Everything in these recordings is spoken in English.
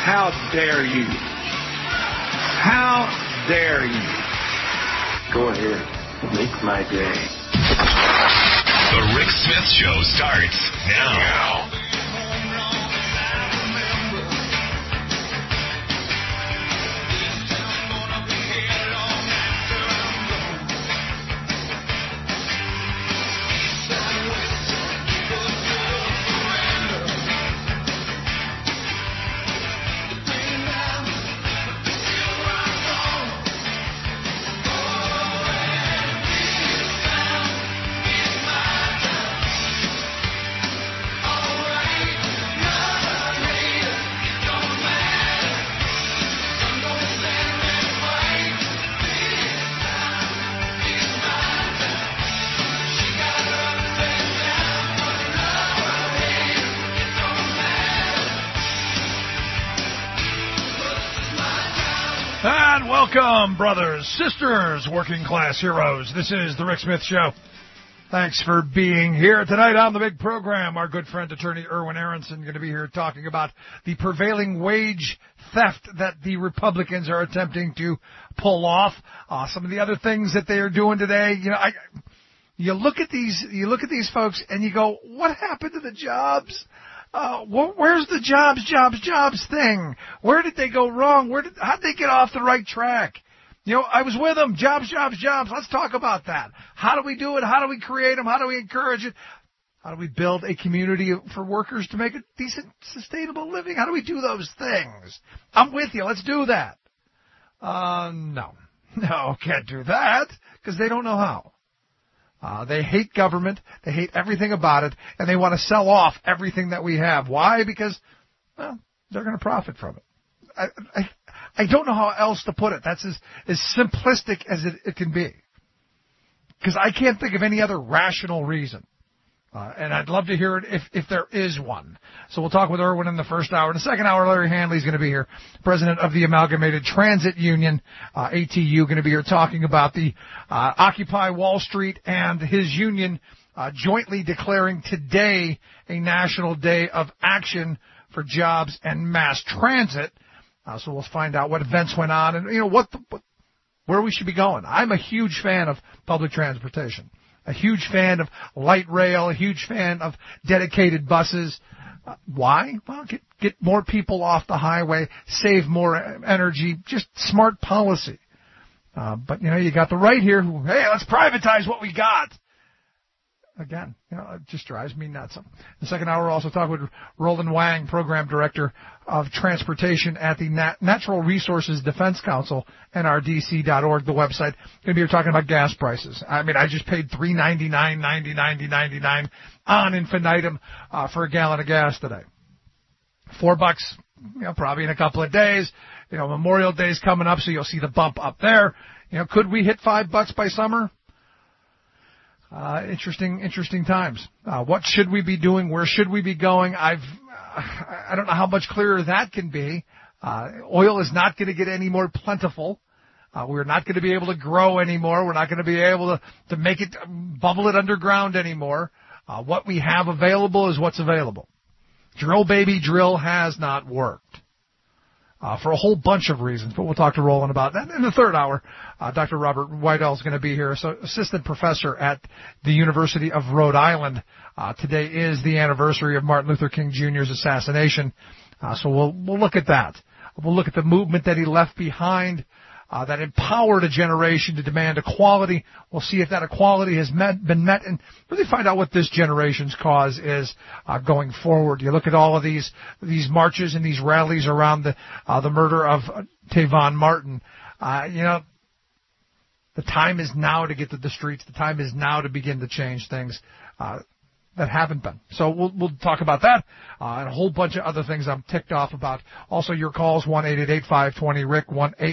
How dare you? How dare you? Go ahead. Make my day. The Rick Smith Show starts now. And welcome, brothers, sisters, working class heroes. This is the Rick Smith Show. Thanks for being here tonight on the big program. Our good friend, attorney Erwin Aronson, going to be here talking about the prevailing wage theft that the Republicans are attempting to pull off. Some of the other things that they are doing today. You look at these folks and you go, what happened to the jobs? Where's the jobs thing? Where did they go wrong? How'd they get off the right track? I was with them. Jobs. Let's talk about that. How do we do it? How do we create them? How do we encourage it? How do we build a community for workers to make a decent, sustainable living? How do we do those things? I'm with you. Let's do that. No, can't do that because they don't know how. They hate government, they hate everything about it, and they want to sell off everything that we have. Why? Because, well, they're going to profit from it. I don't know how else to put it. That's as simplistic as it can be. Because I can't think of any other rational reason. And I'd love to hear it if there is one. So we'll talk with Erwin in the first hour. In the second hour, Larry Hanley's going to be here, president of the Amalgamated Transit Union, ATU, going to be here talking about the Occupy Wall Street and his union jointly declaring today a national day of action for jobs and mass transit. So we'll find out what events went on and, where we should be going. I'm a huge fan of public transportation. A huge fan of light rail, a huge fan of dedicated buses. Why? Well, get more people off the highway, save more energy, just smart policy. But, you got the right here who, hey, let's privatize what we got. Again, it just drives me nuts. In the second hour, we'll also talk with Roland Wang, Program Director of Transportation at the Natural Resources Defense Council, NRDC.org, the website. Going to be here talking about gas prices. I just paid $3.99 on infinitum for a gallon of gas today. $4, probably in a couple of days. Memorial Day's coming up, so you'll see the bump up there. Could we hit $5 by summer? Interesting times. What should we be doing? Where should we be going? I don't know how much clearer that can be. Oil is not going to get any more plentiful. We're not going to be able to grow anymore. We're not going to be able to make it, bubble it underground anymore. What we have available is what's available. Drill, baby, drill has not worked. For a whole bunch of reasons, but we'll talk to Roland about that. In the third hour, Dr. Robert Whitehall is going to be here, assistant professor at the University of Rhode Island. Today is the anniversary of Martin Luther King Jr.'s assassination, so we'll look at that. We'll look at the movement that he left behind, that empowered a generation to demand equality. We'll see if that equality has been met and really find out what this generation's cause is going forward. You look at all of these marches and these rallies around the murder of Trayvon Martin. The time is now to get to the streets. The time is now to begin to change things that haven't been. So we'll talk about that and a whole bunch of other things I'm ticked off about. Also, your calls, 1-888-520-RICK,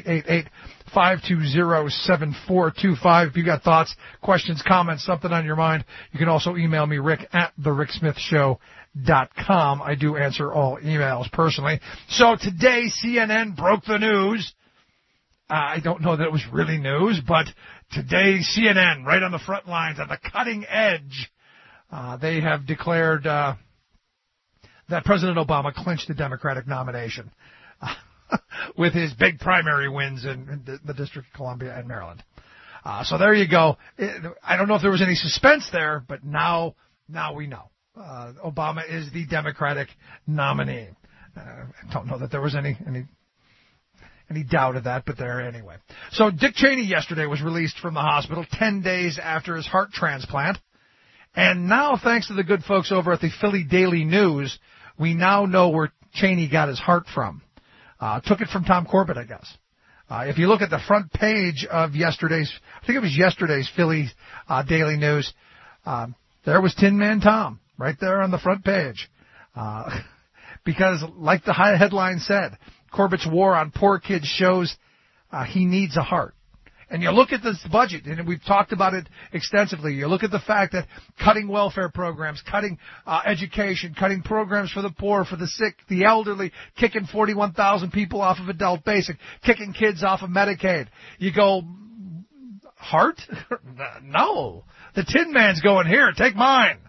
1-888-520-7425. If you got thoughts, questions, comments, something on your mind, you can also email me, rick@thericksmithshow.com. I do answer all emails personally. So today, CNN broke the news. I don't know that it was really news, but today, CNN, right on the front lines, on the cutting edge, they have declared that President Obama clinched the Democratic nomination. with his big primary wins in the District of Columbia and Maryland. So there you go. I don't know if there was any suspense there, but now we know. Obama is the Democratic nominee. I don't know that there was any doubt of that, but there anyway. So Dick Cheney yesterday was released from the hospital 10 days after his heart transplant. And now, thanks to the good folks over at the Philly Daily News, we now know where Cheney got his heart from. Took it from Tom Corbett, I guess. If you look at the front page of yesterday's Philly Daily News, there was Tin Man Tom right there on the front page. Because, like the headline said, Corbett's war on poor kids shows he needs a heart. And you look at this budget, and we've talked about it extensively. You look at the fact that cutting welfare programs, cutting education, cutting programs for the poor, for the sick, the elderly, kicking 41,000 people off of adult basic, kicking kids off of Medicaid. You go, heart? No. The Tin Man's going, here, take mine.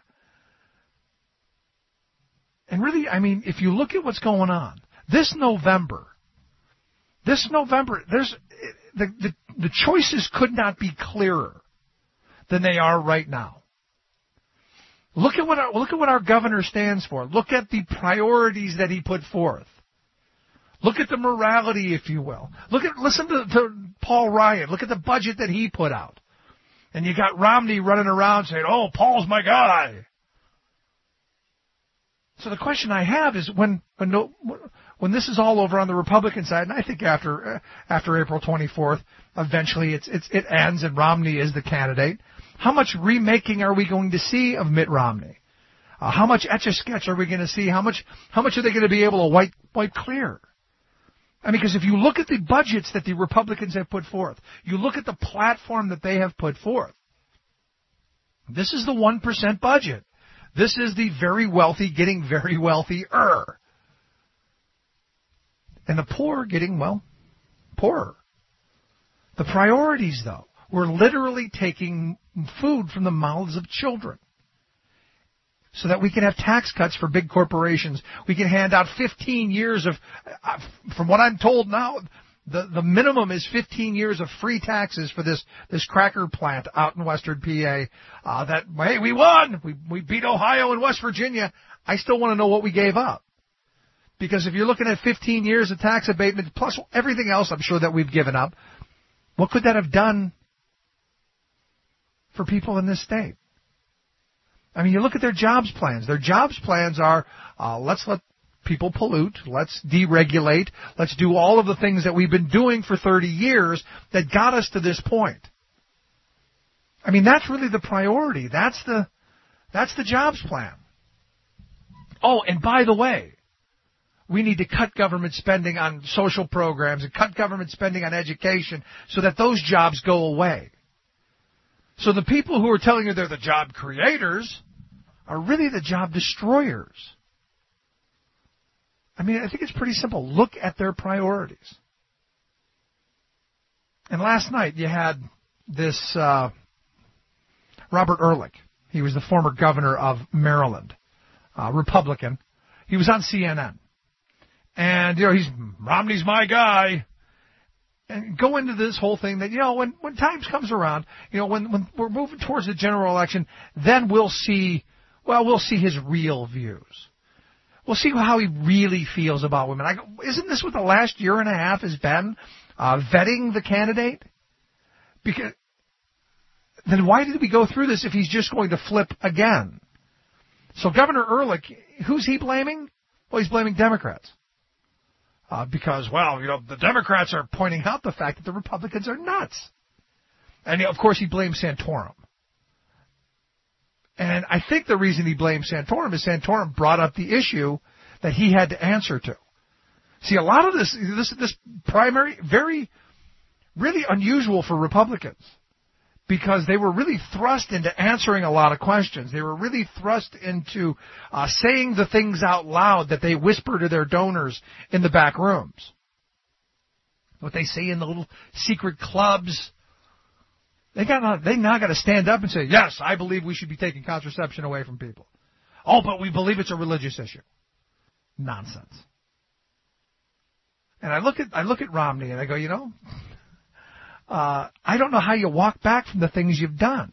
And really, I mean, if you look at what's going on, this November, there's the choices could not be clearer than they are right now. Look at what our governor stands for. Look at the priorities that he put forth. Look at the morality, if you will. Listen to Paul Ryan. Look at the budget that he put out. And you got Romney running around saying, "Oh, Paul's my guy." So the question I have is when this is all over on the Republican side, and I think after April 24th, eventually it ends and Romney is the candidate. How much remaking are we going to see of Mitt Romney? How much Etch-a-Sketch are we going to see? How much are they going to be able to wipe clear? I mean, because if you look at the budgets that the Republicans have put forth, you look at the platform that they have put forth, this is the 1% budget. This is the very wealthy getting very wealthier. And the poor getting, well, poorer. The priorities, though, we're literally taking food from the mouths of children so that we can have tax cuts for big corporations. We can hand out 15 years of, from what I'm told now, the minimum is 15 years of free taxes for this cracker plant out in Western PA. That, hey, we won. We beat Ohio and West Virginia. I still want to know what we gave up. Because if you're looking at 15 years of tax abatement plus everything else I'm sure that we've given up, what could that have done for people in this state? I mean, you look at their jobs plans. Their jobs plans are, let's let people pollute, let's deregulate, let's do all of the things that we've been doing for 30 years that got us to this point. I mean, that's really the priority. That's the jobs plan. Oh, and by the way, we need to cut government spending on social programs and cut government spending on education so that those jobs go away. So the people who are telling you they're the job creators are really the job destroyers. I mean, I think it's pretty simple. Look at their priorities. And last night you had this Robert Ehrlich. He was the former governor of Maryland, Republican. He was on CNN. And, Romney's my guy. And go into this whole thing that, when times comes around, when we're moving towards the general election, then we'll see his real views. We'll see how he really feels about women. Isn't this what the last year and a half has been? Vetting the candidate? Because then why did we go through this if he's just going to flip again? So Governor Ehrlich, who's he blaming? Well, he's blaming Democrats. Because the Democrats are pointing out the fact that the Republicans are nuts. And, of course, he blames Santorum. And I think the reason he blames Santorum is Santorum brought up the issue that he had to answer to. See, a lot of this primary, very, really unusual for Republicans because they were really thrust into answering a lot of questions. They were really thrust into saying the things out loud that they whisper to their donors in the back rooms. What they say in the little secret clubs. They now got to stand up and say, yes, I believe we should be taking contraception away from people. Oh, but we believe it's a religious issue. Nonsense. And I look at Romney and I go, you know, I don't know how you walk back from the things you've done.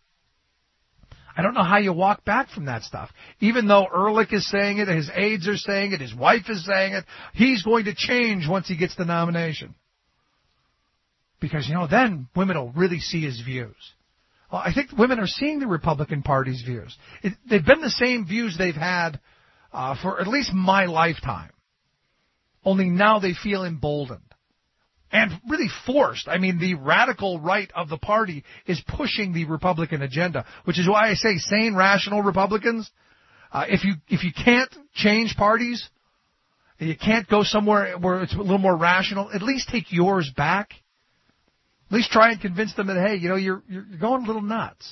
I don't know how you walk back from that stuff. Even though Ehrlich is saying it, his aides are saying it, his wife is saying it, he's going to change once he gets the nomination. Because, you know, then women will really see his views. Well, I think women are seeing the Republican Party's views. They've been the same views they've had for at least my lifetime. Only now they feel emboldened. And really forced. I mean, the radical right of the party is pushing the Republican agenda, which is why I say sane, rational Republicans, if you can't change parties, you can't go somewhere where it's a little more rational, at least take yours back. At least try and convince them that, hey, you know, you're going a little nuts.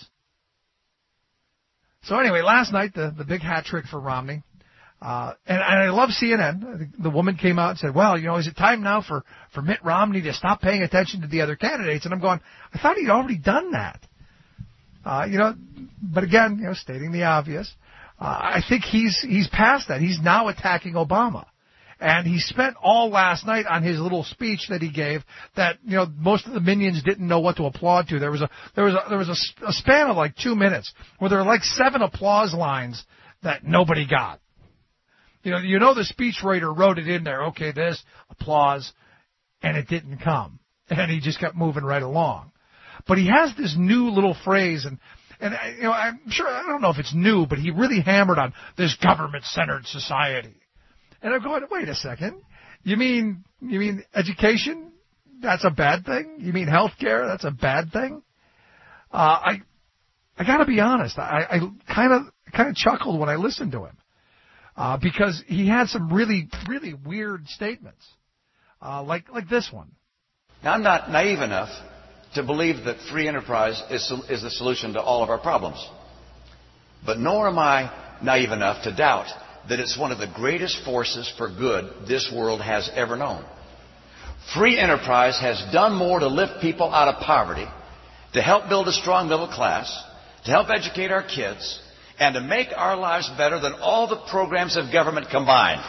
So anyway, last night, the big hat trick for Romney. And I love CNN. The woman came out and said, well, you know, is it time now for Mitt Romney to stop paying attention to the other candidates? And I'm going, I thought he'd already done that. You know, but again, you know, stating the obvious, I think he's past that. He's now attacking Obama. And he spent all last night on his little speech that he gave that, you know, most of the minions didn't know what to applaud to. There was a span of like 2 minutes where there were like 7 applause lines that nobody got. You know the speechwriter wrote it in there. Okay, this applause, and it didn't come, and he just kept moving right along. But he has this new little phrase, and you know, I'm sure, I don't know if it's new, but he really hammered on this government-centered society. And I'm going, wait a second, you mean education? That's a bad thing? You mean healthcare? That's a bad thing? I got to be honest. I kind of chuckled when I listened to him. Because he had some really, really weird statements, like this one. Now, I'm not naive enough to believe that free enterprise is the solution to all of our problems. But nor am I naive enough to doubt that it's one of the greatest forces for good this world has ever known. Free enterprise has done more to lift people out of poverty, to help build a strong middle class, to help educate our kids, and to make our lives better than all the programs of government combined.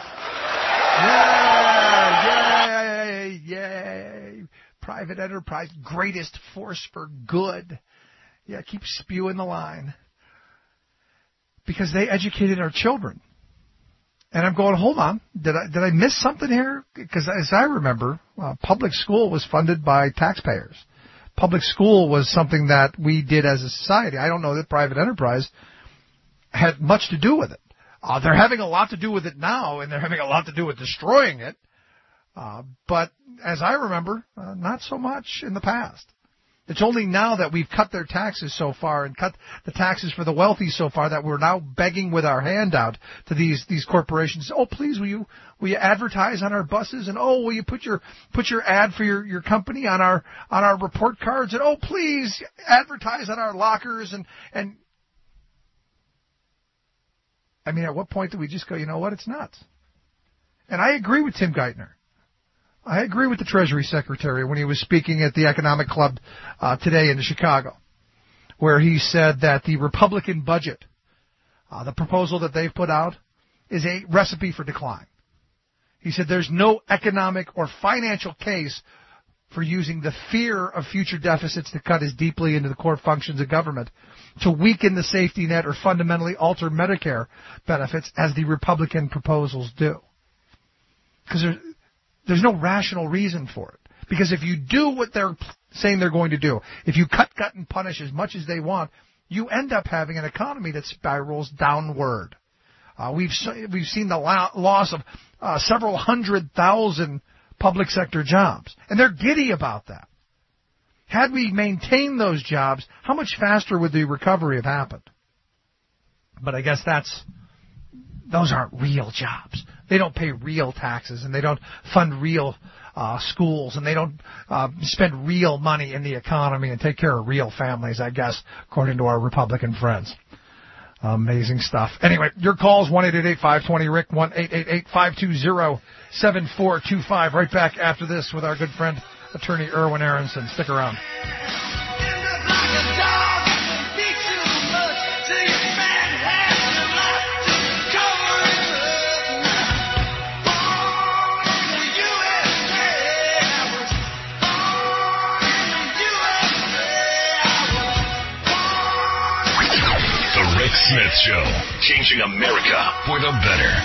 Yay. Private enterprise, greatest force for good. Yeah, keep spewing the line. Because they educated our children. And I'm going, hold on, did I miss something here? Because as I remember, public school was funded by taxpayers. Public school was something that we did as a society. I don't know that private enterprise had much to do with it. They're having a lot to do with it now, and they're having a lot to do with destroying it. But as I remember, not so much in the past. It's only now that we've cut their taxes so far and cut the taxes for the wealthy so far that we're now begging with our hand out to these corporations. Oh, please, will you advertise on our buses? And oh, will you put your ad for your company on our report cards? And oh, please advertise on our lockers and I mean, at what point do we just go, you know what, it's nuts? And I agree with Tim Geithner. I agree with the Treasury Secretary when he was speaking at the Economic Club today in Chicago, where he said that the Republican budget, the proposal that they've put out, is a recipe for decline. He said there's no economic or financial case for using the fear of future deficits to cut as deeply into the core functions of government to weaken the safety net or fundamentally alter Medicare benefits as the Republican proposals do. Because there's no rational reason for it. Because if you do what they're saying they're going to do, if you cut, gut, and punish as much as they want, you end up having an economy that spirals downward. We've seen the loss of several 100,000 public sector jobs, and they're giddy about that. Had we maintained those jobs, how much faster would the recovery have happened? But I guess those aren't real jobs. They don't pay real taxes, and they don't fund real schools, and they don't spend real money in the economy and take care of real families, I guess, according to our Republican friends. Amazing stuff. Anyway, your calls, 1-888-520-RICK, 1-888-520-7425. Right back after this with our good friend, Attorney Erwin Aronson. Stick around. Smith Show, changing America for the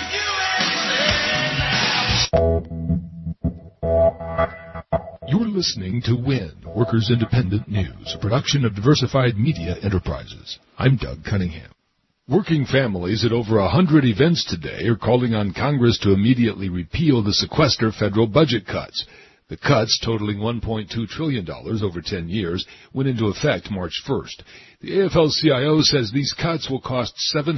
better. You're listening to WIN, Workers Independent News, a production of Diversified Media Enterprises. I'm Doug Cunningham. Working families at over 100 events today are calling on Congress to immediately repeal the sequester federal budget cuts. The cuts, totaling $1.2 trillion over 10 years, went into effect March 1st. The AFL-CIO says these cuts will cost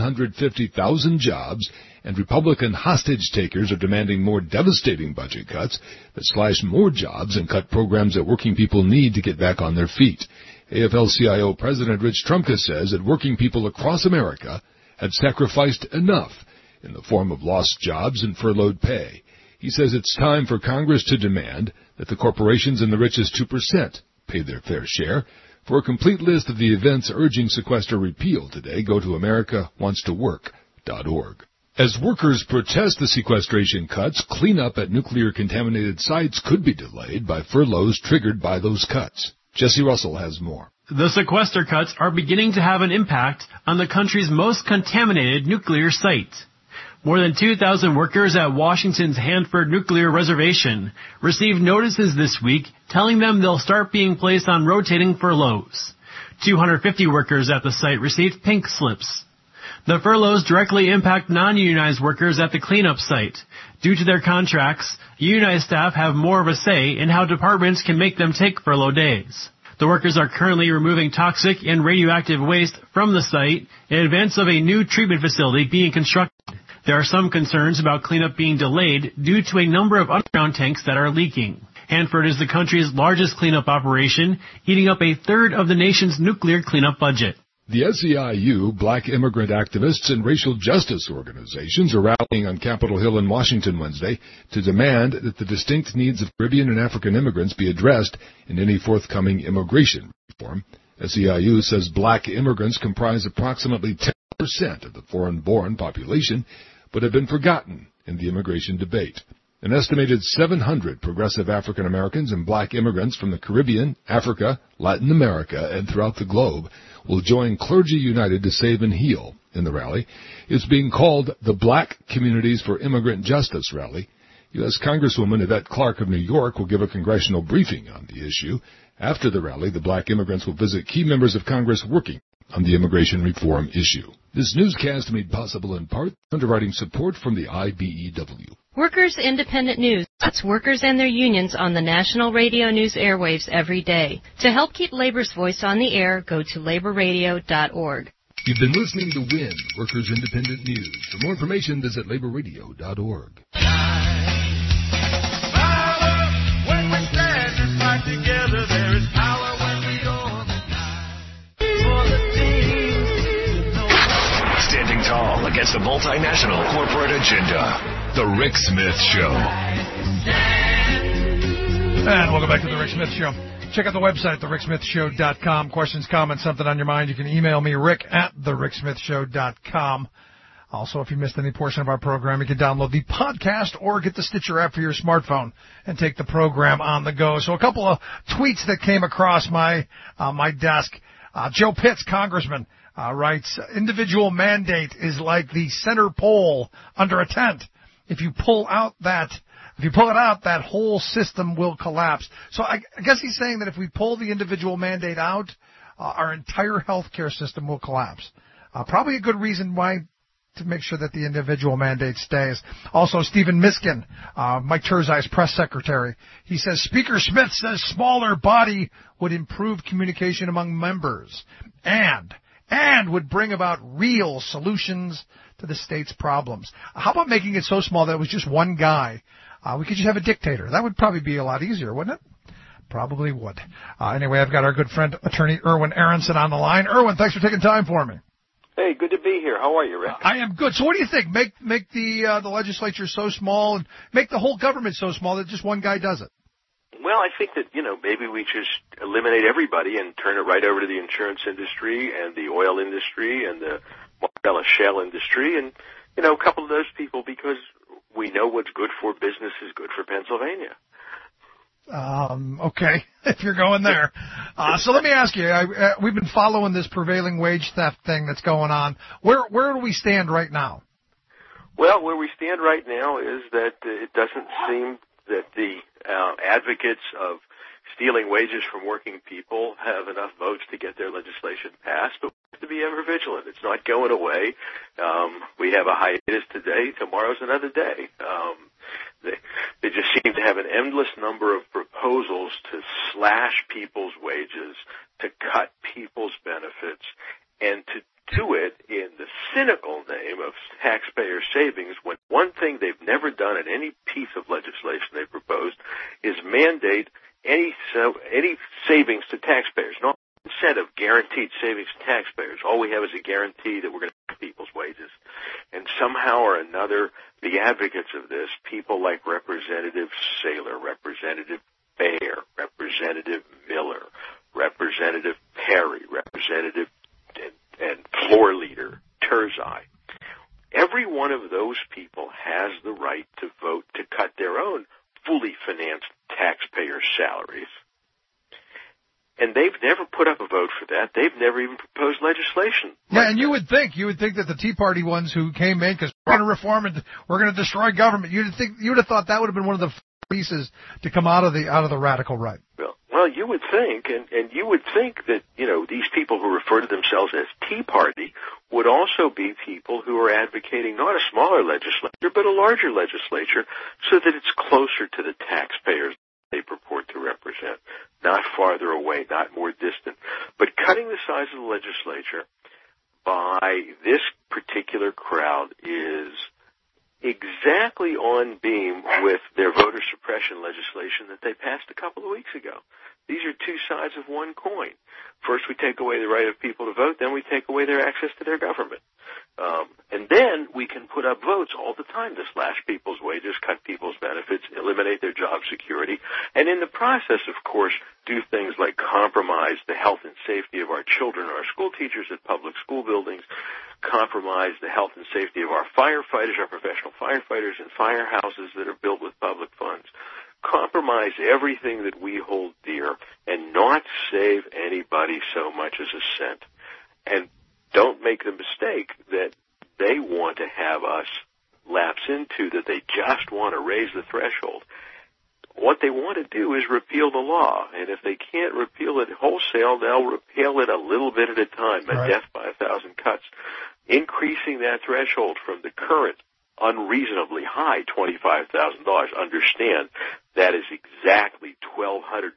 750,000 jobs, and Republican hostage-takers are demanding more devastating budget cuts that slash more jobs and cut programs that working people need to get back on their feet. AFL-CIO President Rich Trumka says that working people across America have sacrificed enough in the form of lost jobs and furloughed pay. He says it's time for Congress to demand that the corporations and the richest 2% pay their fair share. For a complete list of the events urging sequester repeal today, go to americawanstowork.org. As workers protest the sequestration cuts, cleanup at nuclear-contaminated sites could be delayed by furloughs triggered by those cuts. Jesse Russell has more. The sequester cuts are beginning to have an impact on the country's most contaminated nuclear site. More than 2,000 workers at Washington's Hanford Nuclear Reservation received notices this week telling them they'll start being placed on rotating furloughs. 250 workers at the site received pink slips. The furloughs directly impact non-unionized workers at the cleanup site. Due to their contracts, unionized staff have more of a say in how departments can make them take furlough days. The workers are currently removing toxic and radioactive waste from the site in advance of a new treatment facility being constructed. There are some concerns about cleanup being delayed due to a number of underground tanks that are leaking. Hanford is the country's largest cleanup operation, eating up a third of the nation's nuclear cleanup budget. The SEIU, black immigrant activists, and racial justice organizations are rallying on Capitol Hill in Washington Wednesday to demand that the distinct needs of Caribbean and African immigrants be addressed in any forthcoming immigration reform. SEIU says black immigrants comprise approximately 10% of the foreign-born population, but have been forgotten in the immigration debate. An estimated 700 progressive African Americans and black immigrants from the Caribbean, Africa, Latin America, and throughout the globe will join Clergy United to Save and Heal in the rally. It's being called the Black Communities for Immigrant Justice Rally. U.S. Congresswoman Yvette Clarke of New York will give a congressional briefing on the issue. After the rally, the black immigrants will visit key members of Congress working on the immigration reform issue. This newscast made possible in part underwriting support from the IBEW. Workers Independent News. That's workers and their unions on the National Radio News airwaves every day. To help keep labor's voice on the air, go to laborradio.org. You've been listening to WIN, Workers Independent News. For more information, visit laborradio.org. When we stand and fight together, there is power when we Standing tall against the multinational corporate agenda. The Rick Smith Show. And welcome back to The Rick Smith Show. Check out the website, thericksmithshow.com. Questions, comments, something on your mind, you can email me, rick@thericksmithshow.com. Also, if you missed any portion of our program, you can download the podcast or get the Stitcher app for your smartphone and take the program on the go. So a couple of tweets that came across my desk. Joe Pitts, congressman, writes, individual mandate is like the center pole under a tent. If you pull it out, that whole system will collapse. So I guess he's saying that if we pull the individual mandate out, our entire healthcare system will collapse. Probably a good reason why to make sure that the individual mandate stays. Also, Stephen Miskin, Mike Terzai's press secretary, he says, Speaker Smith says smaller body would improve communication among members and would bring about real solutions to the state's problems. How about making it so small that it was just one guy? We could just have a dictator. That would probably be a lot easier, wouldn't it? Probably would. Anyway, I've got our good friend, attorney Erwin Aronson on the line. Erwin, thanks for taking time for me. Hey, good to be here. How are you, Rick? I am good. So what do you think? Make the legislature so small and make the whole government so small that just one guy does it? Well, I think that, maybe we just eliminate everybody and turn it right over to the insurance industry and the oil industry and the Marcellus Shale industry and, a couple of those people, because we know what's good for business is good for Pennsylvania. Okay, if you're going there. So let me ask you, we've been following this prevailing wage theft thing that's going on. Where do we stand right now? Well, where we stand right now is that it doesn't seem that the advocates of stealing wages from working people have enough votes to get their legislation passed, but we have to be ever vigilant. It's not going away. We have a hiatus today. Tomorrow's another day. They just seem to have an endless number of proposals to slash people's wages, to cut people's benefits, and to do it in the cynical name of taxpayer savings, when one thing they've never done in any piece of legislation they proposed is mandate any savings to taxpayers. No incentive, guaranteed savings to taxpayers. All we have is a guarantee that we're going to cut people's wages. And somehow or another, the advocates of this, people like Representative Saylor, Representative Bayer, Representative Miller, Representative Perry, Representative and floor leader Turzai, every one of those people has the right to vote to cut their own fully financed taxpayer salaries. And they've never put up a vote for that. They've never even proposed legislation. Yeah, and you would think that the Tea Party ones who came in because we're going to reform and we're going to destroy government, you would have thought that would have been one of the pieces to come out of the radical right. Well, you would think, and you would think that, these people who refer to themselves as Tea Party would also be people who are advocating not a smaller legislature, but a larger legislature so that it's closer to the taxpayers they purport to represent, not farther away, not more distant. But cutting the size of the legislature by this particular crowd is exactly on beam with their voter suppression legislation that they passed a couple of weeks ago. These are two sides of one coin. First, we take away the right of people to vote, then we take away their access to their government. And then we can put up votes all the time to slash people's wages, cut people's benefits, eliminate their job security, and in the process, of course, do things like compromise the health and safety of our children, our school teachers at public school buildings, compromise the health and safety of our firefighters, our professional firefighters in firehouses that are built with public funds, compromise everything that we hold dear, and not save anybody so much as a cent. And don't make the mistake that they want to have us lapse into, that they just want to raise the threshold. What they want to do is repeal the law, and if they can't repeal it wholesale, they'll repeal it a little bit at a time, a death by 1,000 cuts. Increasing that threshold from the current unreasonably high $25,000, understand that is exactly 1,250%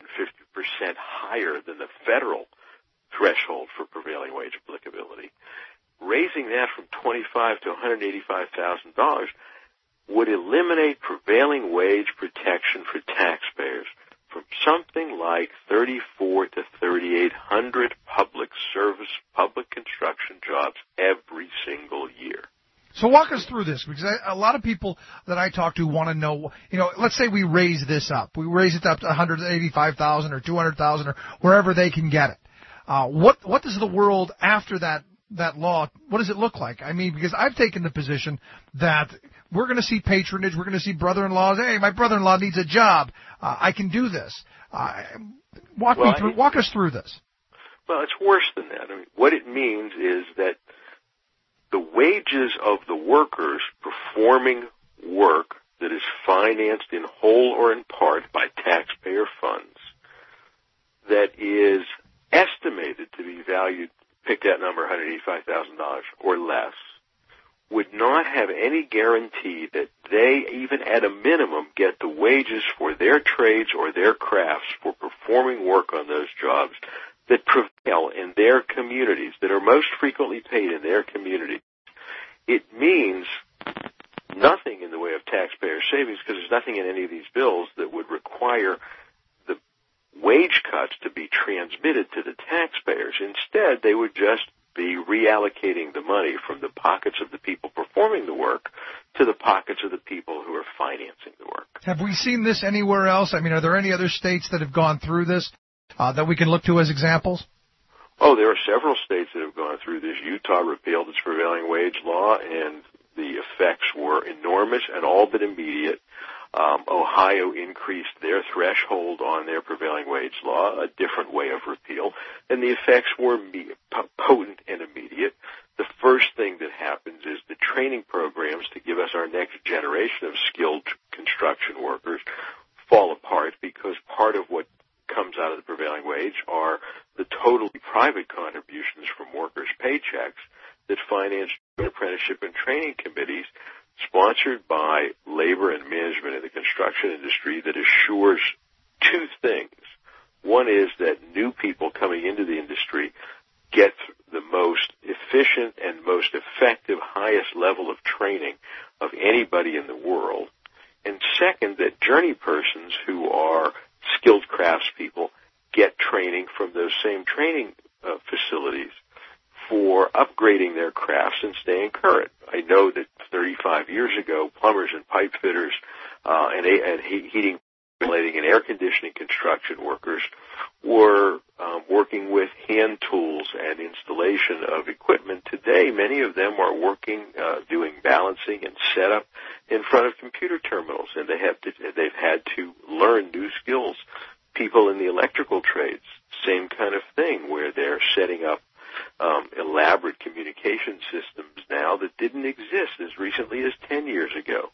higher than the federal threshold for prevailing wage applicability. Raising that from $25,000 to $185,000 would eliminate prevailing wage protection for taxpayers from something like 3,400 to 3,800 public service, public construction jobs every single year. So walk us through this, because a lot of people that I talk to want to know, let's say we raise this up. We raise it up to $185,000 or $200,000 or wherever they can get it. What does the world after that law, what does it look like? I mean, because I've taken the position that we're going to see patronage. We're going to see brother-in-laws. Hey, my brother-in-law needs a job. I can do this. Walk us through this. Well, it's worse than that. I mean, what it means is that the wages of the workers performing work that is financed in whole or in part by taxpayer funds, that is estimated to be valued, pick that number, $185,000 or less, would not have any guarantee that they, even at a minimum, get the wages for their trades or their crafts for performing work on those jobs that prevail in their communities, that are most frequently paid in their community. It means nothing in the way of taxpayer savings, because there's nothing in any of these bills that would require the wage cuts to be transmitted to the taxpayers. Instead, they would just be reallocating the money from the pockets of the people performing the work to the pockets of the people who are financing the work. Have we seen this anywhere else? I mean, are there any other states that have gone through this that we can look to as examples? Oh, there are several states that have gone through this. Utah repealed its prevailing wage law, and the effects were enormous and all but immediate. Ohio increased their threshold on their prevailing wage law, a different way of repeal, and the effects were potent and immediate. The first thing that happens is the training programs to give us our next generation of skilled construction workers fall apart, because part of what comes out of the prevailing wage are the totally private contributions from workers' paychecks that finance apprenticeship and training committees sponsored by labor and management in the construction industry that assures two things. One is that new people coming into the industry get the most efficient and most effective, highest level of training of anybody in the world. And second, that journey persons who are skilled craftspeople get training from those same training facilities for upgrading their crafts and staying current. I know that 35 years ago, plumbers and pipe fitters and heating, ventilating, and air conditioning construction workers were working with hand tools and installation of equipment. Today, many of them are working, doing balancing and setup in front of computer terminals, and they've had to learn new skills. People in the electrical trades, same kind of thing, where they're setting up elaborate communication systems now that didn't exist as recently as 10 years ago.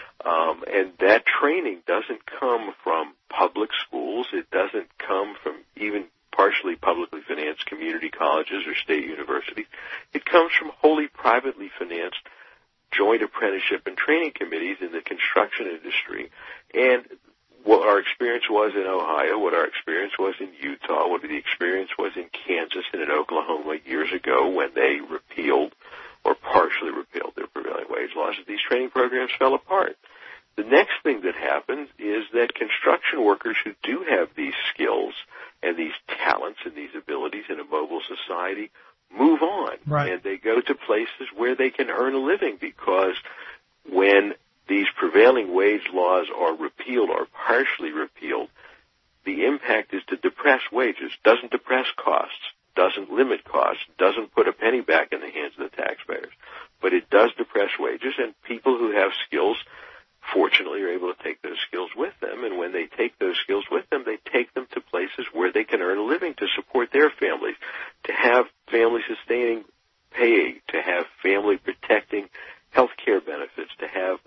And that training doesn't come from public schools. It doesn't come from even partially publicly financed community colleges or state universities. It comes from wholly privately financed joint apprenticeship and training committees in the construction industry. And what our experience was in Ohio, what our experience was in Utah, what the experience was in Kansas and in Oklahoma years ago when they repealed or partially repealed their prevailing wage laws, these training programs fell apart. The next thing that happens is that construction workers who do have these skills and these talents and these abilities in a mobile society move on. Right. And they go to places where they can earn a living, because when these prevailing wage laws are repealed or partially repealed, the impact is to depress wages, doesn't depress costs, doesn't limit costs, doesn't put a penny back in the hands of the taxpayers. But it does depress wages, and people who have skills, fortunately, are able to take those skills with them. And when they take those skills with them, they take them to places where they can earn a living to support their families, to have family-sustaining pay, to have family-protecting health care benefits, to have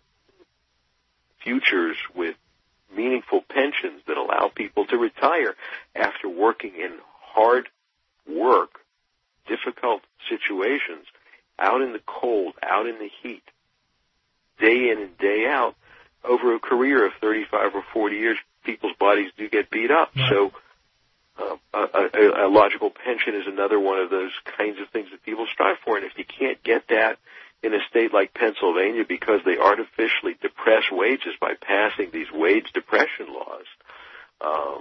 futures with meaningful pensions that allow people to retire after working in hard work, difficult situations, out in the cold, out in the heat, day in and day out. Over a career of 35 or 40 years, people's bodies do get beat up. Right. So a logical pension is another one of those kinds of things that people strive for. And if you can't get that in a state like Pennsylvania because they artificially depress wages by passing these wage depression laws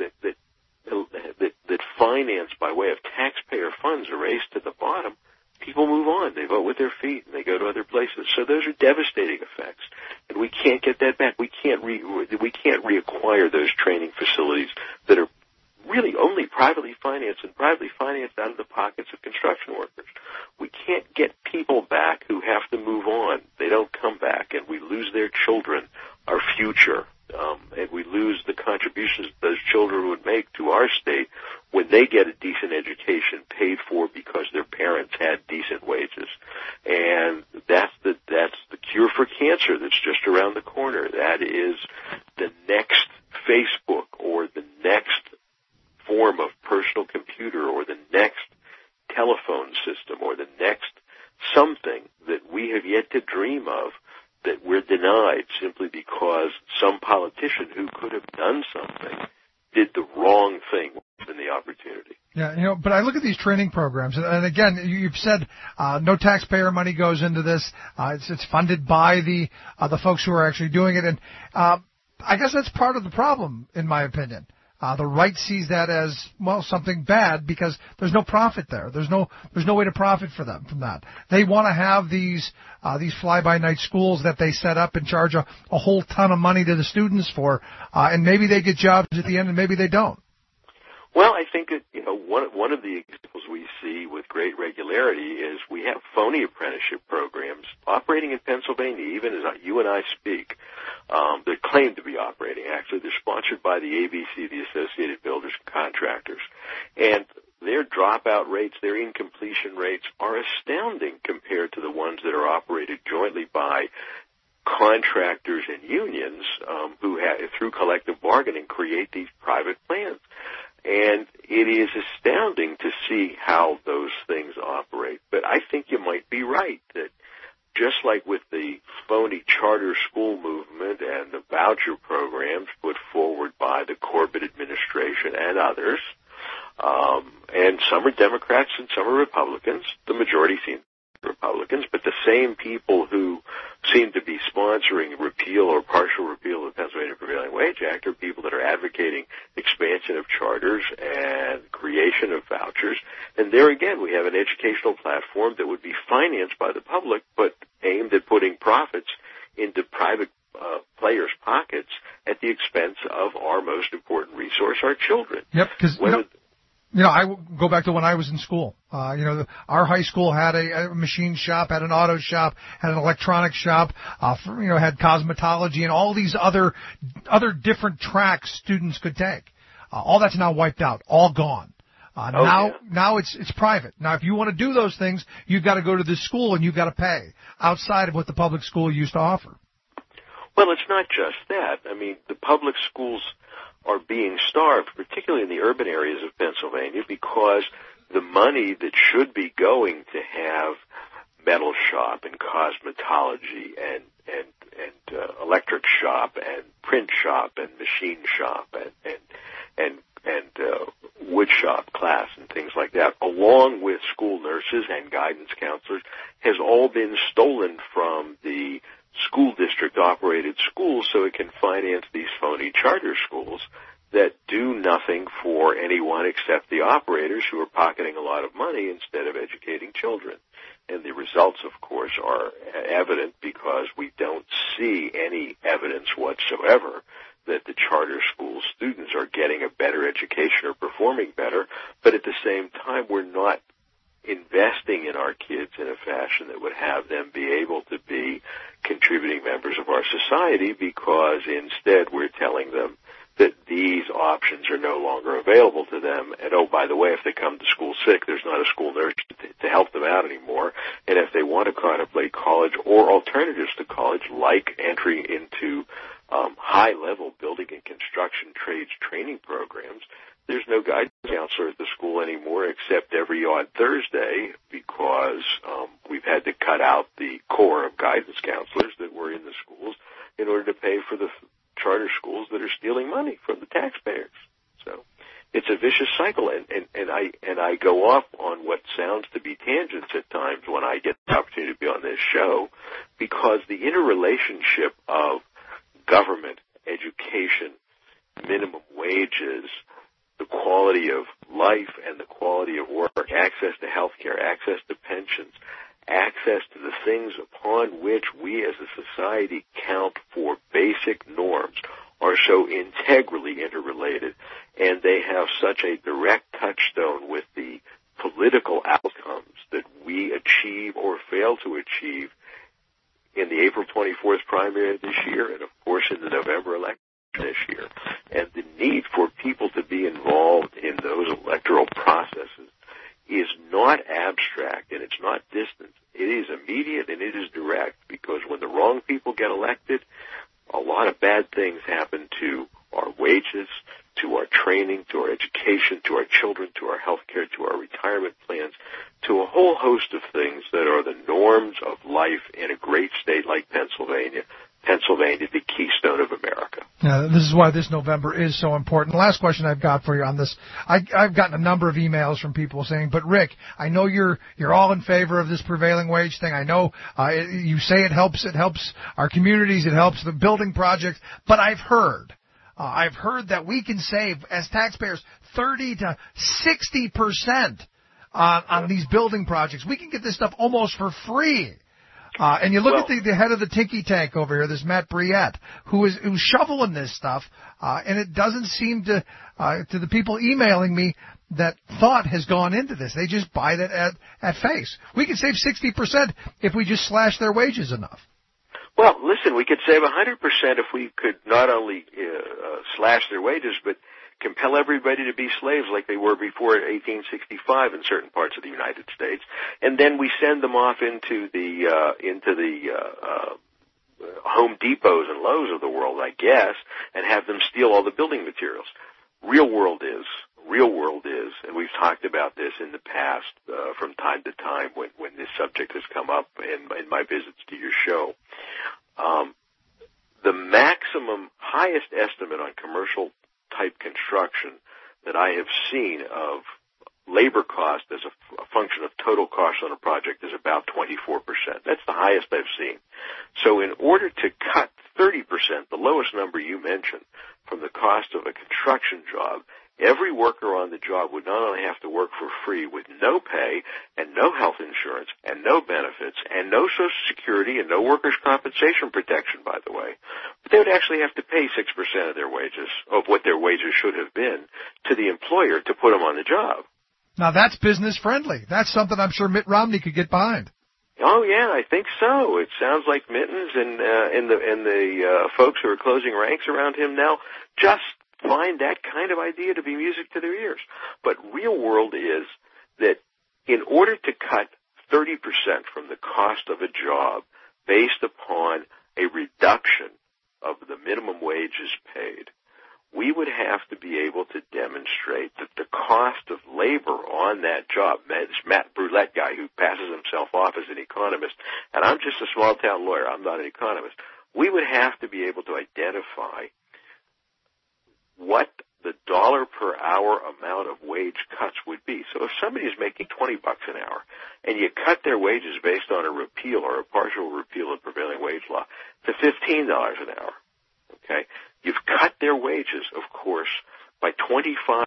that finance by way of taxpayer funds a race to the bottom, people move on. They vote with their feet and they go to other places. So those are devastating effects, and we can't get that back. We can't reacquire those training facilities that are really only privately financed and privately financed out of the pockets of construction workers. We can't get people back who have to move on. They don't come back, and we lose their children, our future, and we lose the contributions those children would make to our state when they get a decent education paid for because their parents had decent wages. And that's the cure for cancer that's just around the corner. That is the next Facebook or the next form of personal computer or the next telephone system or the next something that we have yet to dream of, that we're denied simply because some politician who could have done something did the wrong thing in the opportunity. Yeah, but I look at these training programs, and again, you've said no taxpayer money goes into this. It's funded by the folks who are actually doing it, and I guess that's part of the problem, in my opinion. The right sees that as, well, something bad because there's no profit there. There's no way to profit for them from that. They want to have these fly-by-night schools that they set up and charge a whole ton of money to the students for, and maybe they get jobs at the end and maybe they don't. Well, I think that, one of the examples we see with great regularity is we have phony apprenticeship programs operating in Pennsylvania, even as you and I speak. They're claimed to be operating. Actually, they're sponsored by the ABC, the Associated Builders and Contractors. And their dropout rates, their incompletion rates are astounding compared to the ones that are operated jointly by contractors and unions who, through collective bargaining, create these private plans. And it is astounding to see how those things operate. But I think you might be right that just like with the phony charter school movement and the voucher programs put forward by the Corbett administration and others, and some are Democrats and some are Republicans, the majority seem Republicans, but the same people who seem to be sponsoring repeal or partial repeal of the Pennsylvania Prevailing Wage Act are people that are advocating expansion of charters and creation of vouchers. And there again, we have an educational platform that would be financed by the public, but aimed at putting profits into private players' pockets at the expense of our most important resource, our children. Yep, because I go back to when I was in school. Our high school had a machine shop, had an auto shop, had an electronics shop, had cosmetology and all these other different tracks students could take. All that's now wiped out, all gone. Now it's private. Now, if you want to do those things, you've got to go to the school and you've got to pay outside of what the public school used to offer. Well, it's not just that. I mean, the public schools are being starved, particularly in the urban areas of Pennsylvania, because the money that should be going to have metal shop and cosmetology and electric shop and print shop and machine shop and wood shop class and things like that, along with school nurses and guidance counselors, has all been stolen from the school district operated schools so it can finance these phony charter schools that do nothing for anyone except the operators who are pocketing a lot of money instead of educating children. And the results, of course, are evident because we don't see any evidence whatsoever that the charter school students are getting a better education or performing better, but at the same time we're not investing in our kids in a fashion that would have them be able to be contributing members of our society, because instead we're telling them that these options are no longer available to them. And, oh, by the way, if they come to school sick, there's not a school nurse to help them out anymore. And if they want to contemplate college or alternatives to college, like entry into high-level building and construction trades training programs, there's no guidance counselor at the school anymore except every odd Thursday, because we've had to cut out the core of guidance counselors that were in the schools in order to pay for the charter schools that are stealing money from the taxpayers. So it's a vicious cycle, and I go off on what sounds to be tangents at times when I get the opportunity to be on this show, because the interrelationship of government, education, minimum wages, the quality of life and the quality of work, access to health care, access to pensions, access to the things upon which we as a society count for basic norms are so integrally interrelated, and they have such a direct touchstone with the political outcomes that we achieve or fail to achieve in the April 24th primary this year, and of course in the November election this year. And the need for people to be involved in those electoral processes is not abstract and it's not distant. It is immediate and it is direct, because when the wrong people get elected, a lot of bad things happen to our wages, to our training, to our education, to our children, to our health care, to our retirement plans, to a whole host of things that are the norms of life in a great state like Pennsylvania. Pennsylvania, the keystone of America. Yeah, this is why this November is so important. The last question I've got for you on this, I've gotten a number of emails from people saying, but Rick, I know you're all in favor of this prevailing wage thing. I know you say it helps our communities, it helps the building projects, but I've heard that we can save as taxpayers 30 to 60% on these building projects. We can get this stuff almost for free. And you look at the head of the Tinky Tank over here, this Matt Briette, who's shoveling this stuff, and it doesn't seem to the people emailing me that thought has gone into this. They just buy it at face. We could save 60% if we just slash their wages enough. Well, listen, we could save 100% if we could not only slash their wages, but compel everybody to be slaves like they were before 1865 in certain parts of the United States, and then we send them off into the Home Depots and Lowe's of the world, I guess, and have them steal all the building materials. Real world is, and we've talked about this in the past from time to time when this subject has come up in my visits to your show. The maximum highest estimate on commercial type construction that I have seen of labor cost as a function of total cost on a project is about 24%. That's the highest I've seen. So in order to cut 30%, the lowest number you mentioned, from the cost of a construction job, every worker on the job would not only have to work for free with no pay and no health insurance and no benefits and no Social Security and no workers' compensation protection, by the way, but they would actually have to pay 6% of their wages, of what their wages should have been, to the employer to put them on the job. Now that's business friendly. That's something I'm sure Mitt Romney could get behind. Oh yeah, I think so. It sounds like Mittens and the folks who are closing ranks around him now just find that kind of idea to be music to their ears. But real world is that in order to cut 30% from the cost of a job based upon a reduction of the minimum wages paid, we would have to be able to demonstrate that the cost of labor on that job, this Matt Briette guy who passes himself off as an economist, and I'm just a small-town lawyer, I'm not an economist, we would have to be able to identify what the dollar per hour amount of wage cuts would be. So if somebody is making $20 an hour and you cut their wages based on a repeal or a partial repeal of prevailing wage law to $15 an hour, okay, you've cut their wages, of course, by 25%.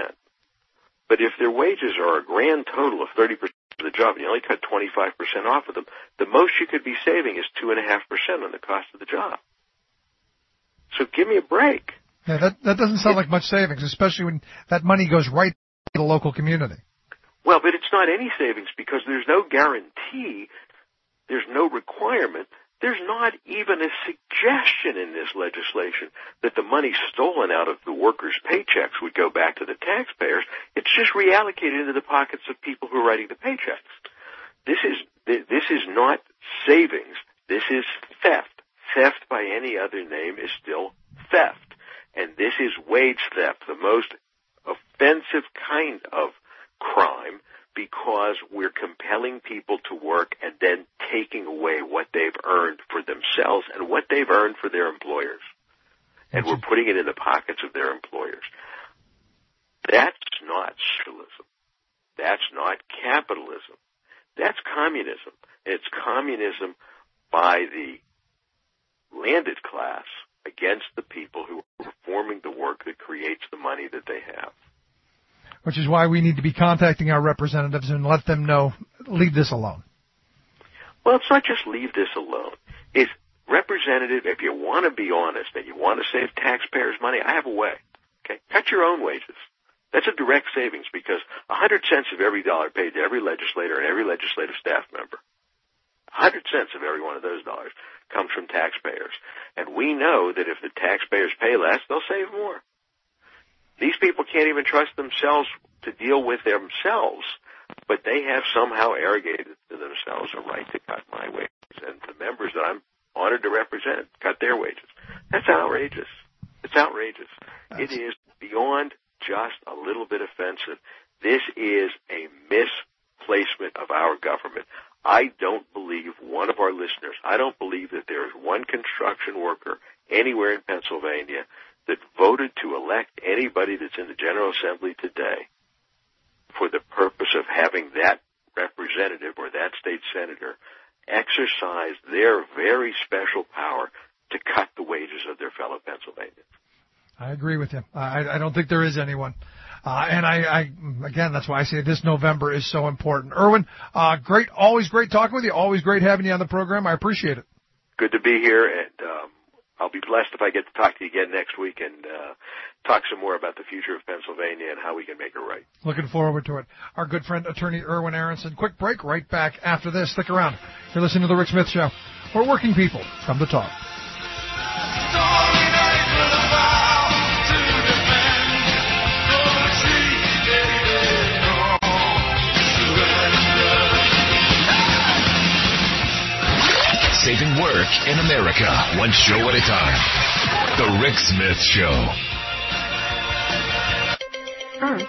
But if their wages are a grand total of 30% of the job and you only cut 25% off of them, the most you could be saving is 2.5% on the cost of the job. So give me a break. Yeah, that doesn't sound like much savings, especially when that money goes right to the local community. Well, but it's not any savings because there's no guarantee, there's no requirement, there's not even a suggestion in this legislation that the money stolen out of the workers' paychecks would go back to the taxpayers. It's just reallocated into the pockets of people who are writing the paychecks. This is not savings. This is theft. Theft by any other name is still theft. And this is wage theft, the most offensive kind of crime, because we're compelling people to work and then taking away what they've earned for themselves and what they've earned for their employers. And we're putting it in the pockets of their employers. That's not socialism. That's not capitalism. That's communism. And it's communism by the landed class against the people who are performing the work that creates the money that they have. Which is why we need to be contacting our representatives and let them know, leave this alone. Well, it's not just leave this alone. It's representative, if you want to be honest and you want to save taxpayers money, I have a way. Okay? Cut your own wages. That's a direct savings because 100 cents of every dollar paid to every legislator and every legislative staff member, 100 cents of every one of those dollars comes from taxpayers. And we know that if the taxpayers pay less, they'll save more. These people can't even trust themselves to deal with themselves, but they have somehow arrogated to themselves a right to cut my wages. And the members that I'm honored to represent cut their wages. That's outrageous. It's outrageous. It is beyond just a little bit offensive. This is a misplacement of our government. I don't believe one of our listeners, I don't believe that there is one construction worker anywhere in Pennsylvania that voted to elect anybody that's in the General Assembly today for the purpose of having that representative or that state senator exercise their very special power to cut the wages of their fellow Pennsylvanians. I agree with you. I don't think there is anyone. And again, that's why I say this November is so important. Erwin, always great talking with you. Always great having you on the program. I appreciate it. Good to be here, and I'll be blessed if I get to talk to you again next week and talk some more about the future of Pennsylvania and how we can make it right. Looking forward to it. Our good friend, attorney Erwin Aronson. Quick break, right back after this. Stick around. You're listening to The Rick Smith Show, where working people come to talk. Saving work in America, one show at a time. The Rick Smith Show. Earth,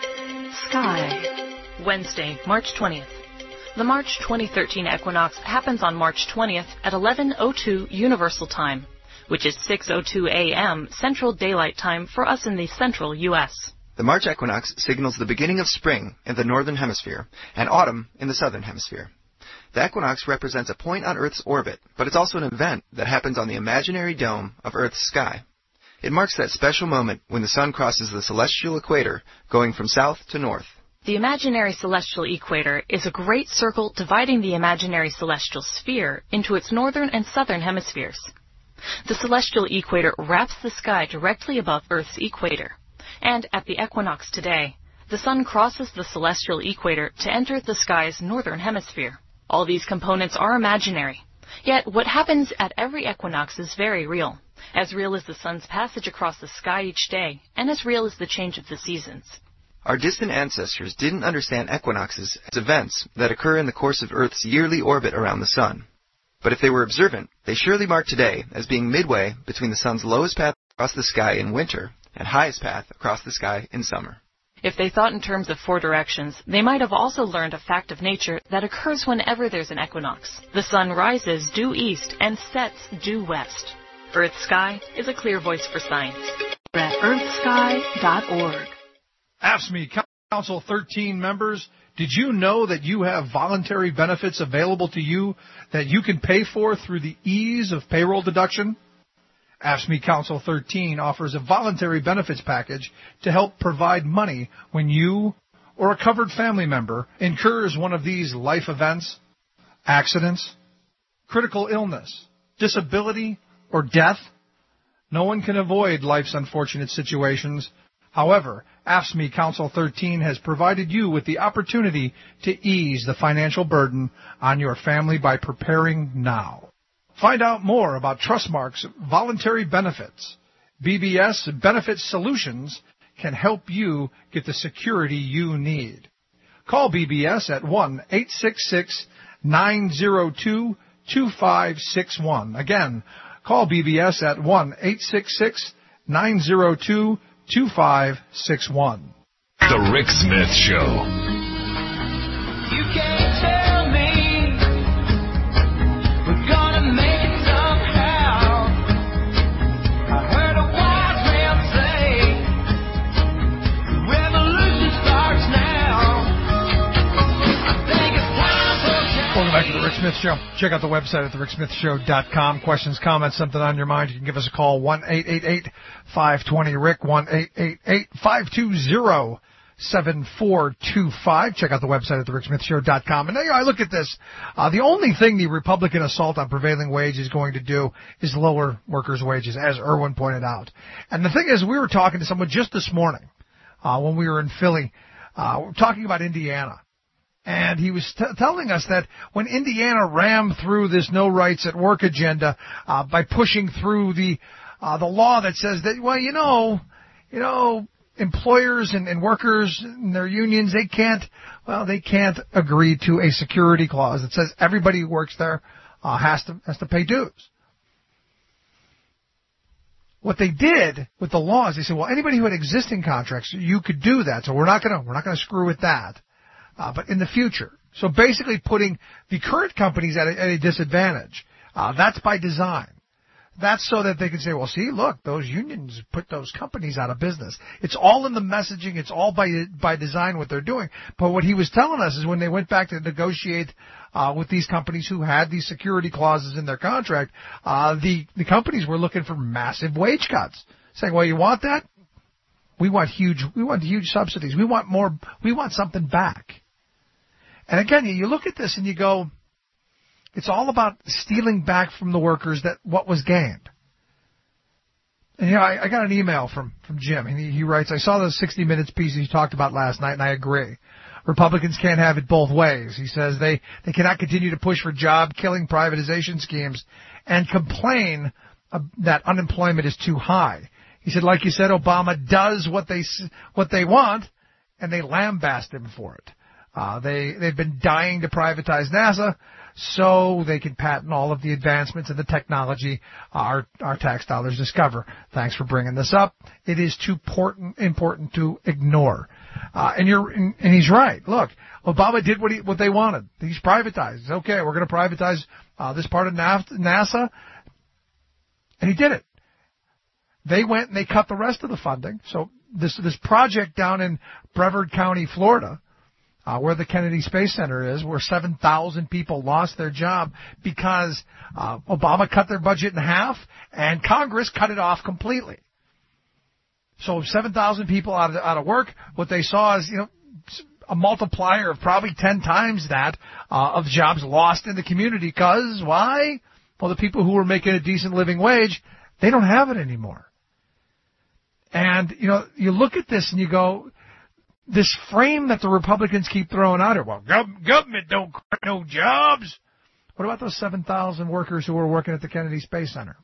sky. Wednesday, March 20th. The March 2013 equinox happens on March 20th at 11:02 Universal Time, which is 6:02 a.m. Central Daylight Time for us in the central U.S. The March equinox signals the beginning of spring in the northern hemisphere and autumn in the southern hemisphere. The equinox represents a point on Earth's orbit, but it's also an event that happens on the imaginary dome of Earth's sky. It marks that special moment when the sun crosses the celestial equator, going from south to north. The imaginary celestial equator is a great circle dividing the imaginary celestial sphere into its northern and southern hemispheres. The celestial equator wraps the sky directly above Earth's equator, and at the equinox today, the sun crosses the celestial equator to enter the sky's northern hemisphere. All these components are imaginary, yet what happens at every equinox is very real as the sun's passage across the sky each day, and as real as the change of the seasons. Our distant ancestors didn't understand equinoxes as events that occur in the course of Earth's yearly orbit around the sun. But if they were observant, they surely mark today as being midway between the sun's lowest path across the sky in winter and highest path across the sky in summer. If they thought in terms of four directions, they might have also learned a fact of nature that occurs whenever there's an equinox. The sun rises due east and sets due west. Earth Sky is a clear voice for science. At earthsky.org. AFSCME Council 13 members, did you know that you have voluntary benefits available to you that you can pay for through the ease of payroll deduction? AFSCME Council 13 offers a voluntary benefits package to help provide money when you or a covered family member incurs one of these life events, accidents, critical illness, disability, or death. No one can avoid life's unfortunate situations. However, AFSCME Council 13 has provided you with the opportunity to ease the financial burden on your family by preparing now. Find out more about Trustmark's voluntary benefits. BBS Benefit Solutions can help you get the security you need. Call BBS at 1-866-902-2561. Again, call BBS at 1-866-902-2561. The Rick Smith Show. You can't tell me we're gonna make it somehow. I heard a wise man say revolution starts now. I think it's time for change. Welcome back to The Rick Smith Show. Check out the website at thericksmithshow.com. Questions, comments, something on your mind, you can give us a call, 1-888-520-RICK, 1-888-520-7425. Check out the website at thericksmithshow.com. And I look at this. The only thing the Republican assault on prevailing wage is going to do is lower workers' wages, as Erwin pointed out. And the thing is, we were talking to someone just this morning when we were in Philly, talking about Indiana. And he was telling us that when Indiana rammed through this no rights at work agenda by pushing through the law that says that, well, you know, employers and workers and their unions, they can't agree to a security clause that says everybody who works there has to pay dues. What they did with the law is they said, well, anybody who had existing contracts, you could do that. So we're not gonna screw with that. But in the future. So basically putting the current companies at a disadvantage. That's by design. That's so that they can say, well, see, look, those unions put those companies out of business. It's all in the messaging. It's all by design what they're doing. But what he was telling us is when they went back to negotiate with these companies who had these security clauses in their contract, the companies were looking for massive wage cuts, saying, well, you want that? We want huge subsidies. We want something back. And again, you look at this and you go, it's all about stealing back from the workers what was gained. And I got an email from Jim, and he writes, I saw the 60 Minutes piece he talked about last night, and I agree. Republicans can't have it both ways. He says they cannot continue to push for job-killing privatization schemes and complain that unemployment is too high. He said, like you said, Obama does what they want, and they lambast him for it. They've been dying to privatize NASA so they can patent all of the advancements in the technology our tax dollars discover. Thanks for bringing this up. It is too important to ignore. And he's right. Look, Obama did what they wanted. He's privatized. Okay, we're going to privatize this part of NASA, and he did it. They went and they cut the rest of the funding. So this project down in Brevard County, Florida, where the Kennedy Space Center is, where 7,000 people lost their job because Obama cut their budget in half and Congress cut it off completely. So 7,000 people out of work. What they saw is, a multiplier of probably 10 times that of jobs lost in the community. Because why? Well, the people who were making a decent living wage, they don't have it anymore. And you look at this and you go, this frame that the Republicans keep throwing out here, well, government don't create no jobs. What about those 7,000 workers who were working at the Kennedy Space Center?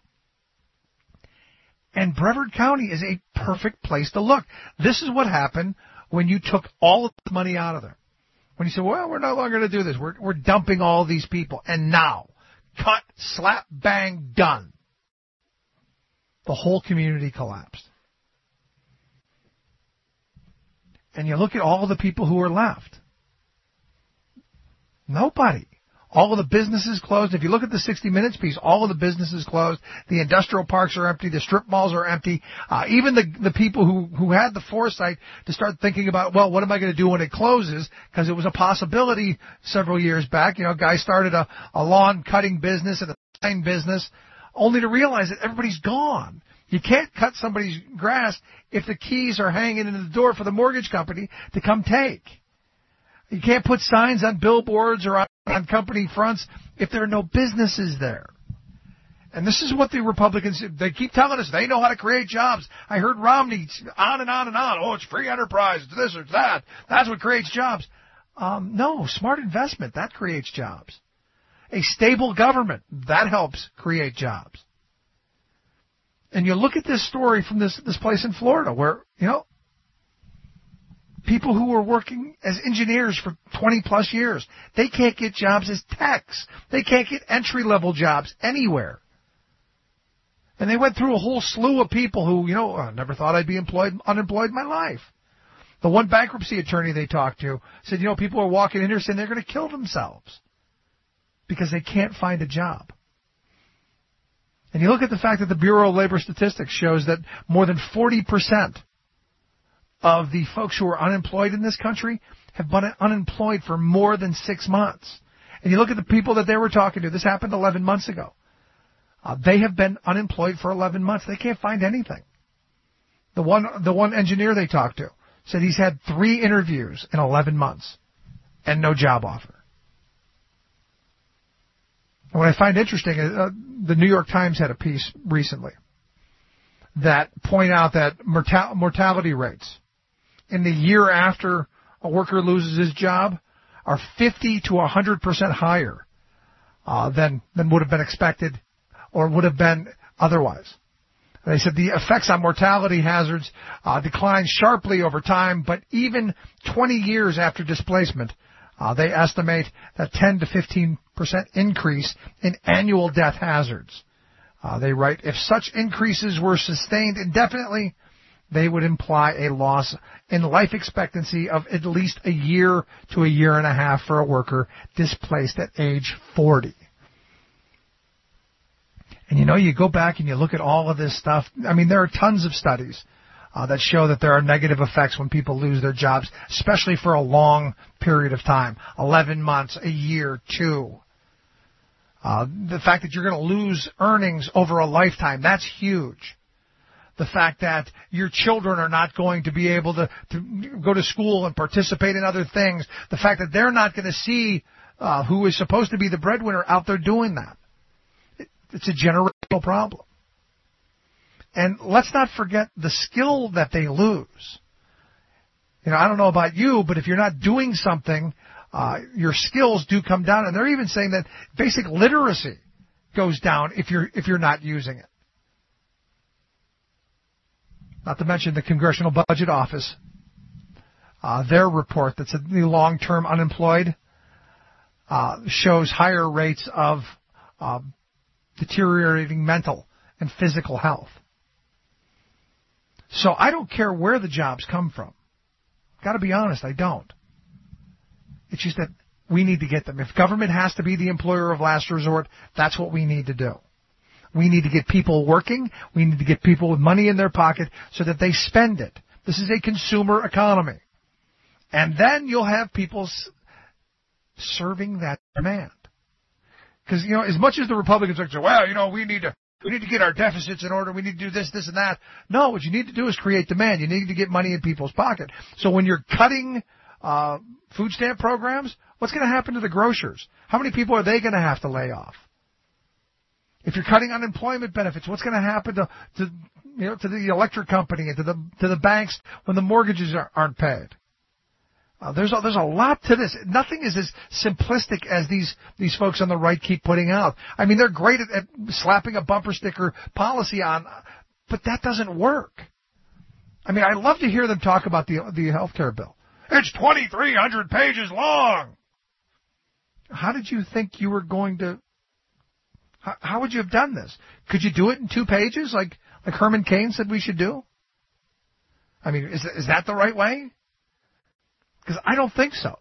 And Brevard County is a perfect place to look. This is what happened when you took all of the money out of there. When you said, well, we're no longer going to do this. We're dumping all these people. And now, cut, slap, bang, done. The whole community collapsed. And you look at all the people who are left. Nobody. All of the businesses closed. If you look at the 60 Minutes piece, all of the businesses closed. The industrial parks are empty. The strip malls are empty. Even the people who had the foresight to start thinking about, well, what am I going to do when it closes? Because it was a possibility several years back. Guys started a lawn cutting business and a sign business, only to realize that everybody's gone. You can't cut somebody's grass if the keys are hanging in the door for the mortgage company to come take. You can't put signs on billboards or on company fronts if there are no businesses there. And this is what the Republicans, they keep telling us they know how to create jobs. I heard Romney on and on and on. Oh, it's free enterprise, it's this or that. That's what creates jobs. No, smart investment, that creates jobs. A stable government, that helps create jobs. And you look at this story from this place in Florida where, people who were working as engineers for 20 plus years, they can't get jobs as techs. They can't get entry-level jobs anywhere. And they went through a whole slew of people who, I never thought I'd be unemployed in my life. The one bankruptcy attorney they talked to said, people are walking in here saying they're going to kill themselves because they can't find a job. And you look at the fact that the Bureau of Labor Statistics shows that more than 40% of the folks who are unemployed in this country have been unemployed for more than 6 months. And you look at the people that they were talking to. This happened 11 months ago. They have been unemployed for 11 months. They can't find anything. The one engineer they talked to said he's had 3 interviews in 11 months and no job offer. And what I find interesting is the New York Times had a piece recently that point out that mortality rates in the year after a worker loses his job are 50 to 100% higher than would have been expected or would have been otherwise. They said the effects on mortality hazards decline sharply over time, but even 20 years after displacement, they estimate that 10 to 15% increase in annual death hazards. They write, if such increases were sustained indefinitely, they would imply a loss in life expectancy of at least a year to a year and a half for a worker displaced at age 40. And you go back and you look at all of this stuff. I mean, there are tons of studies that show that there are negative effects when people lose their jobs, especially for a long period of time, 11 months, a year, 2. The fact that you're going to lose earnings over a lifetime, that's huge. the fact that your children are not going to be able to go to school and participate in other things, the fact that they're not going to see who is supposed to be the breadwinner out there doing that. It's a generational problem. And let's not forget the skill that they lose. I don't know about you, but if you're not doing something, your skills do come down. And they're even saying that basic literacy goes down if you're not using it. Not to mention the Congressional Budget Office, their report that said the long-term unemployed shows higher rates of deteriorating mental and physical health. So I don't care where the jobs come from. Got to be honest, I don't. It's just that we need to get them. If government has to be the employer of last resort, that's what we need to do. We need to get people working. We need to get people with money in their pocket so that they spend it. This is a consumer economy. And then you'll have people serving that demand. Because, as much as the Republicans are saying, well, we need to get our deficits in order. We need to do this, and that. No, what you need to do is create demand. You need to get money in people's pocket. So when you're cutting food stamp programs, what's going to happen to the grocers? How many people are they going to have to lay off? If you're cutting unemployment benefits, what's going to happen to the electric company and to the banks when the mortgages aren't paid? There's a lot to this. Nothing is as simplistic as these folks on the right keep putting out. I mean, they're great at slapping a bumper sticker policy on, but that doesn't work. I mean, I love to hear them talk about the health care bill. It's 2,300 pages long. How did you think you were going to? How would you have done this? Could you do it in 2 pages, like Herman Cain said we should do? I mean, is that the right way? Because I don't think so.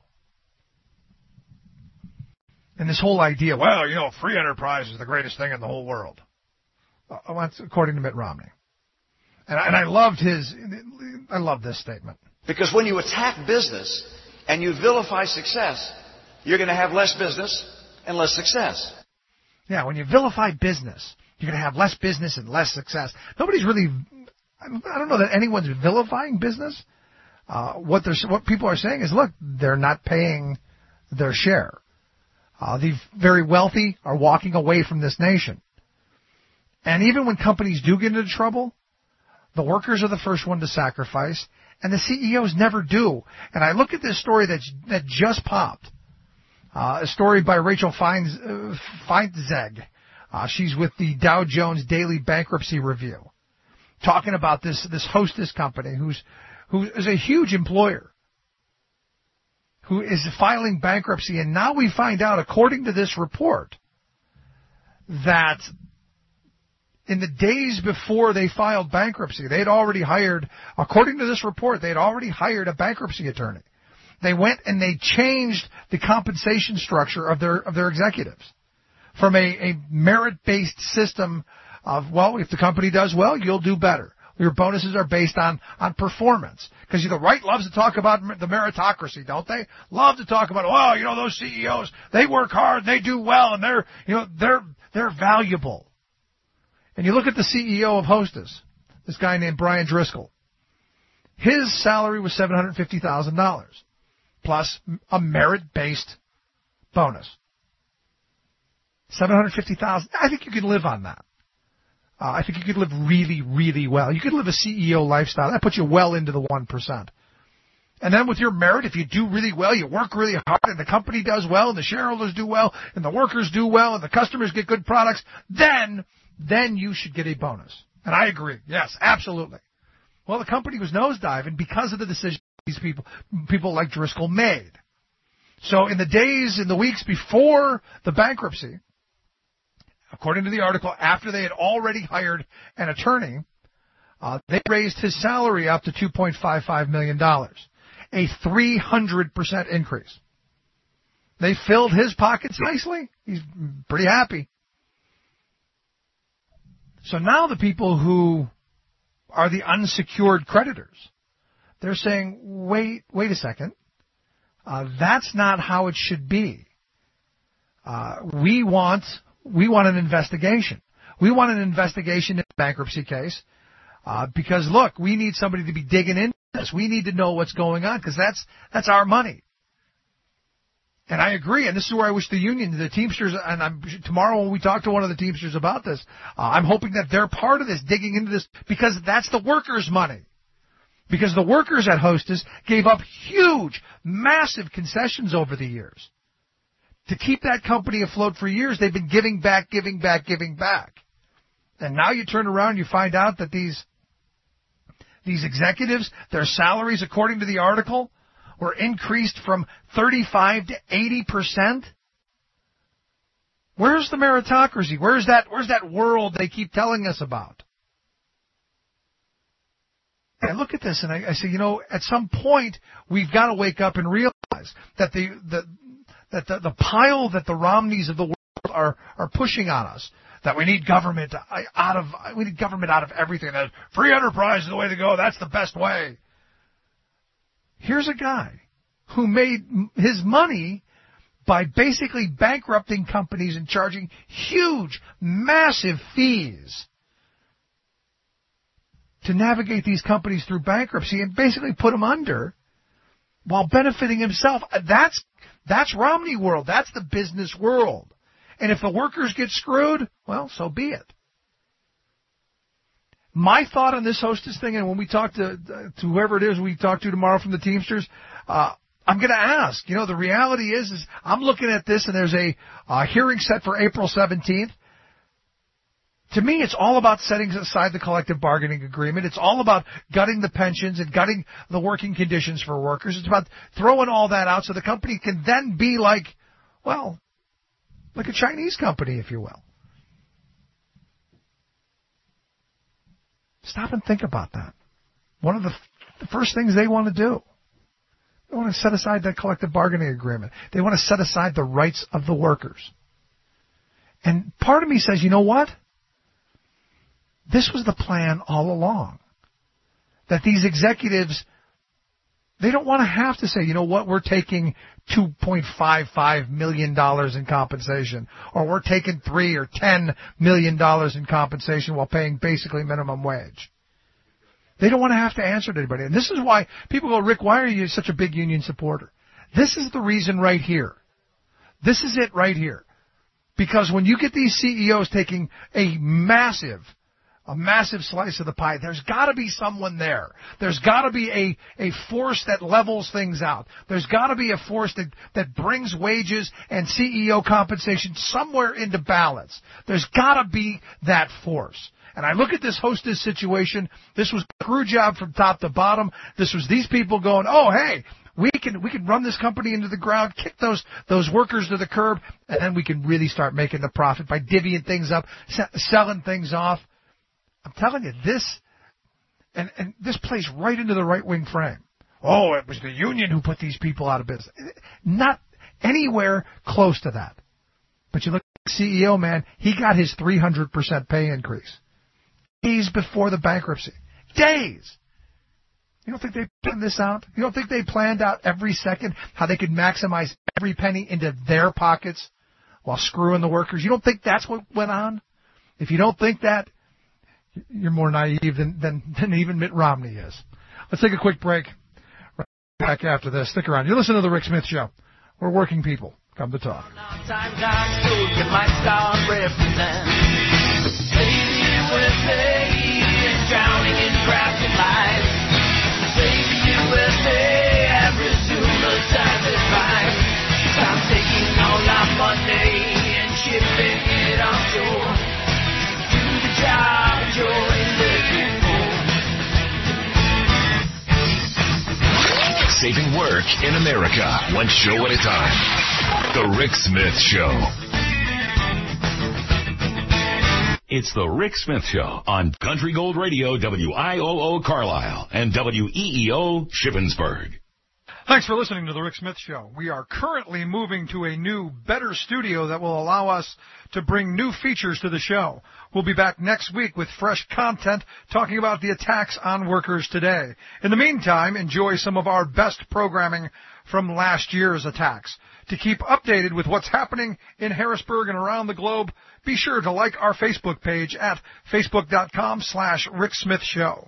And this whole idea, free enterprise is the greatest thing in the whole world. That's according to Mitt Romney. And I loved this statement. Because when you attack business and you vilify success, you're going to have less business and less success. Yeah, when you vilify business, you're going to have less business and less success. Nobody's really, I don't know that anyone's vilifying business. What people are saying is, look, they're not paying their share. The very wealthy are walking away from this nation. And even when companies do get into trouble, the workers are the first one to sacrifice, and the CEOs never do. And I look at this story that just popped. A story by Rachel Feinzeg. She's with the Dow Jones Daily Bankruptcy Review, talking about this Hostess company who is a huge employer, who is filing bankruptcy. And now we find out, according to this report, that in the days before they filed bankruptcy, they had already hired, according to this report, they had already hired a bankruptcy attorney. They went and they changed the compensation structure of their executives from a merit-based system of, if the company does well, you'll do better. Your bonuses are based on performance. Because the right loves to talk about the meritocracy, don't they? Love to talk about, those CEOs, they work hard, they do well, and they're valuable. And you look at the CEO of Hostess, this guy named Brian Driscoll. His salary was $750,000 plus a merit-based bonus. $750,000. I think you could live on that. I think you could live really, really well. You could live a CEO lifestyle. That puts you well into the 1%. And then with your merit, if you do really well, you work really hard, and the company does well, and the shareholders do well, and the workers do well, and the customers get good products, then you should get a bonus. And I agree. Yes, absolutely. Well, the company was nosediving because of the decision these people like Driscoll made. So in the weeks before the bankruptcy, according to the article, after they had already hired an attorney, they raised his salary up to $2.55 million, a 300% increase. They filled his pockets nicely. He's pretty happy. So now the people who are the unsecured creditors, they're saying, wait a second. That's not how it should be. We want an investigation. We want an investigation in the bankruptcy case Because, look, we need somebody to be digging into this. We need to know what's going on because that's our money. And I agree, and this is where I wish the union, the Teamsters, and tomorrow when we talk to one of the Teamsters about this, I'm hoping that they're part of this, digging into this, because that's the workers' money. Because the workers at Hostess gave up huge, massive concessions over the years. To keep that company afloat for years, they've been giving back. And now you turn around and you find out that these executives, their salaries, according to the article, were increased from 35 to 80%. Where's the meritocracy? Where's that world they keep telling us about? I look at this and I say, at some point we've got to wake up and realize that the pile that the Romneys of the world are pushing on us, that we need government out of everything. That free enterprise is the way to go. That's the best way. Here's a guy who made his money by basically bankrupting companies and charging huge, massive fees to navigate these companies through bankruptcy and basically put them under while benefiting himself. That's Romney world. That's the business world. And if the workers get screwed, well, so be it. My thought on this Hostess thing, and when we talk to whoever it is we talk to tomorrow from the Teamsters, I'm going to ask. The reality is I'm looking at this, and there's a hearing set for April 17th. To me, it's all about setting aside the collective bargaining agreement. It's all about gutting the pensions and gutting the working conditions for workers. It's about throwing all that out so the company can then be like a Chinese company, if you will. Stop and think about that. One of the first things they want to do, they want to set aside that collective bargaining agreement. They want to set aside the rights of the workers. And part of me says, you know what? This was the plan all along. That these executives, they don't want to have to say, you know what, we're taking $2.55 million in compensation, or we're taking $3 or $10 million in compensation while paying basically minimum wage. They don't want to have to answer to anybody. And this is why people go, Rick, why are you such a big union supporter? This is the reason right here. This is it right here. Because when you get these CEOs taking a massive slice of the pie, there's got to be someone there. There's got to be a force that levels things out. There's got to be a force that brings wages and CEO compensation somewhere into balance. There's got to be that force. And I look at this Hostess situation. This was a screw job from top to bottom. This was these people going, oh, hey, we can run this company into the ground, kick those workers to the curb, and then we can really start making the profit by divvying things up, selling things off. I'm telling you, this plays right into the right-wing frame. Oh, it was the union who put these people out of business. Not anywhere close to that. But you look at the CEO, man, he got his 300% pay increase. Days before the bankruptcy. Days. You don't think they planned this out? You don't think they planned out every second how they could maximize every penny into their pockets while screwing the workers? You don't think that's what went on? If you don't think that, you're more naive than even Mitt Romney is. Let's take a quick break. Right back after this. Stick around. You're listening to The Rick Smith Show. We're working people. Come to talk. Drowning in traffic lights. Save the USA and resume the time advice. Stop taking all our money and shipping it offshore. Do the job you're looking for. Saving work in America, one show at a time. The Rick Smith Show. It's the Rick Smith Show on Country Gold Radio, WIOO Carlisle, and WEEO Shippensburg. Thanks for listening to The Rick Smith Show. We are currently moving to a new, better studio that will allow us to bring new features to the show. We'll be back next week with fresh content talking about the attacks on workers today. In the meantime, enjoy some of our best programming from last year's attacks. To keep updated with what's happening in Harrisburg and around the globe, be sure to like our Facebook page at facebook.com/Rick Smith Show.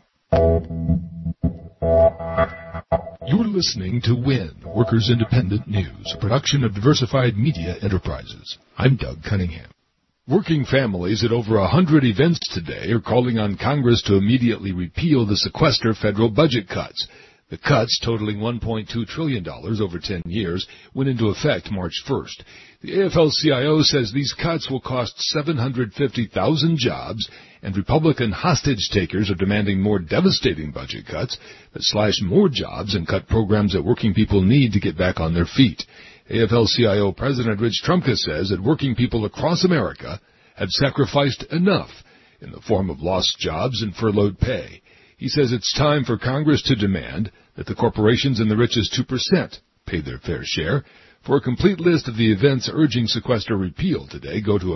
You're listening to WIN, Workers Independent News, a production of Diversified Media Enterprises. I'm Doug Cunningham. Working families at over 100 events today are calling on Congress to immediately repeal the sequester federal budget cuts. The cuts, totaling $1.2 trillion over 10 years, went into effect March 1st. The AFL-CIO says these cuts will cost 750,000 jobs, and Republican hostage-takers are demanding more devastating budget cuts that slash more jobs and cut programs that working people need to get back on their feet. AFL-CIO President Rich Trumka says that working people across America have sacrificed enough in the form of lost jobs and furloughed pay. He says it's time for Congress to demand that the corporations and the richest 2% pay their fair share. For a complete list of the events urging sequester repeal today, go to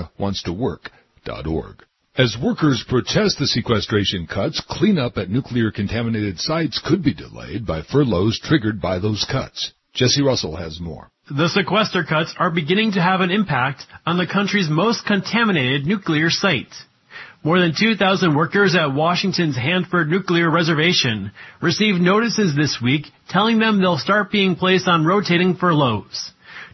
americawantstowork.org. As workers protest the sequestration cuts, cleanup at nuclear-contaminated sites could be delayed by furloughs triggered by those cuts. Jesse Russell has more. The sequester cuts are beginning to have an impact on the country's most contaminated nuclear site. More than 2,000 workers at Washington's Hanford Nuclear Reservation received notices this week telling them they'll start being placed on rotating furloughs.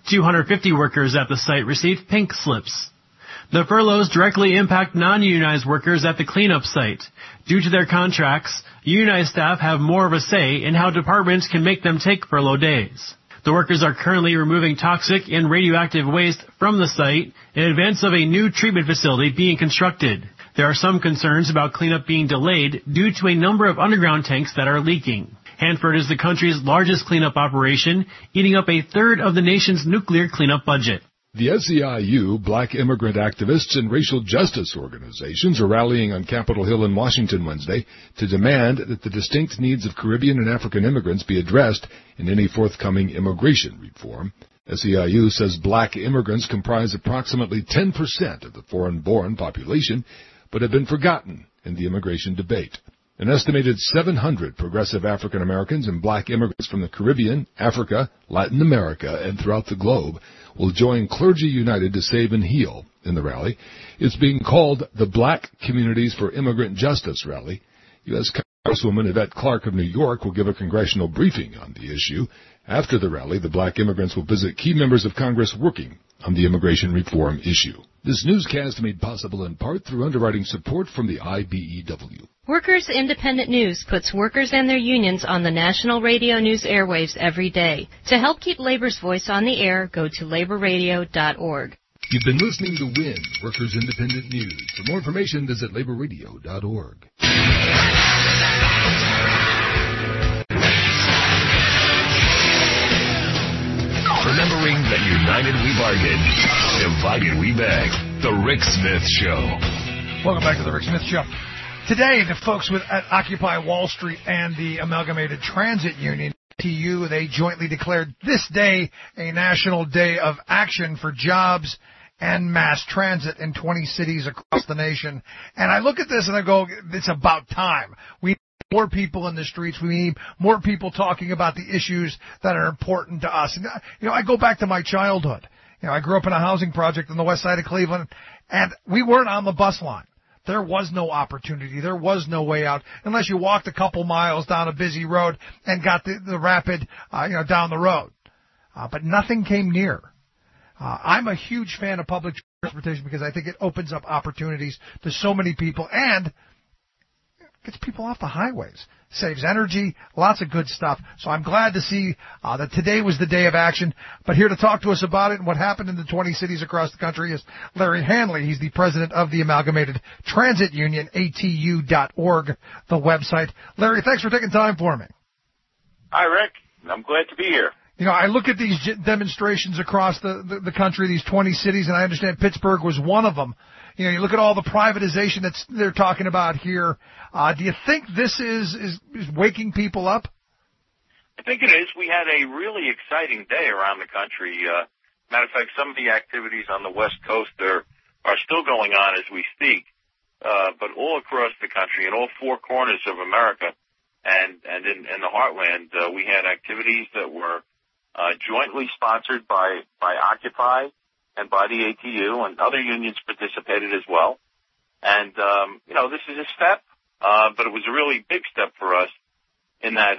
250 workers at the site received pink slips. The furloughs directly impact non-unionized workers at the cleanup site. Due to their contracts, unionized staff have more of a say in how departments can make them take furlough days. The workers are currently removing toxic and radioactive waste from the site in advance of a new treatment facility being constructed. There are some concerns about cleanup being delayed due to a number of underground tanks that are leaking. Hanford is the country's largest cleanup operation, eating up a third of the nation's nuclear cleanup budget. The SEIU, black immigrant activists, and racial justice organizations are rallying on Capitol Hill in Washington Wednesday to demand that the distinct needs of Caribbean and African immigrants be addressed in any forthcoming immigration reform. SEIU says black immigrants comprise approximately 10% of the foreign-born population, but have been forgotten in the immigration debate. An estimated 700 progressive African Americans and black immigrants from the Caribbean, Africa, Latin America, and throughout the globe will join Clergy United to Save and Heal in the rally. It's being called the Black Communities for Immigrant Justice Rally. U.S. Congresswoman Yvette Clarke of New York will give a congressional briefing on the issue. After the rally, the black immigrants will visit key members of Congress working on the immigration reform issue. This newscast made possible in part through underwriting support from the IBEW. Workers Independent News puts workers and their unions on the national radio news airwaves every day. To help keep labor's voice on the air, go to laborradio.org. You've been listening to WIN, Workers Independent News. For more information, visit laborradio.org. Remembering that united we bargain, divided we beg. The Rick Smith Show. Welcome back to the Rick Smith Show. Today, the folks at Occupy Wall Street and the Amalgamated Transit Union, TU, they jointly declared this day a national day of action for jobs and mass transit in 20 cities across the nation. And I look at this and I go, it's about time. We need more people in the streets. We need more people talking about the issues that are important to us. And, I go back to my childhood. I grew up in a housing project on the west side of Cleveland, and we weren't on the bus line. There was no opportunity. There was no way out unless you walked a couple miles down a busy road and got the rapid, down the road. But nothing came near. I'm a huge fan of public transportation because I think it opens up opportunities to so many people and gets people off the highways, saves energy, lots of good stuff. So I'm glad to see that today was the day of action. But here to talk to us about it and what happened in the 20 cities across the country is Larry Hanley. He's the president of the Amalgamated Transit Union, atu.org, the website. Larry, thanks for taking time for me. Hi, Rick. I'm glad to be here. I look at these demonstrations across the country, these 20 cities, and I understand Pittsburgh was one of them. You look at all the privatization they're talking about here. Do you think this is waking people up? I think it is. We had a really exciting day around the country. Matter of fact, some of the activities on the West Coast are still going on as we speak. But all across the country, in all four corners of America and in the heartland, we had activities that were jointly sponsored by Occupy and by the ATU, and other unions participated as well. And, this is a step, but it was a really big step for us in that,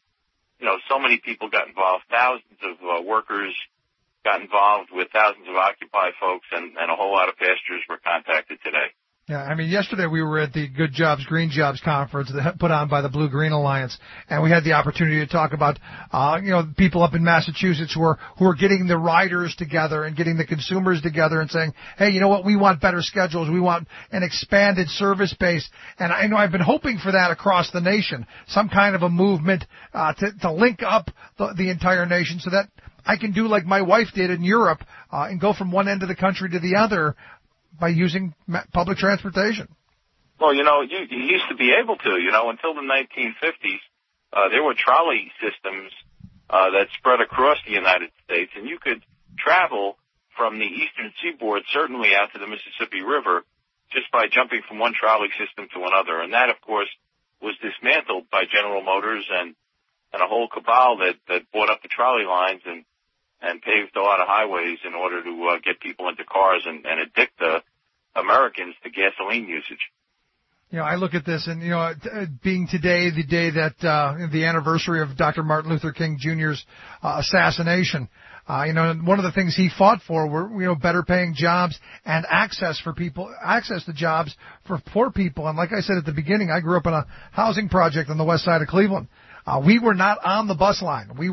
so many people got involved. Thousands of workers got involved with thousands of Occupy folks, and a whole lot of pastors were contacted today. Yeah, I mean, yesterday we were at the Good Jobs, Green Jobs conference put on by the Blue Green Alliance, and we had the opportunity to talk about, people up in Massachusetts who are getting the riders together and getting the consumers together and saying, hey, you know what, we want better schedules, we want an expanded service base, and I know I've been hoping for that across the nation, some kind of a movement to link up the entire nation so that I can do like my wife did in Europe and go from one end of the country to the other by using public transportation. Well, you used to be able to, until the 1950s, there were trolley systems that spread across the United States, and you could travel from the eastern seaboard, certainly out to the Mississippi River, just by jumping from one trolley system to another. And that, of course, was dismantled by General Motors and a whole cabal that bought up the trolley lines and paved a lot of highways in order to get people into cars and addict Americans to gasoline usage. I look at this and, being today the day that the anniversary of Dr. Martin Luther King Jr.'s assassination, one of the things he fought for were, better paying jobs and access to jobs for poor people. And like I said at the beginning, I grew up in a housing project on the west side of Cleveland. We were not on the bus line. We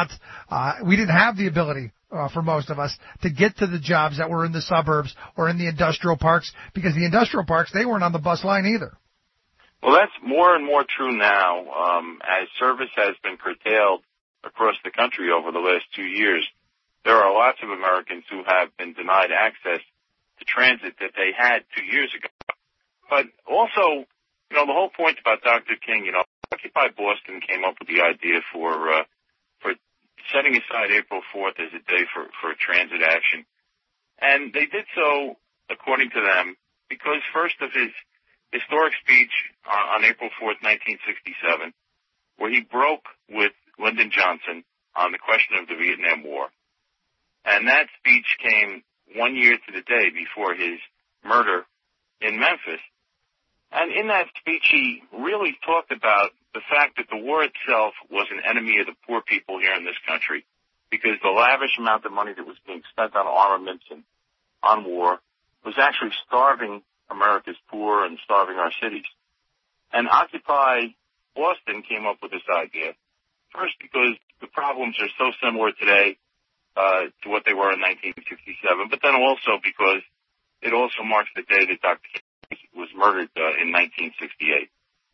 didn't have the ability, for most of us, to get to the jobs that were in the suburbs or in the industrial parks, because the industrial parks, they weren't on the bus line either. Well, that's more and more true now. As service has been curtailed across the country over the last 2 years, there are lots of Americans who have been denied access to transit that they had 2 years ago. But also, the whole point about Dr. King, Occupy Boston came up with the idea for setting aside April 4th as a day for transit action. And they did so, according to them, because first of his historic speech on April 4th, 1967, where he broke with Lyndon Johnson on the question of the Vietnam War. And that speech came 1 year to the day before his murder in Memphis. And in that speech, he really talked about the fact that the war itself was an enemy of the poor people here in this country, because the lavish amount of money that was being spent on armaments and on war was actually starving America's poor and starving our cities. And Occupy Boston came up with this idea, first because the problems are so similar today to what they were in 1967, but then also because it also marks the day that Dr. King was murdered in 1968.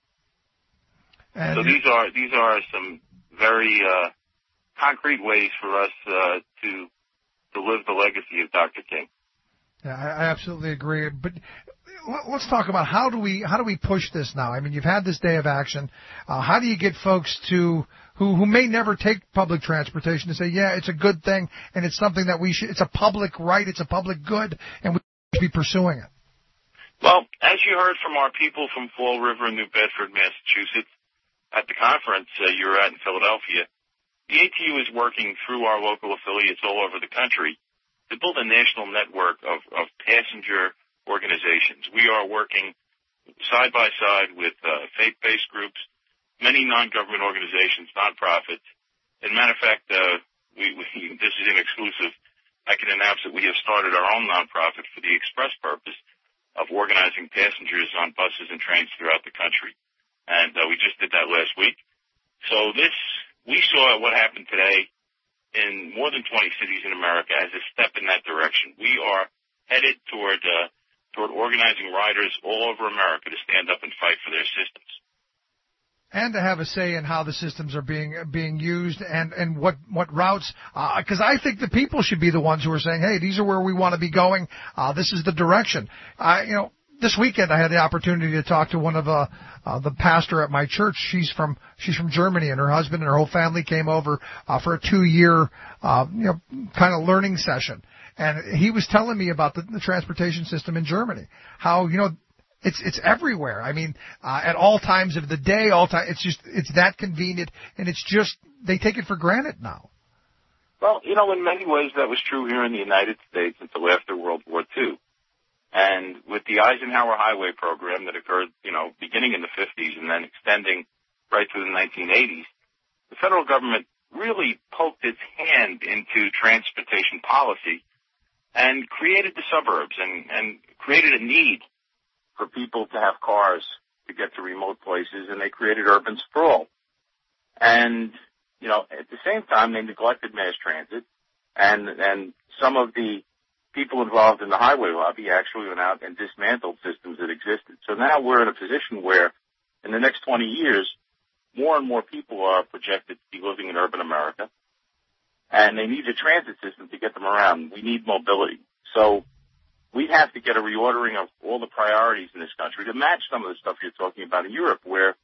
And so these are some very concrete ways for us to live the legacy of Dr. King. Yeah, I absolutely agree. But let's talk about how do we push this now? I mean, you've had this day of action. How do you get folks who may never take public transportation to say, yeah, it's a good thing and it's something that it's a public right, it's a public good, and we should be pursuing it? Well, as you heard from our people from Fall River and New Bedford, Massachusetts, at the conference you were at in Philadelphia, the ATU is working through our local affiliates all over the country to build a national network of passenger organizations. We are working side by side with faith-based groups, many non-government organizations, nonprofits. As a matter of fact, this is an exclusive. I can announce that we have started our own nonprofit for the express purpose of organizing passengers on buses and trains throughout the country. And we just did that last week. So we saw what happened today in more than 20 cities in America as a step in that direction. We are headed toward organizing riders all over America to stand up and fight for their systems. And to have a say in how the systems are being used and what routes, because I think the people should be the ones who are saying, hey, these are where we want to be going. This is the direction. this weekend I had the opportunity to talk to one of the pastor at my church. She's from Germany, and her husband and her whole family came over for a 2-year kind of learning session. And he was telling me about the transportation system in Germany, how it's everywhere. I mean, at all times of the day, it's that convenient, and it's just they take it for granted now. Well, in many ways that was true here in the United States until after World War II. And with the Eisenhower Highway Program that occurred, beginning in the 50s and then extending right through the 1980s, the federal government really poked its hand into transportation policy and created the suburbs and created a need for people to have cars to get to remote places, and they created urban sprawl. And, at the same time, they neglected mass transit, and some of the people involved in the highway lobby actually went out and dismantled systems that existed. So now we're in a position where in the next 20 years, more and more people are projected to be living in urban America, and they need a transit system to get them around. We need mobility. So we have to get a reordering of all the priorities in this country to match some of the stuff you're talking about in Europe, where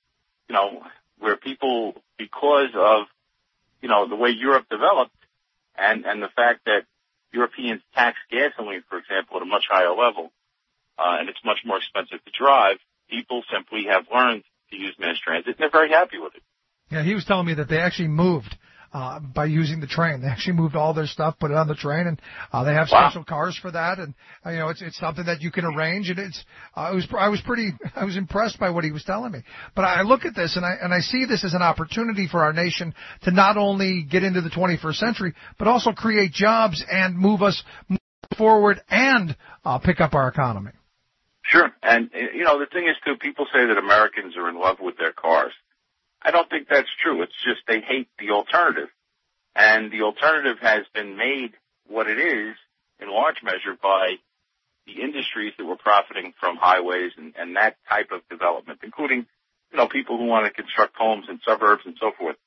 people, because of, the way Europe developed and the fact that Europeans tax gasoline, for example, at a much higher level, and it's much more expensive to drive, people simply have learned to use mass transit, and they're very happy with it. Yeah, he was telling me that they actually moved by using the train. They actually moved all their stuff, put it on the train, and they have special cars for that. And it's something that you can arrange. And I was impressed by what he was telling me. But I look at this and I see this as an opportunity for our nation to not only get into the 21st century, but also create jobs and move us forward and pick up our economy. Sure. And the thing is too, people say that Americans are in love with their cars. I don't think that's true. It's just they hate the alternative. And the alternative has been made what it is in large measure by the industries that were profiting from highways and that type of development, including, people who want to construct homes in suburbs and so forth.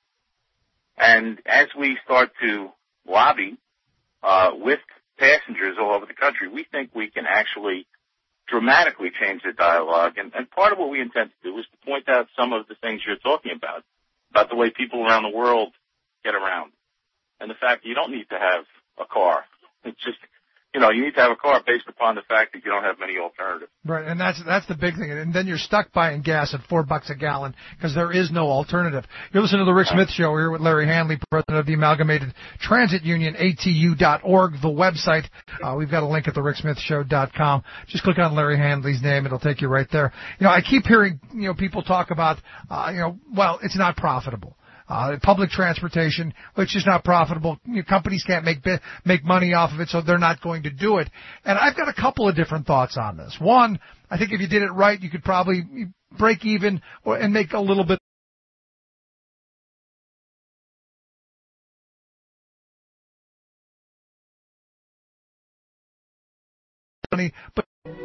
And as we start to lobby with passengers all over the country, we think we can actually dramatically change the dialogue. And part of what we intend to do is to point out some of the things you're talking about the way people around the world get around. And the fact that you don't need to have a car. It's just, you need to have a car based upon the fact that you don't have many alternatives. Right, and that's the big thing. And then you're stuck buying gas at $4 a gallon because there is no alternative. You're listening to the Rick Smith Show here with Larry Hanley, president of the Amalgamated Transit Union, ATU.org, the website. We've got a link at thericksmithshow.com. Just click on Larry Hanley's name. It'll take you right there. I keep hearing, people talk about, it's not profitable. Public transportation, which is not profitable. Companies can't make money off of it, so they're not going to do it. And I've got a couple of different thoughts on this. One, I think if you did it right, you could probably break even and make a little bit money, but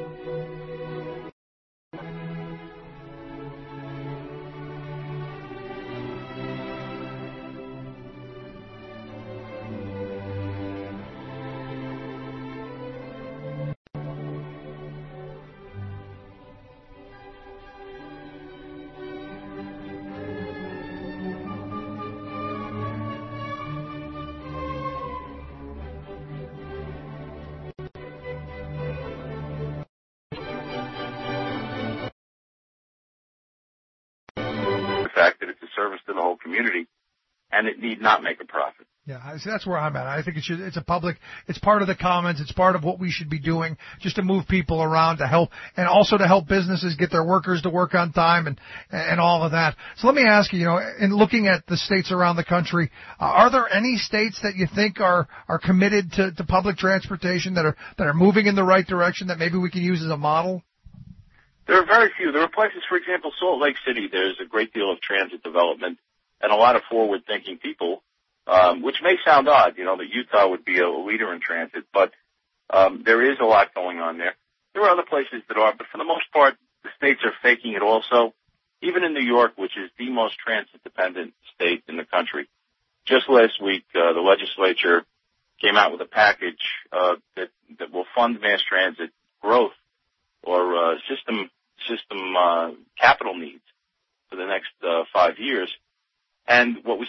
service to the whole community, and it need not make a profit. Yeah, that's where I'm at. I think it's it's part of the commons. It's part of what we should be doing just to move people around to help, and also to help businesses get their workers to work on time and all of that. So let me ask you, in looking at the states around the country, are there any states that you think are committed to public transportation that are moving in the right direction that maybe we can use as a model? There are very few. There are places, for example, Salt Lake City, there's a great deal of transit development and a lot of forward-thinking people, which may sound odd, that Utah would be a leader in transit, but there is a lot going on there. There are other places that are, but for the most part, the states are faking it also. Even in New York, which is the most transit-dependent state in the country, just last week, the legislature came out with a package that will fund mass transit growth or just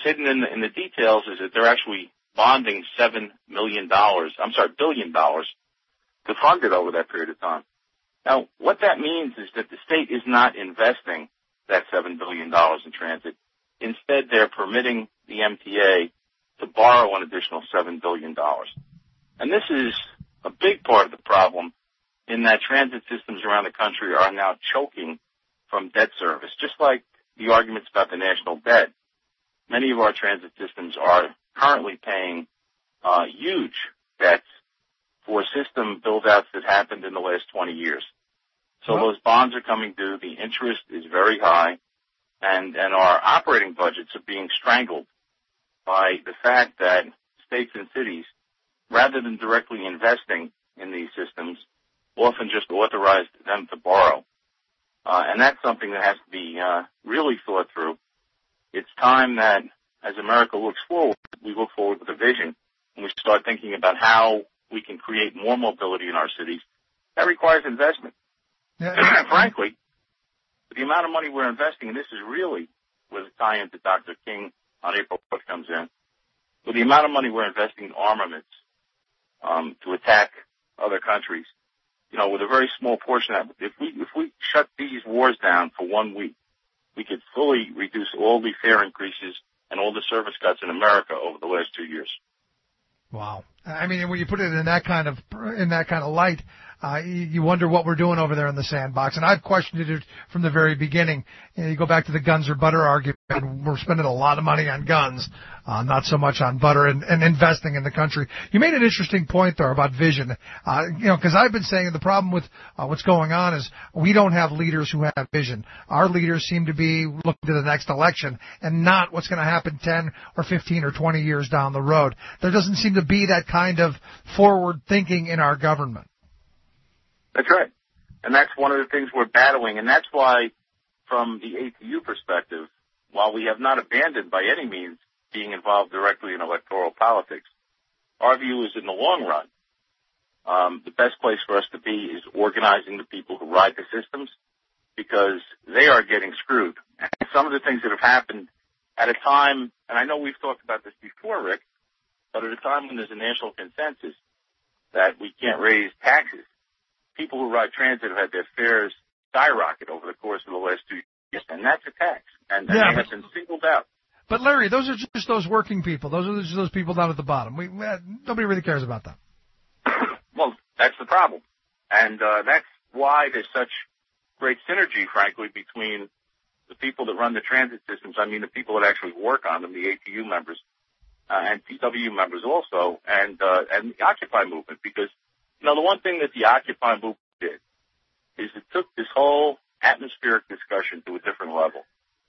hidden in the details is that they're actually bonding $7 billion to fund it over that period of time. Now, what that means is that the state is not investing that $7 billion in transit. Instead, they're permitting the MTA to borrow an additional $7 billion. And this is a big part of the problem in that transit systems around the country are now choking from debt service. Just like the arguments about the national debt, many of our transit systems are currently paying huge debts for system build-outs that happened in the last 20 years. So those bonds are coming due, the interest is very high, and our operating budgets are being strangled by the fact that states and cities, rather than directly investing in these systems, often just authorize them to borrow. And that's something that has to be really thought through. It's time that, as America looks forward, we look forward with a vision, and we start thinking about how we can create more mobility in our cities. That requires investment. Yeah. Frankly, the amount of money we're investing, and this is really where the tie-in to Dr. King on April 4th comes in, with the amount of money we're investing in armaments to attack other countries, with a very small portion of that, if we shut these wars down for 1 week, we could fully reduce all the fare increases and all the service cuts in America over the last 2 years. Wow. I mean, when you put it in that kind of light, you wonder what we're doing over there in the sandbox. And I've questioned it from the very beginning. You go back to the guns or butter argument. We're spending a lot of money on guns, not so much on butter and investing in the country. You made an interesting point there about vision. Because I've been saying the problem with what's going on is we don't have leaders who have vision. Our leaders seem to be looking to the next election and not what's going to happen 10 or 15 or 20 years down the road. There doesn't seem to be that kind of forward thinking in our government. That's right. And that's one of the things we're battling. And that's why, from the ATU perspective, while we have not abandoned by any means being involved directly in electoral politics, our view is in the long run, the best place for us to be is organizing the people who ride the systems, because they are getting screwed. And some of the things that have happened at a time, and I know we've talked about this before, Rick, but at a time when there's a national consensus that we can't raise taxes, people who ride transit have had their fares skyrocket over the course of the last 2 years, and that's a tax, and they have been singled out. But Larry, those are just those working people. Those are just those people down at the bottom. Nobody really cares about them. Well, that's the problem, and that's why there's such great synergy, frankly, between the people that run the transit systems. I mean, the people that actually work on them, the ATU members, and PW members also, and the Occupy movement, because the one thing that the Occupy movement did is it took this whole atmospheric discussion to a different level.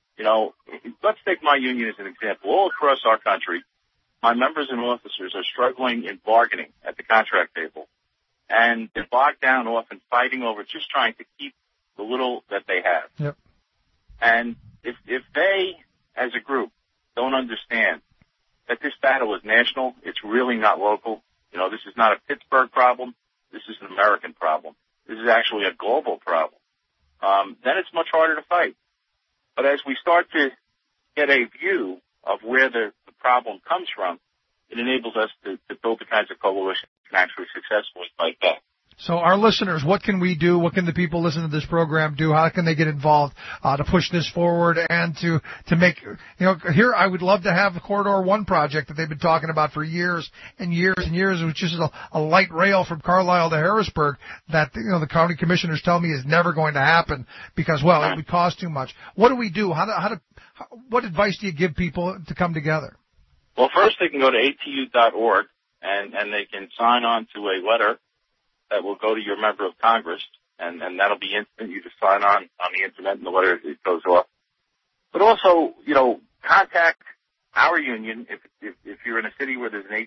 Let's take my union as an example. All across our country, my members and officers are struggling in bargaining at the contract table, and they're bogged down often fighting over just trying to keep the little that they have. Yep. And if they, as a group, don't understand that this battle is national, it's really not local. This is not a Pittsburgh problem. This is an American problem. This is actually a global problem. Then it's much harder to fight. But as we start to get a view of where the problem comes from, it enables us to build the kinds of coalitions that can actually successfully fight back. So our listeners, what can we do? What can the people listening to this program do? How can they get involved to push this forward and to make, here I would love to have the Corridor 1 project that they've been talking about for years and years and years, which is a light rail from Carlisle to Harrisburg that, the county commissioners tell me is never going to happen because, it would cost too much. What do we do? What advice do you give people to come together? Well, first they can go to atu.org and they can sign on to a letter that will go to your member of Congress, and that'll be instant. You just sign on the internet, and the letter it goes off. But also, contact our union if you're in a city where there's an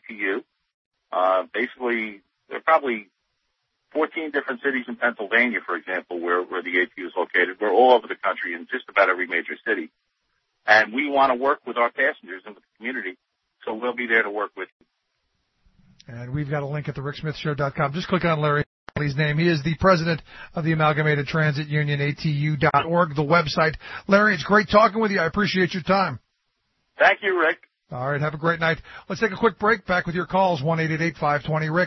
ATU. Basically, there are probably 14 different cities in Pennsylvania, for example, where the ATU is located. We're all over the country in just about every major city, and we want to work with our passengers and with the community, so we'll be there to work with you. And we've got a link at thericksmithshow.com. Just click on Larry's name. He is the president of the Amalgamated Transit Union, ATU.org, the website. Larry, it's great talking with you. I appreciate your time. Thank you, Rick. All right, have a great night. Let's take a quick break. Back with your calls, 1-888-520-RICK,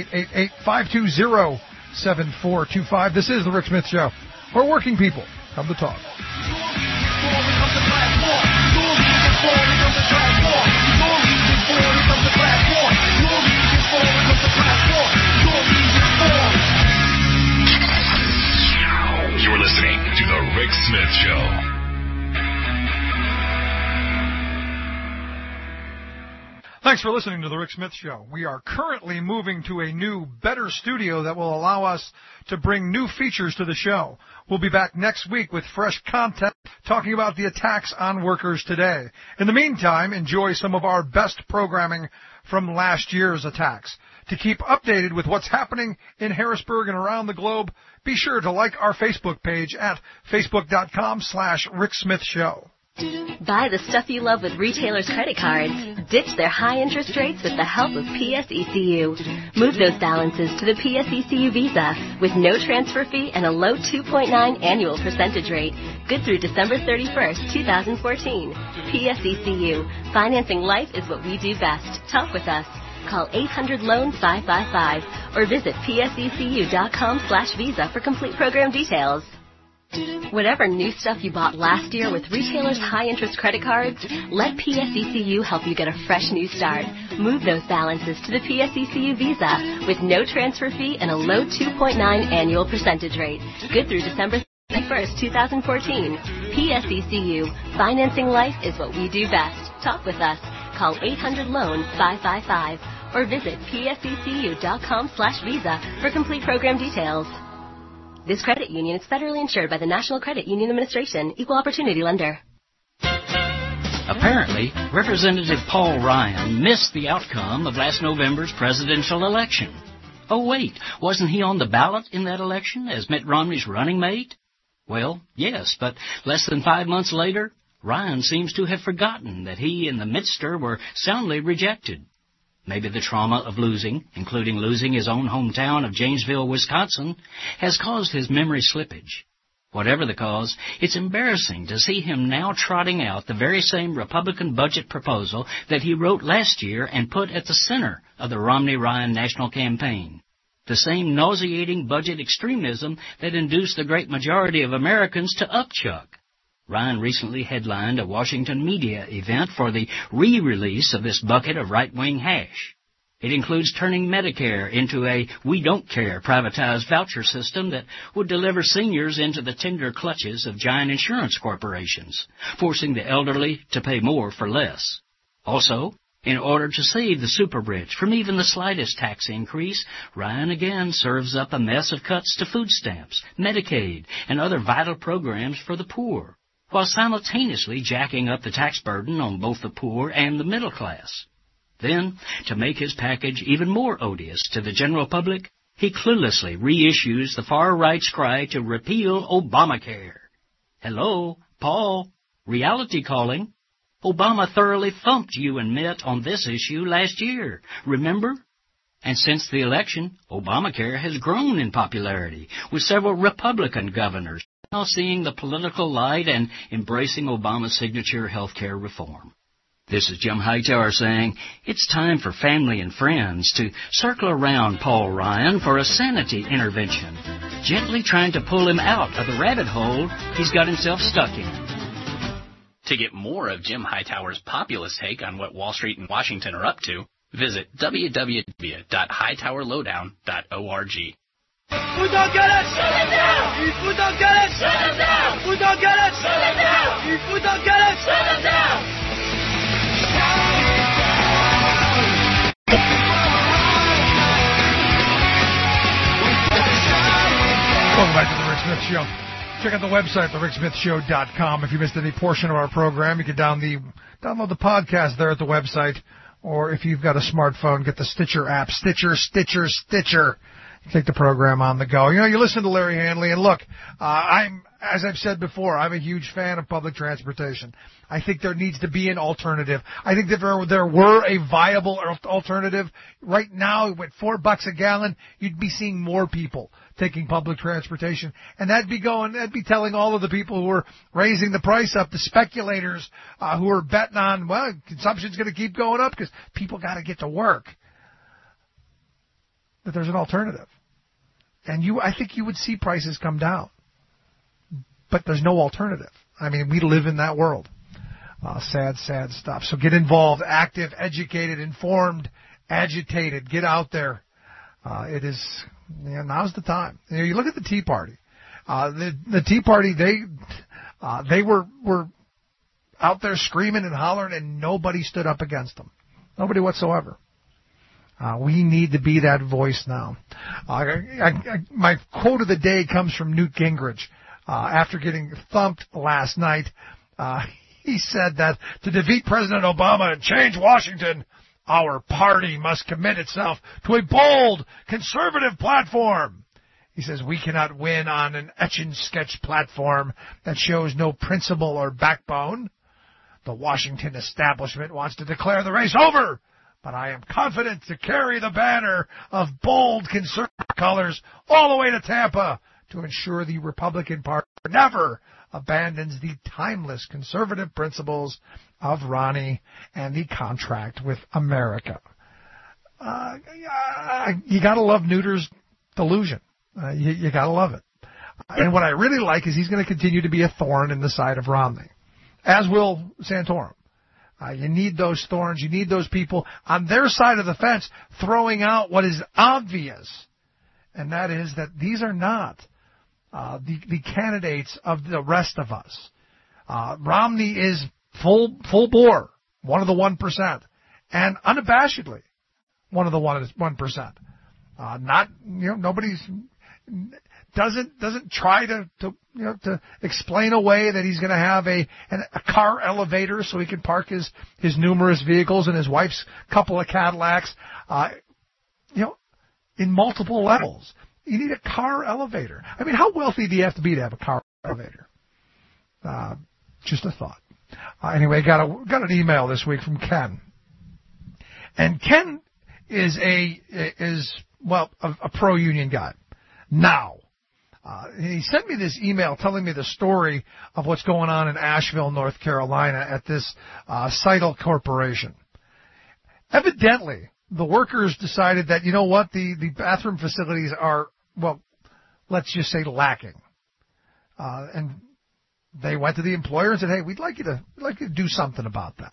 1-888-520-7425. This is The Rick Smith Show, where working people come to talk. You're listening to The Rick Smith Show. Thanks for listening to The Rick Smith Show. We are currently moving to a new, better studio that will allow us to bring new features to the show. We'll be back next week with fresh content talking about the attacks on workers today. In the meantime, enjoy some of our best programming from last year's attacks. To keep updated with what's happening in Harrisburg and around the globe, be sure to like our Facebook page at facebook.com/Rick Smith Show. Buy the stuff you love with retailers' credit cards. Ditch their high interest rates with the help of PSECU. Move those balances to the PSECU Visa with no transfer fee and a low 2.9 annual percentage rate. Good through December 31st, 2014. PSECU. Financing life is what we do best. Talk with us. Call 800-LOAN-555 or visit psecu.com/visa for complete program details. Whatever new stuff you bought last year with retailers' high-interest credit cards, let PSECU help you get a fresh new start. Move those balances to the PSECU Visa with no transfer fee and a low 2.9 annual percentage rate. Good through December 31st, 2014. PSECU. Financing life is what we do best. Talk with us. Call 800-LOAN-555 or visit psecu.com/visa for complete program details. This credit union is federally insured by the National Credit Union Administration, Equal Opportunity Lender. Apparently, Representative Paul Ryan missed the outcome of last November's presidential election. Oh, wait, wasn't he on the ballot in that election as Mitt Romney's running mate? Well, yes, but less than 5 months later, Ryan seems to have forgotten that he and the Mittster were soundly rejected. Maybe the trauma of losing, including losing his own hometown of Janesville, Wisconsin, has caused his memory slippage. Whatever the cause, it's embarrassing to see him now trotting out the very same Republican budget proposal that he wrote last year and put at the center of the Romney-Ryan national campaign. The same nauseating budget extremism that induced the great majority of Americans to upchuck. Ryan recently headlined a Washington media event for the re-release of this bucket of right-wing hash. It includes turning Medicare into a we-don't-care privatized voucher system that would deliver seniors into the tender clutches of giant insurance corporations, forcing the elderly to pay more for less. Also, in order to save the super-rich from even the slightest tax increase, Ryan again serves up a mess of cuts to food stamps, Medicaid, and other vital programs for the poor, while simultaneously jacking up the tax burden on both the poor and the middle class. Then, to make his package even more odious to the general public, he cluelessly reissues the far-right's cry to repeal Obamacare. Hello, Paul, reality calling. Obama thoroughly thumped you and Mitt on this issue last year, remember? And since the election, Obamacare has grown in popularity, with several Republican governors now seeing the political light and embracing Obama's signature health care reform. This is Jim Hightower saying it's time for family and friends to circle around Paul Ryan for a sanity intervention, gently trying to pull him out of the rabbit hole he's got himself stuck in. To get more of Jim Hightower's populist take on what Wall Street and Washington are up to, visit www.hightowerlowdown.org. Who don't get it? Shut it down! Who don't get it? Shut it down! Who don't get it? Shut it down! Who don't get it? Shut it down! Welcome back to the Rick Smith Show. Check out the website, thericksmithshow.com. If you missed any portion of our program, you can download the podcast there at the website. Or if you've got a smartphone, get the Stitcher app. Stitcher. Take the program on the go. You know, you listen to Larry Hanley, and look, I'm as I've said before, I'm a huge fan of public transportation. I think there needs to be an alternative. I think that if there were a viable alternative, right now, with $4 a gallon, you'd be seeing more people taking public transportation. And that'd be telling all of the people who are raising the price up, the speculators who are betting on, well, consumption's going to keep going up because people got to get to work, that there's an alternative. And I think you would see prices come down. But there's no alternative. I mean, we live in that world. Sad stuff. So get involved, active, educated, informed, agitated. Get out there. Now's the time. You look at the Tea Party. The Tea Party, they were out there screaming and hollering, and nobody stood up against them. Nobody whatsoever. We need to be that voice now. My quote of the day comes from Newt Gingrich. After getting thumped last night, he said that to defeat President Obama and change Washington, our party must commit itself to a bold, conservative platform. He says we cannot win on an etch-and-sketch platform that shows no principle or backbone. The Washington establishment wants to declare the race over, but I am confident to carry the banner of bold conservative colors all the way to Tampa to ensure the Republican Party never abandons the timeless conservative principles of Ronnie and the contract with America. You got to love Neuter's delusion. You got to love it. And what I really like is he's going to continue to be a thorn in the side of Romney, as will Santorum. You need those thorns. You need those people on their side of the fence throwing out what is obvious, and that is that these are not the candidates of the rest of us. Romney is full bore, one of the 1%, and unabashedly one of the 1%. Nobody's doesn't try to explain away that he's going to have a car elevator so he can park his numerous vehicles and his wife's couple of Cadillacs, in multiple levels. You need a car elevator. I mean, how wealthy do you have to have a car elevator? Just a thought. Anyway, got an email this week from Ken. And Ken is a pro-union guy. Now, he sent me this email telling me the story of what's going on in Asheville, North Carolina at this Seidel Corporation. Evidently, the workers decided that, the bathroom facilities are, let's just say lacking. And they went to the employer and said, hey, we'd like you to do something about that.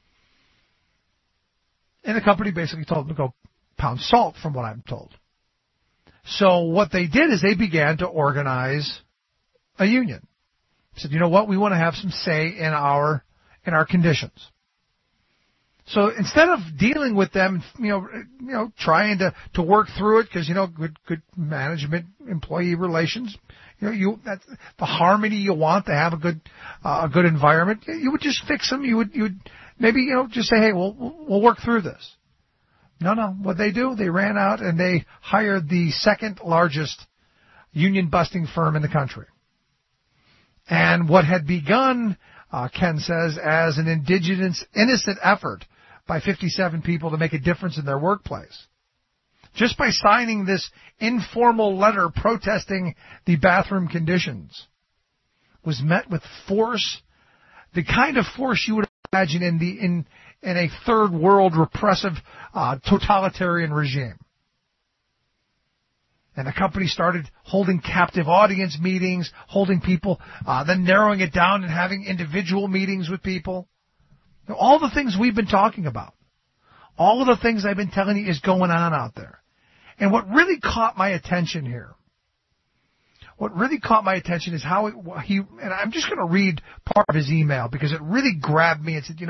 And the company basically told them to go pound salt, from what I'm told. So what they did is they began to organize a union. Said, we want to have some say in our conditions. So instead of dealing with them, trying to work through it, because good management, employee relations, that's the harmony you want to have a good environment. You would just fix them. You would maybe just say, hey, we'll work through this. No. What they do, they ran out and they hired the second largest union busting firm in the country. And what had begun, Ken says, as an innocent effort by 57 people to make a difference in their workplace, just by signing this informal letter protesting the bathroom conditions, was met with force, the kind of force you would imagine in a third world repressive totalitarian regime. And the company started holding captive audience meetings, holding people, then narrowing it down and having individual meetings with people. All the things we've been talking about, all of the things I've been telling you is going on out there. And what really caught my attention here, is how and I'm just going to read part of his email because it really grabbed me and said,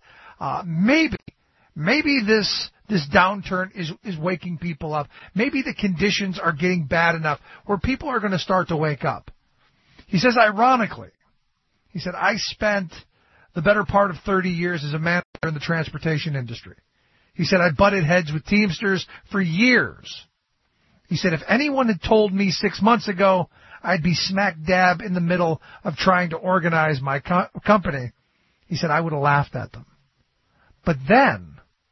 maybe this downturn is waking people up. Maybe the conditions are getting bad enough where people are going to start to wake up. He says, ironically, I spent the better part of 30 years as a manager in the transportation industry. He said, I butted heads with Teamsters for years. He said, if anyone had told me 6 months ago I'd be smack dab in the middle of trying to organize my company, he said, I would have laughed at them. But then,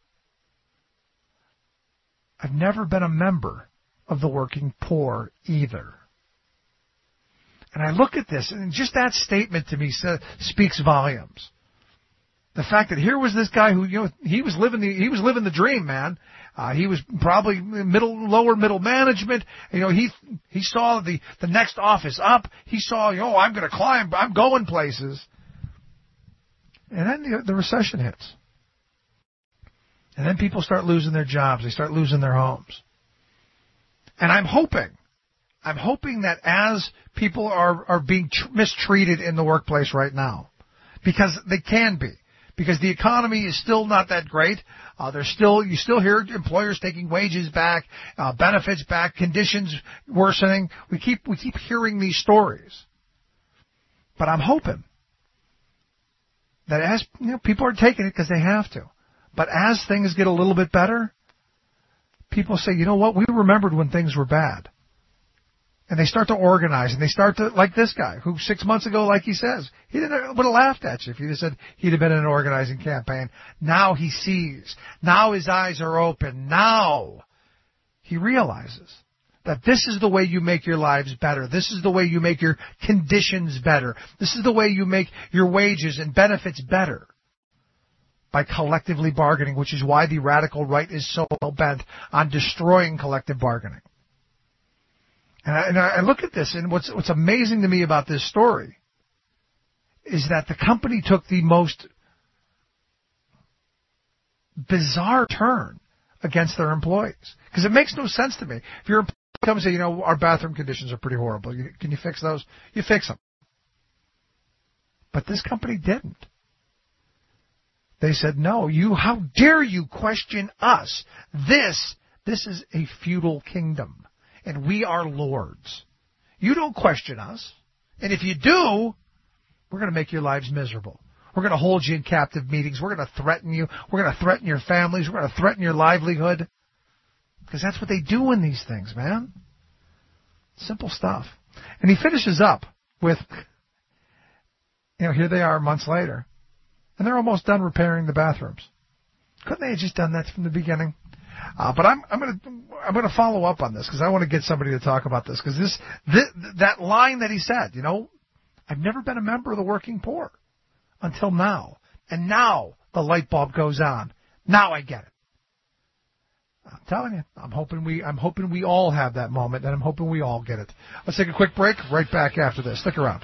I've never been a member of the working poor either. And I look at this, and just that statement to me speaks volumes. The fact that here was this guy who, he was living the dream, man. He was probably lower middle management. He saw the next office up. He saw, I'm going to climb. I'm going places. And then the recession hits. And then people start losing their jobs. They start losing their homes. And I'm hoping that as people are being mistreated in the workplace right now, because they can be, because the economy is still not that great. You still hear employers taking wages back, benefits back, conditions worsening. We keep hearing these stories. But I'm hoping that as people are taking it because they have to. But as things get a little bit better, people say, you know what, we remembered when things were bad. And they start to organize, and they start to, like this guy, who 6 months ago, like he says, he would have laughed at you if you'd have said he'd have been in an organizing campaign. Now he sees. Now his eyes are open. Now he realizes that this is the way you make your lives better. This is the way you make your conditions better. This is the way you make your wages and benefits better. By collectively bargaining, which is why the radical right is so bent on destroying collective bargaining. And I look at this, and what's amazing to me about this story is that the company took the most bizarre turn against their employees. Because it makes no sense to me. If your employee comes and say, our bathroom conditions are pretty horrible, can you fix those? You fix them. But this company didn't. They said, no, how dare you question us? This is a feudal kingdom, and we are lords. You don't question us. And if you do, we're going to make your lives miserable. We're going to hold you in captive meetings. We're going to threaten you. We're going to threaten your families. We're going to threaten your livelihood. Because that's what they do in these things, man. Simple stuff. And he finishes up with, here they are months later. And they're almost done repairing the bathrooms. Couldn't they have just done that from the beginning? But I'm going to follow up on this because I want to get somebody to talk about this because that line that he said, I've never been a member of the working poor until now, and now the light bulb goes on. Now I get it. I'm telling you, I'm hoping we all have that moment, and I'm hoping we all get it. Let's take a quick break. Right back after this. Stick around.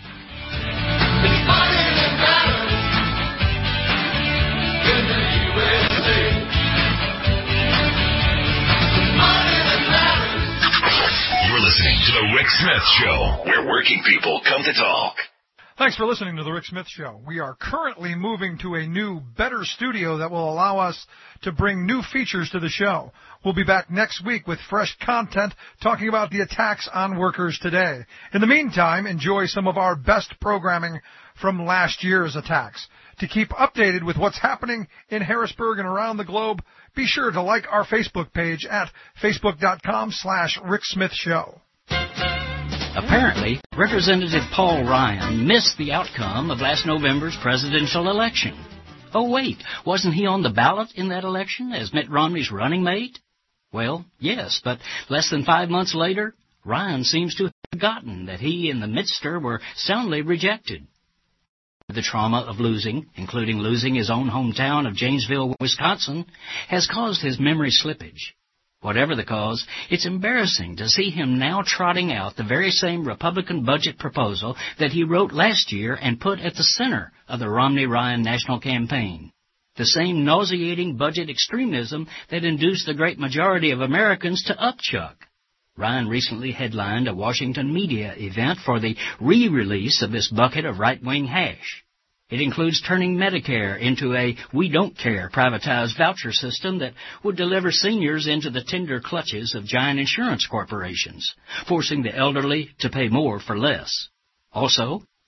You're listening to The Rick Smith Show, where working people come to talk. Thanks for listening to The Rick Smith Show. We are currently moving to a new, better studio that will allow us to bring new features to the show. We'll be back next week with fresh content talking about the attacks on workers today. In the meantime, enjoy some of our best programming from last year's attacks. To keep updated with what's happening in Harrisburg and around the globe, be sure to like our Facebook page at facebook.com/Rick Smith Show. Apparently, Representative Paul Ryan missed the outcome of last November's presidential election. Oh, wait, wasn't he on the ballot in that election as Mitt Romney's running mate? Well, yes, but less than 5 months later, Ryan seems to have forgotten that he and the Mittster were soundly rejected. The trauma of losing, including losing his own hometown of Janesville, Wisconsin, has caused his memory slippage. Whatever the cause, it's embarrassing to see him now trotting out the very same Republican budget proposal that he wrote last year and put at the center of the Romney-Ryan national campaign. The same nauseating budget extremism that induced the great majority of Americans to upchuck. Ryan recently headlined a Washington media event for the re-release of this bucket of right-wing hash. It includes turning Medicare into a we don't care privatized voucher system that would deliver seniors into the tender clutches of giant insurance corporations, forcing the elderly to pay more for less. Also,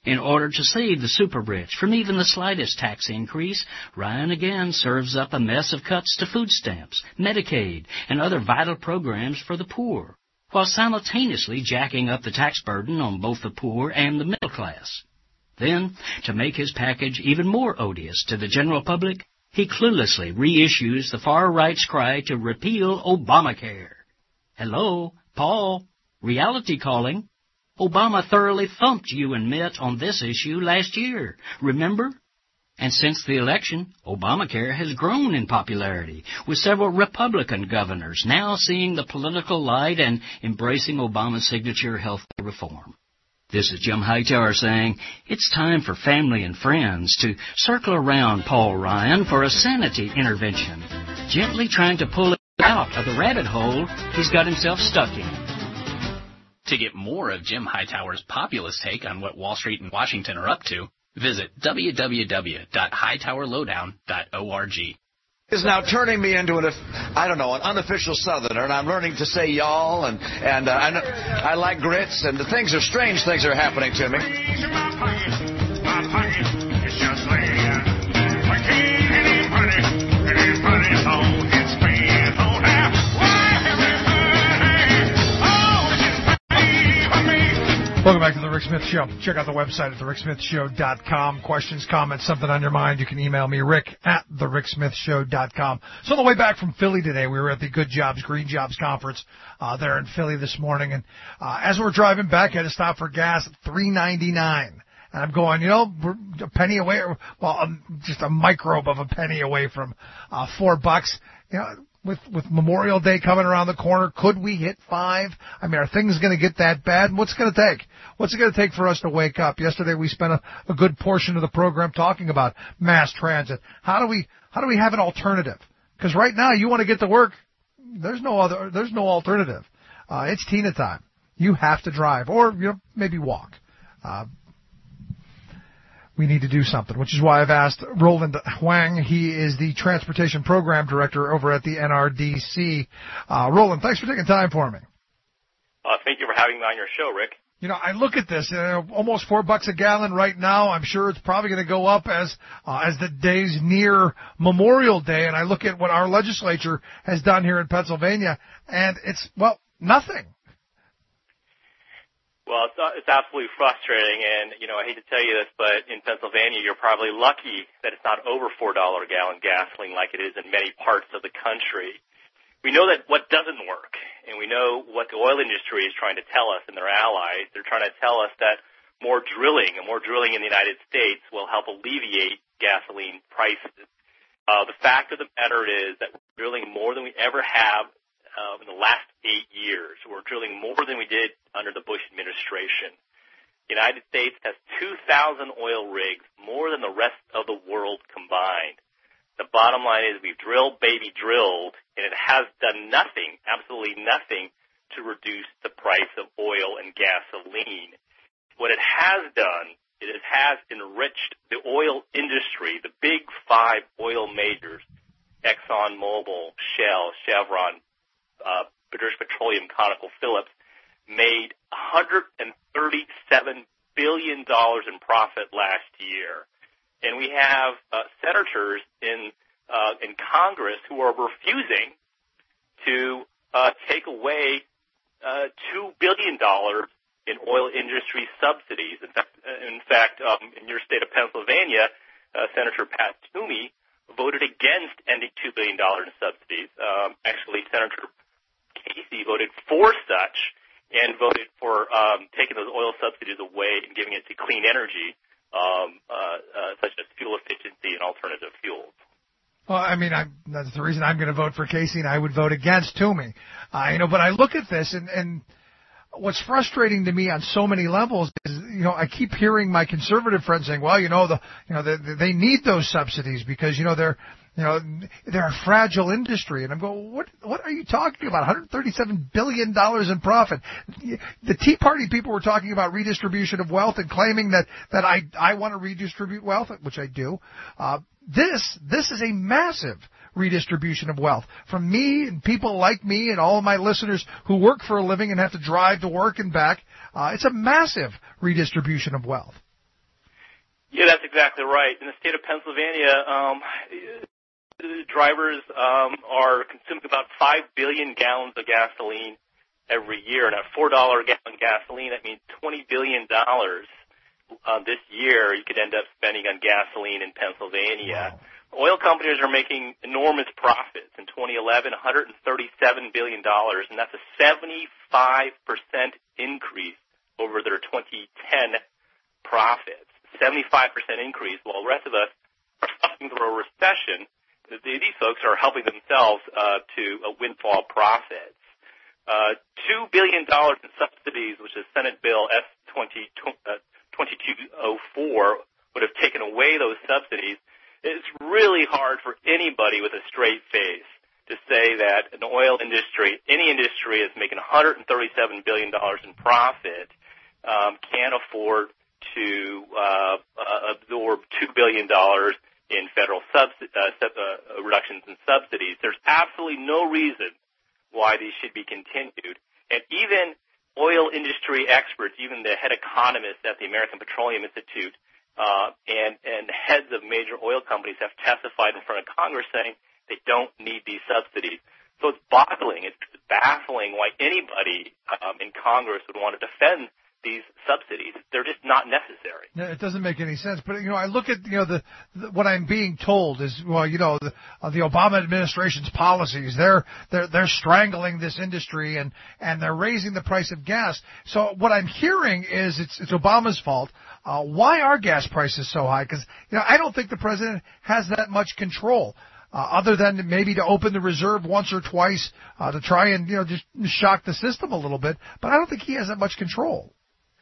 In order to save the super rich from even the slightest tax increase, Ryan again serves up a mess of cuts to food stamps, Medicaid, and other vital programs for the poor, while simultaneously jacking up the tax burden on both the poor and the middle class. Then, to make his package even more odious to the general public, he cluelessly reissues the far right's cry to repeal Obamacare. Hello, Paul, reality calling. Obama thoroughly thumped you and Mitt on this issue last year, remember? And since the election, Obamacare has grown in popularity, with several Republican governors now seeing the political light and embracing Obama's signature health care reform. This is Jim Hightower saying it's time for family and friends to circle around Paul Ryan for a sanity intervention, gently trying to pull him out of the rabbit hole he's got himself stuck in. To get more of Jim Hightower's populist take on what Wall Street and Washington are up to, visit www.hightowerlowdown.org. Is now turning me into an unofficial Southerner, and I'm learning to say y'all, and I like grits, and things are happening to me. Welcome back to the Rick Smith Show. Check out the website at thericksmithshow.com. Questions, comments, something on your mind, you can email me, rick@thericksmithshow.com. So on the way back from Philly today, we were at the Good Jobs, Green Jobs Conference there in Philly this morning. And as we're driving back, I had to stop for gas at $3.99. And I'm going, we're a penny away, just a microbe of a penny away from $4. With Memorial Day coming around the corner, could we hit 5? I mean, are things going to get that bad? What's it going to take? What's it going to take for us to wake up? Yesterday we spent a good portion of the program talking about mass transit. How do we have an alternative? Because right now you want to get to work, there's no alternative. It's Tina time. You have to drive or maybe walk. We need to do something, which is why I've asked Roland Huang. He is the Transportation Program Director over at the NRDC. Roland, thanks for taking time for me. Thank you for having me on your show, Rick. I look at this, almost $4 a gallon right now. I'm sure it's probably going to go up as the days near Memorial Day. And I look at what our legislature has done here in Pennsylvania, and it's, nothing. Well, it's absolutely frustrating, and, I hate to tell you this, but in Pennsylvania, you're probably lucky that it's not over $4 a gallon gasoline like it is in many parts of the country. We know that what doesn't work, and we know what the oil industry is trying to tell us and their allies. They're trying to tell us that more drilling in the United States will help alleviate gasoline prices. The fact of the matter is that we're drilling more than we ever have in the last 8 years. We're drilling more than we did under the Bush administration. The United States has 2,000 oil rigs, more than the rest of the world combined. The bottom line is we've drilled, and it has done nothing, absolutely nothing, to reduce the price of oil and gasoline. What it has done, it has enriched the oil industry, the big 5 oil majors, ExxonMobil, Shell, Chevron, British Petroleum, ConocoPhillips, made $137 billion in profit last year. And we have senators in Congress who are refusing to take away $2 billion in oil industry subsidies. In fact, in your state of Pennsylvania, Senator Pat Toomey voted against ending $2 billion in subsidies. Actually, Senator Casey voted for such and voted for taking those oil subsidies away and giving it to clean energy, such as fuel efficiency and alternative fuels. Well, I mean, that's the reason I'm going to vote for Casey, and I would vote against Toomey. But I look at this, and what's frustrating to me on so many levels is, I keep hearing my conservative friends saying, well, they need those subsidies because, they're a fragile industry. And I'm going, what are you talking about? $137 billion in profit. The Tea Party people were talking about redistribution of wealth and claiming that I want to redistribute wealth, which I do. This is a massive redistribution of wealth from me and people like me and all of my listeners who work for a living and have to drive to work and back. It's a massive redistribution of wealth. Yeah, that's exactly right. In the state of Pennsylvania, drivers are consuming about 5 billion gallons of gasoline every year. And at $4 a gallon gasoline, that means $20 billion this year you could end up spending on gasoline in Pennsylvania. Wow. Oil companies are making enormous profits. In 2011, $137 billion, and that's a 75% increase over their 2010 profits. 75% increase, while the rest of us are suffering through a recession. These folks are helping themselves to windfall profits. $2 billion in subsidies, which is Senate Bill S-2204, would have taken away those subsidies. It's really hard for anybody with a straight face to say that an oil industry, any industry is making $137 billion in profit, can't afford to absorb $2 billion in federal reductions in subsidies. There's absolutely no reason why these should be continued. And even oil industry experts, even the head economists at the American Petroleum Institute, and heads of major oil companies have testified in front of Congress saying they don't need these subsidies. So it's boggling, it's baffling why anybody in Congress would want to defend these subsidies. They're just not necessary. Yeah, it doesn't make any sense. But, I look at, the what I'm being told is, the Obama administration's policies, they're strangling this industry and they're raising the price of gas. So what I'm hearing is it's Obama's fault. Why are gas prices so high? Because, I don't think the president has that much control. Other than maybe to open the reserve once or twice to try and, just shock the system a little bit. But I don't think he has that much control.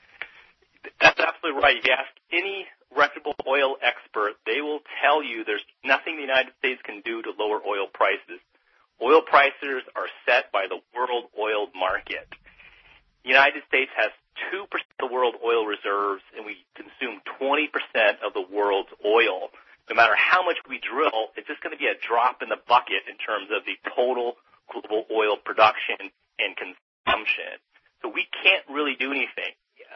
That's absolutely right. If you ask any reputable oil expert, they will tell you there's nothing the United States can do to lower oil prices. Oil prices are set by the world oil market. The United States has 2% of the world oil reserves, and we consume 20% of the world's oil. No matter how much we drill, it's just going to be a drop in the bucket in terms of the total global oil production and consumption. So we can't really do anything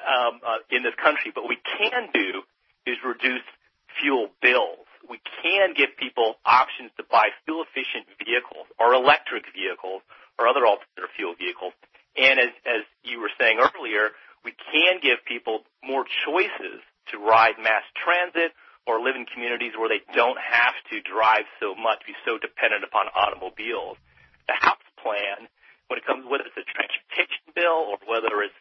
in this country, but what we can do is reduce fuel bills. We can give people options to buy fuel-efficient vehicles or electric vehicles or other alternative fuel vehicles. And as you were saying earlier, we can give people more choices to ride mass transit or live in communities where they don't have to drive so much, be so dependent upon automobiles. The House plan, when it comes, whether it's a transportation bill or whether it's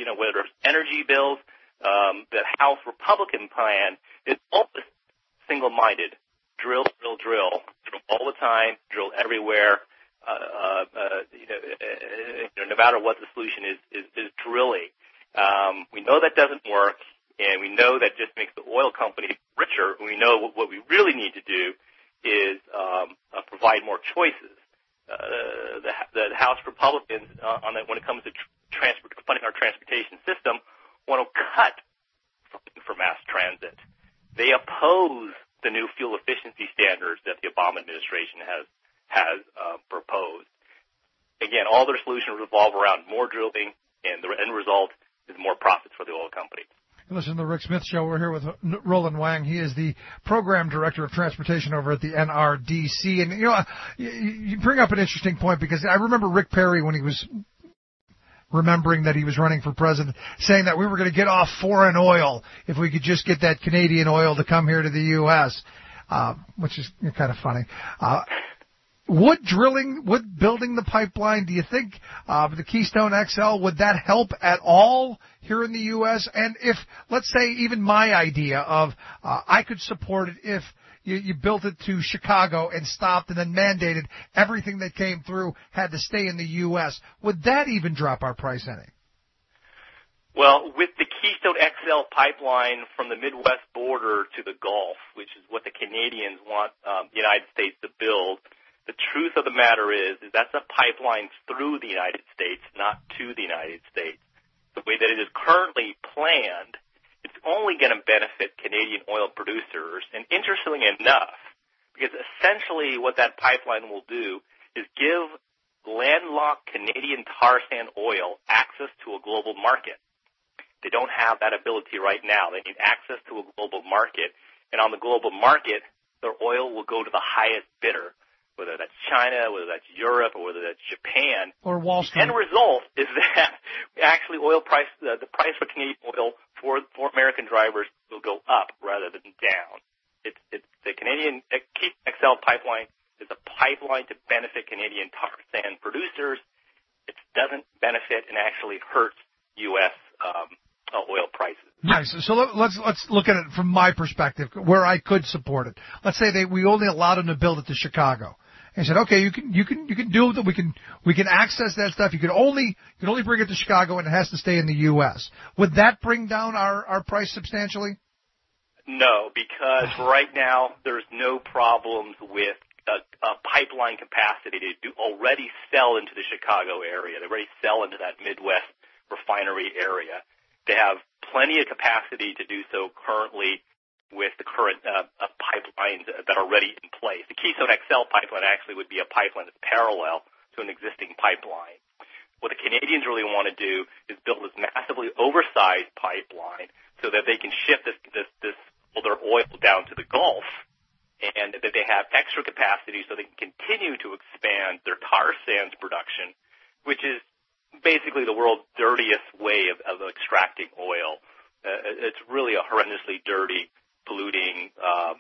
energy bills, the House Republican plan is always single-minded. Drill all the time, drill everywhere. No matter what the solution is drilling. We know that doesn't work, and we know that just makes the oil companies richer. We know what we really need to do is provide more choices. The House Republicans, when it comes to funding our transportation system, want to cut funding for mass transit. They oppose the new fuel efficiency standards that the Obama administration has proposed. Again, all their solutions revolve around more drilling, and the end result is more profits for the oil companies. Listen to the Rick Smith Show. We're here with Roland Wang. He is the program director of transportation over at the NRDC. And, you bring up an interesting point, because I remember Rick Perry, when he was remembering that he was running for president, saying that we were going to get off foreign oil if we could just get that Canadian oil to come here to the U.S., which is kind of funny. Would building the pipeline, do you think the Keystone XL, would that help at all here in the U.S.? And if, let's say, even my idea of I could support it if you built it to Chicago and stopped and then mandated everything that came through had to stay in the U.S., would that even drop our price any? Well, with the Keystone XL pipeline from the Midwest border to the Gulf, which is what the Canadians want the United States to build, the truth of the matter is that's a pipeline through the United States, not to the United States. The way that it is currently planned, it's only going to benefit Canadian oil producers. And interestingly enough, because essentially what that pipeline will do is give landlocked Canadian tar sand oil access to a global market. They don't have that ability right now. They need access to a global market. And on the global market, their oil will go to the highest bidder, whether that's China, whether that's Europe, or whether that's Japan. Or Wall Street. End result is that actually oil price, the price for Canadian oil for American drivers will go up rather than down. It's the Canadian Keith XL pipeline is a pipeline to benefit Canadian tar sand producers. It doesn't benefit and actually hurts U.S. Oil prices. Nice. So let's look at it from my perspective, where I could support it. Let's say we only allowed them to build it to Chicago. And said, okay, you can do that. We can access that stuff. You can only bring it to Chicago, and it has to stay in the U.S. Would that bring down our price substantially? No, because right now there's no problems with a pipeline capacity to already sell into the Chicago area. They already sell into that Midwest refinery area. They have plenty of capacity to do so currently with the current pipelines that are already in place. The Keystone XL pipeline actually would be a pipeline that's parallel to an existing pipeline. What the Canadians really want to do is build this massively oversized pipeline so that they can ship their oil down to the Gulf, and that they have extra capacity so they can continue to expand their tar sands production, which is basically the world's dirtiest way of extracting oil. It's really a horrendously dirty, polluting,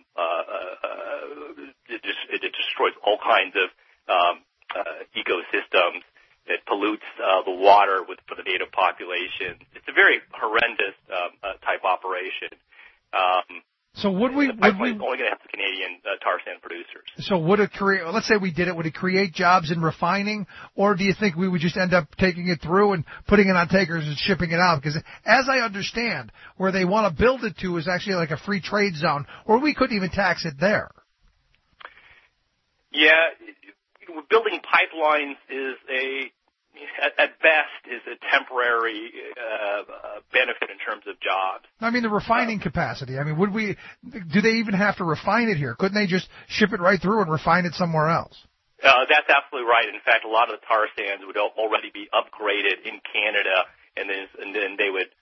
it destroys all kinds of ecosystems. It pollutes the water for the native population. It's a very horrendous type operation. So would the pipeline is only going to have the Canadian tar sand producers. So would it create, let's say we did it, would it create jobs in refining, or do you think we would just end up taking it through and putting it on tankers and shipping it out? Because as I understand, where they want to build it to is actually like a free trade zone, or we couldn't even tax it there. Yeah, building pipelines is at best is a temporary benefit in terms of jobs. I mean, the refining capacity. I mean, do they even have to refine it here? Couldn't they just ship it right through and refine it somewhere else? That's absolutely right. In fact, a lot of the tar sands would already be upgraded in Canada, and then they would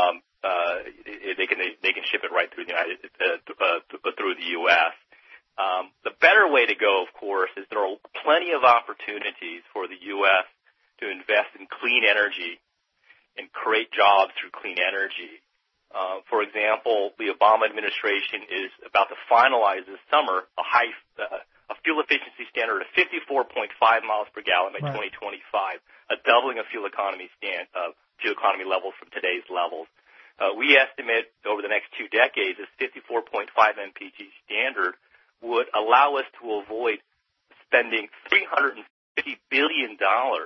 they can ship it right through the through the U.S. The better way to go, of course, is there are plenty of opportunities for the U.S. to invest in clean energy and create jobs through clean energy. For example, the Obama administration is about to finalize this summer a fuel efficiency standard of 54.5 miles per gallon by 2025, a doubling of fuel economy levels from today's levels. We estimate over the next 2 decades, this 54.5 mpg standard would allow us to avoid spending $350 billion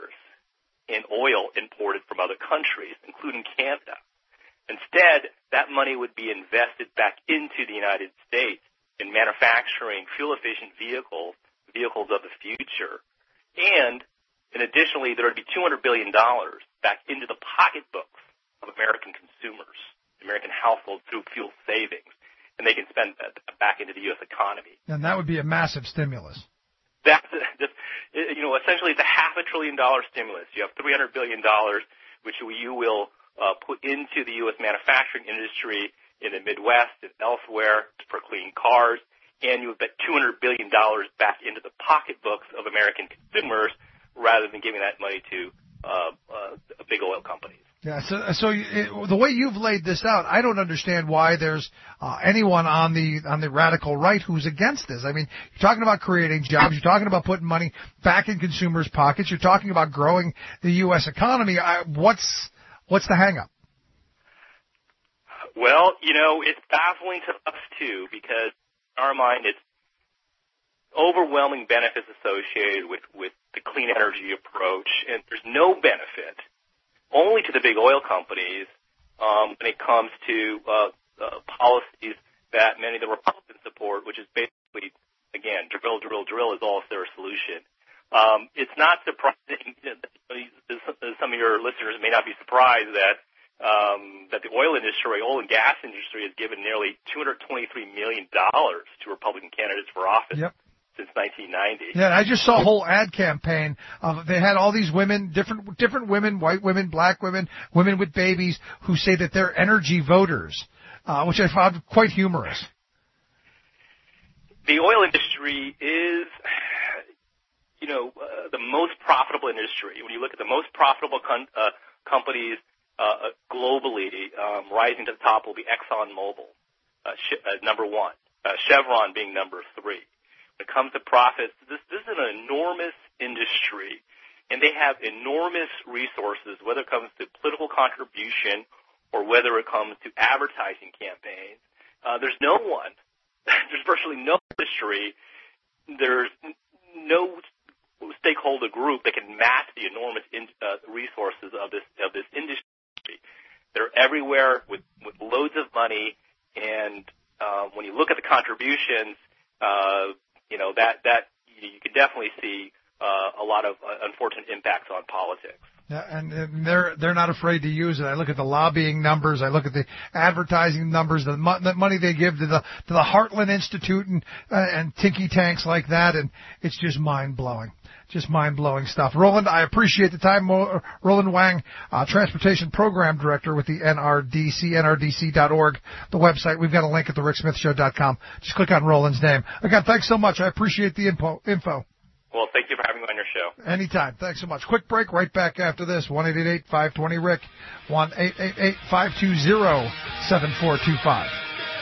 in oil imported from other countries, including Canada. Instead, that money would be invested back into the United States in manufacturing fuel-efficient vehicles of the future. And additionally, there would be $200 billion back into the pocketbooks of American consumers, American households through fuel savings, and they can spend that back into the U.S. economy. And that would be a massive stimulus. That's essentially it's a $500 billion stimulus. You have $300 billion, which you will put into the U.S. manufacturing industry in the Midwest and elsewhere for clean cars, and you would bet $200 billion back into the pocketbooks of American consumers rather than giving that money to big oil companies. Yeah, so the way you've laid this out, I don't understand why there's anyone on the radical right who's against this. I mean, you're talking about creating jobs, you're talking about putting money back in consumers' pockets, you're talking about growing the U.S. economy. What's the hang-up? Well, it's baffling to us too, because in our mind, it's overwhelming benefits associated with the clean energy approach, and there's no benefit only to the big oil companies when it comes to policies that many of the Republicans support, which is basically, again, drill is all their solution. It's not surprising, some of your listeners may not be surprised that the oil and gas industry has given nearly $223 million to Republican candidates for office since 1990. Yeah, I just saw a whole ad campaign. They had all these women, different women, white women, black women, women with babies, who say that they're energy voters, which I found quite humorous. The oil industry is, the most profitable industry. When you look at the most profitable companies globally, rising to the top will be ExxonMobil, number one, Chevron being number three. When it comes to profits, this is an enormous industry, and they have enormous resources, whether it comes to political contribution or whether it comes to advertising campaigns. There's virtually no industry, there's no stakeholder group that can match the enormous resources of this industry. They're everywhere with loads of money, and when you look at the contributions, that you can definitely see a lot of unfortunate impacts on politics. Yeah, and they're not afraid to use it. I look at the lobbying numbers. I look at the advertising numbers, the money they give to the Heartland Institute and tinky tanks like that, and it's just mind blowing. Just mind-blowing stuff. Roland, I appreciate the time. Roland Wang, Transportation Program Director with the NRDC, nrdc.org, the website. We've got a link at thericksmithshow.com. Just click on Roland's name. Again, thanks so much. I appreciate the info. Well, thank you for having me on your show. Anytime. Thanks so much. Quick break right back after this. 1-888-520-RICK, 1-888-520-7425.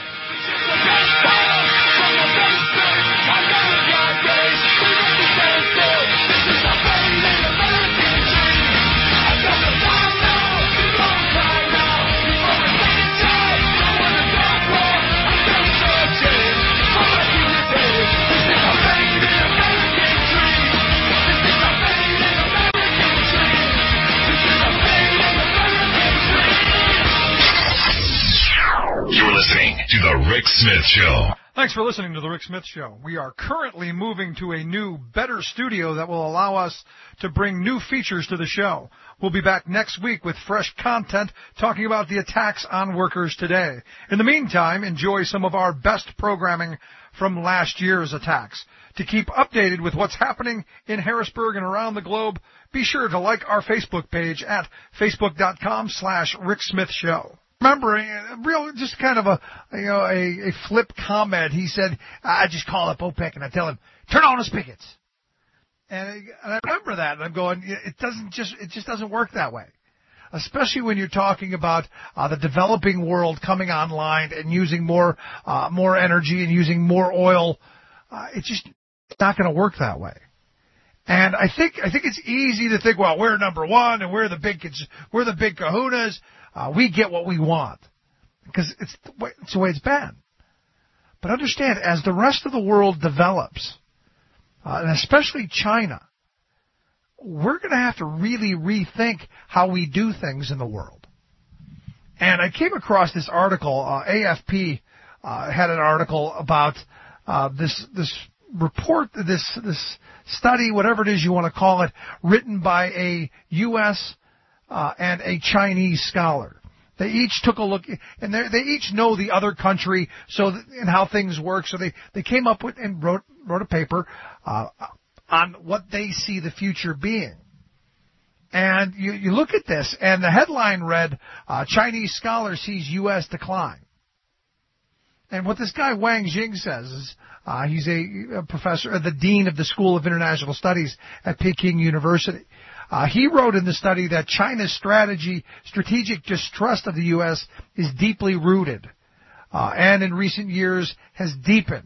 You're listening to The Rick Smith Show. Thanks for listening to The Rick Smith Show. We are currently moving to a new, better studio that will allow us to bring new features to the show. We'll be back next week with fresh content talking about the attacks on workers today. In the meantime, enjoy some of our best programming from last year's attacks. To keep updated with what's happening in Harrisburg and around the globe, be sure to like our Facebook page at facebook.com/Rick Smith Show. Remember, just kind of a flip comment. He said, I just call up OPEC and I tell him, turn on the spigots. And I remember that, and I'm going, it just doesn't work that way. Especially when you're talking about the developing world coming online and using more energy and using more oil. It's not going to work that way. And I think it's easy to think, well, we're number one and we're the big kahunas. We get what we want because it's the way it's been. But understand, as the rest of the world develops, and especially China, we're going to have to really rethink how we do things in the world. And I came across this article. AFP had an article about this report, this study, whatever it is you want to call it, written by a U.S. And a Chinese scholar. They each took a look, and they each know the other country and how things work. So they came up with and wrote a paper on what they see the future being. And you look at this, and the headline read, Chinese scholar sees U.S. decline. And what this guy Wang Jing says is, he's a professor, the dean of the School of International Studies at Peking University. He wrote in the study that China's strategic distrust of the U.S. is deeply rooted, and in recent years has deepened,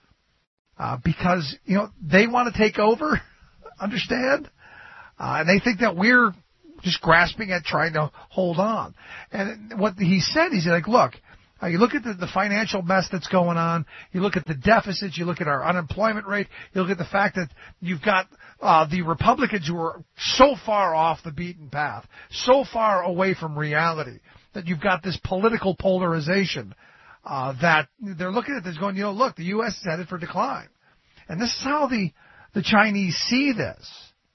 because, they want to take over, understand? And they think that we're just grasping at trying to hold on. And what he said, look, you look at the financial mess that's going on, you look at the deficits, you look at our unemployment rate, you look at the fact that you've got the Republicans who are so far off the beaten path, so far away from reality, that you've got this political polarization that they're looking at this going, look, the U.S. is headed for decline. And this is how the Chinese see this.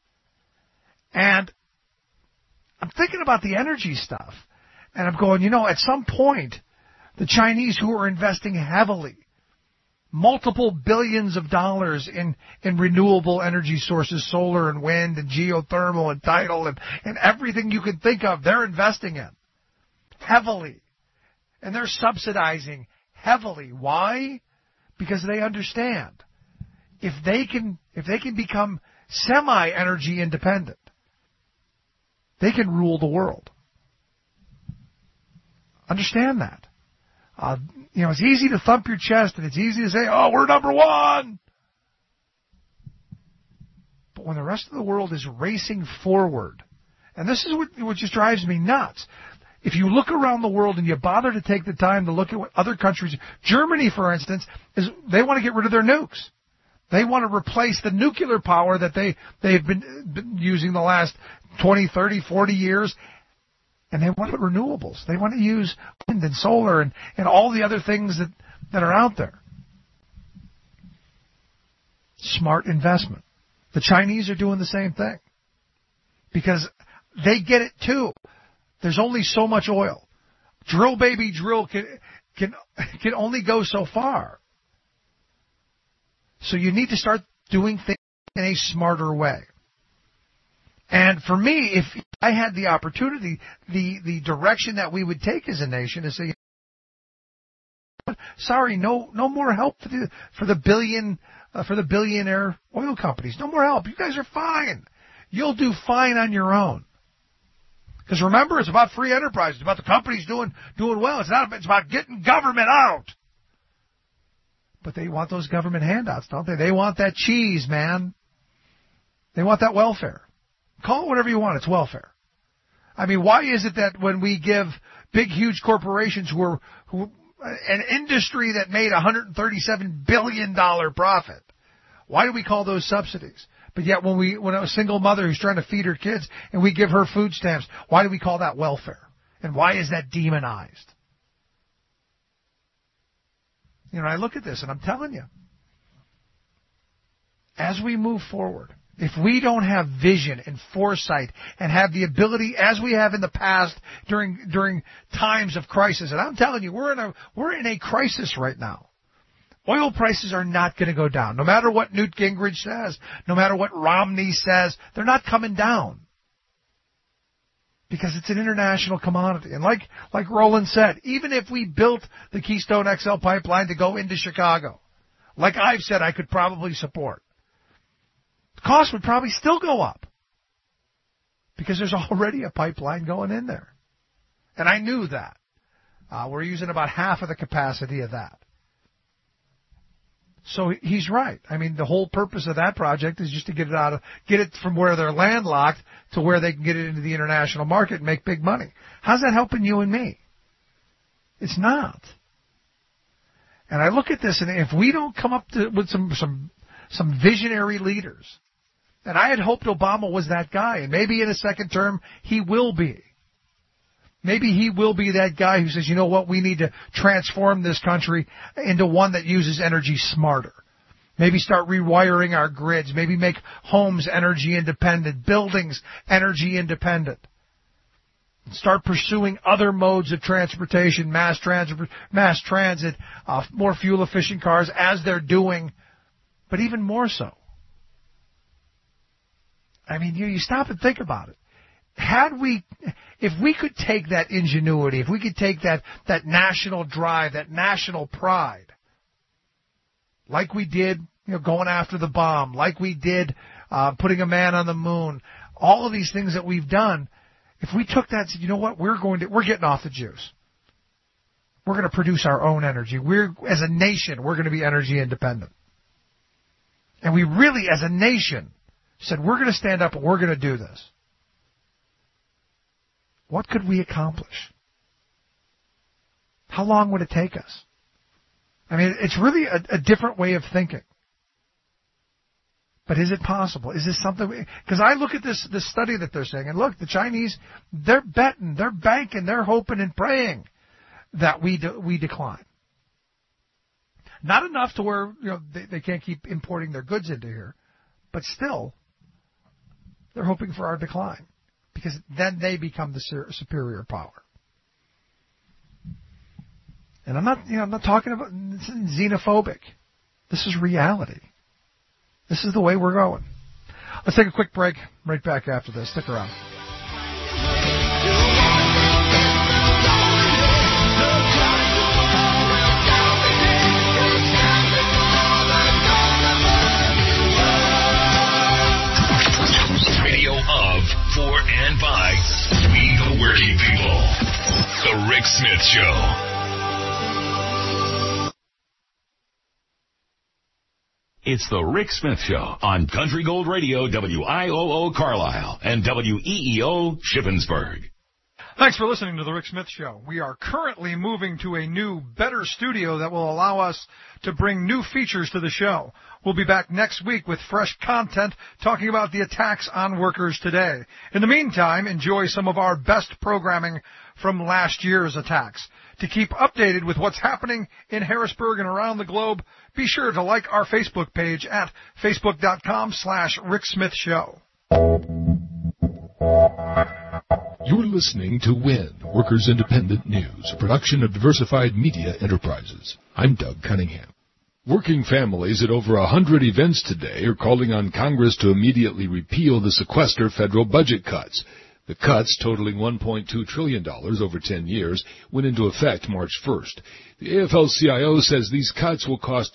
And I'm thinking about the energy stuff, and I'm going, at some point, the Chinese, who are investing heavily multiple billions of dollars in renewable energy sources, solar and wind and geothermal and tidal and everything you can think of, they're investing in heavily. And they're subsidizing heavily. Why? Because they understand if they can become semi-energy independent, they can rule the world. Understand that. It's easy to thump your chest and it's easy to say, oh, we're number one. But when the rest of the world is racing forward, and this is what just drives me nuts. If you look around the world and you bother to take the time to look at what other countries, Germany, for instance, they want to get rid of their nukes. They want to replace the nuclear power that they've been using the last 20, 30, 40 years. And they want to put renewables. They want to use wind and solar and all the other things that are out there. Smart investment. The Chinese are doing the same thing. Because they get it too. There's only so much oil. Drill, baby, drill can only go so far. So you need to start doing things in a smarter way. And for me, if I had the opportunity, the direction that we would take as a nation is say, sorry, no more help for the billionaire oil companies. No more help. You guys are fine. You'll do fine on your own. Because remember, it's about free enterprise. It's about the companies doing well. It's about getting government out. But they want those government handouts, don't they? They want that cheese, man. They want that welfare. Call it whatever you want. It's welfare. I mean, why is it that when we give big, huge corporations who an industry that made $137 billion profit, why do we call those subsidies? But yet when a single mother who's trying to feed her kids and we give her food stamps, why do we call that welfare? And why is that demonized? I look at this and I'm telling you, as we move forward, if we don't have vision and foresight and have the ability, as we have in the past during times of crisis, and I'm telling you, we're in a crisis right now. Oil prices are not going to go down. No matter what Newt Gingrich says, no matter what Romney says, they're not coming down. Because it's an international commodity. And like Roland said, even if we built the Keystone XL pipeline to go into Chicago, like I've said I could probably support, the cost would probably still go up. Because there's already a pipeline going in there. And I knew that. We're using about half of the capacity of that. So he's right. I mean, the whole purpose of that project is just to get it from where they're landlocked to where they can get it into the international market and make big money. How's that helping you and me? It's not. And I look at this, and if we don't come up with some visionary leaders, and I had hoped Obama was that guy, and maybe in a second term he will be. Maybe he will be that guy who says, you know what, we need to transform this country into one that uses energy smarter. Maybe start rewiring our grids. Maybe make homes energy independent, buildings energy independent. Start pursuing other modes of transportation, mass transit, more fuel efficient cars as they're doing, but even more so. I mean, you stop and think about it. If we could take that ingenuity, if we could take that national drive, that national pride, like we did, going after the bomb, like we did, putting a man on the moon, all of these things that we've done, if we took that and said, you know what, we're getting off the juice. We're going to produce our own energy. As a nation, we're going to be energy independent. And we really, as a nation, said, we're going to stand up and we're going to do this. What could we accomplish? How long would it take us? I mean, it's really a different way of thinking. But is it possible? Is this something? Because I look at this study that they're saying, and look, the Chinese, they're betting, they're banking, they're hoping and praying that we decline. Not enough to where they can't keep importing their goods into here, but still, they're hoping for our decline. Because then they become the superior power. And I'm not talking about xenophobic. This is reality. This is the way we're going. Let's take a quick break. Right back after this. Stick around. Radio of, for, and by we the working people. The Rick Smith Show. It's the Rick Smith Show on Country Gold Radio, WIOO Carlisle, and WEEO Shippensburg. Thanks for listening to the Rick Smith Show. We are currently moving to a new, better studio that will allow us to bring new features to the show. We'll be back next week with fresh content talking about the attacks on workers today. In the meantime, enjoy some of our best programming from last year's attacks. To keep updated with what's happening in Harrisburg and around the globe, be sure to like our Facebook page at facebook.com/Rick Smith Show. You're listening to WIN, Workers Independent News, a production of Diversified Media Enterprises. I'm Doug Cunningham. Working families at over 100 events today are calling on Congress to immediately repeal the sequester federal budget cuts. The cuts, totaling $1.2 trillion over 10 years, went into effect March 1st. The AFL-CIO says these cuts will cost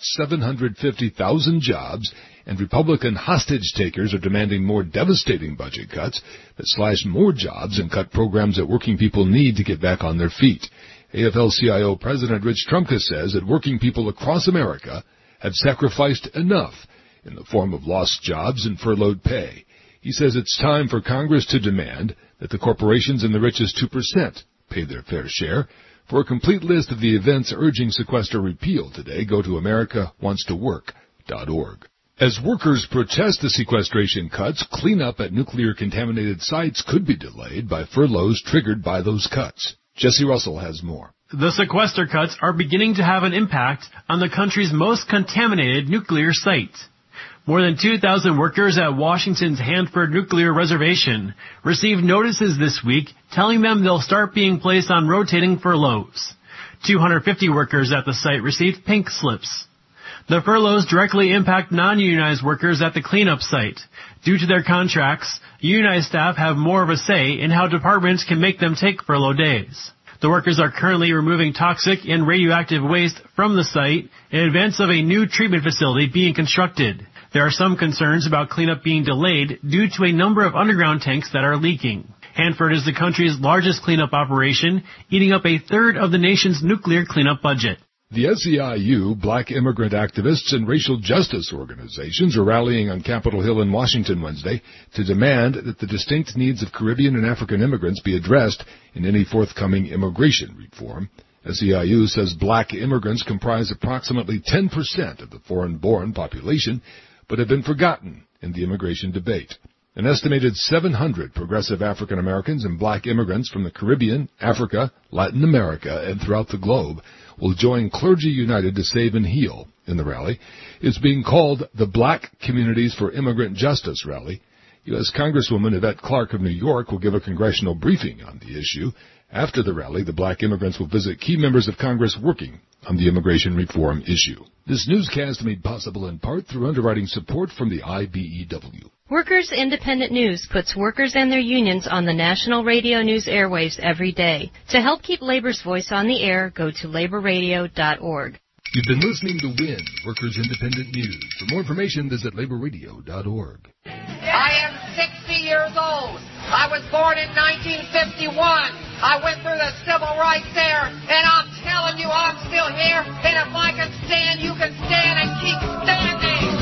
750,000 jobs, and Republican hostage takers are demanding more devastating budget cuts that slash more jobs and cut programs that working people need to get back on their feet. AFL-CIO President Rich Trumka says that working people across America have sacrificed enough in the form of lost jobs and furloughed pay. He says it's time for Congress to demand that the corporations and the richest 2% pay their fair share. For a complete list of the events urging sequester repeal today, go to americawanstowork.org. As workers protest the sequestration cuts, cleanup at nuclear-contaminated sites could be delayed by furloughs triggered by those cuts. Jesse Russell has more. The sequester cuts are beginning to have an impact on the country's most contaminated nuclear site. More than 2,000 workers at Washington's Hanford Nuclear Reservation received notices this week telling them they'll start being placed on rotating furloughs. 250 workers at the site received pink slips. The furloughs directly impact non-unionized workers at the cleanup site. Due to their contracts, unionized staff have more of a say in how departments can make them take furlough days. The workers are currently removing toxic and radioactive waste from the site in advance of a new treatment facility being constructed. There are some concerns about cleanup being delayed due to a number of underground tanks that are leaking. Hanford is the country's largest cleanup operation, eating up a third of the nation's nuclear cleanup budget. The SEIU, black immigrant activists, and racial justice organizations are rallying on Capitol Hill in Washington Wednesday to demand that the distinct needs of Caribbean and African immigrants be addressed in any forthcoming immigration reform. SEIU says black immigrants comprise approximately 10% of the foreign-born population, but have been forgotten in the immigration debate. An estimated 700 progressive African Americans and black immigrants from the Caribbean, Africa, Latin America, and throughout the globe will join Clergy United to Save and Heal in the rally. It's being called the Black Communities for Immigrant Justice Rally. U.S. Congresswoman Yvette Clarke of New York will give a congressional briefing on the issue. After the rally, the black immigrants will visit key members of Congress working on the immigration reform issue. This newscast made possible in part through underwriting support from the IBEW. Workers Independent News puts workers and their unions on the national radio news airwaves every day. To help keep labor's voice on the air, go to laborradio.org. You've been listening to WIN, Workers Independent News. For more information, visit laborradio.org. I am 60 years old. I was born in 1951. I went through the civil rights era, and I'm telling you, I'm still here. And if I can stand, you can stand and keep standing.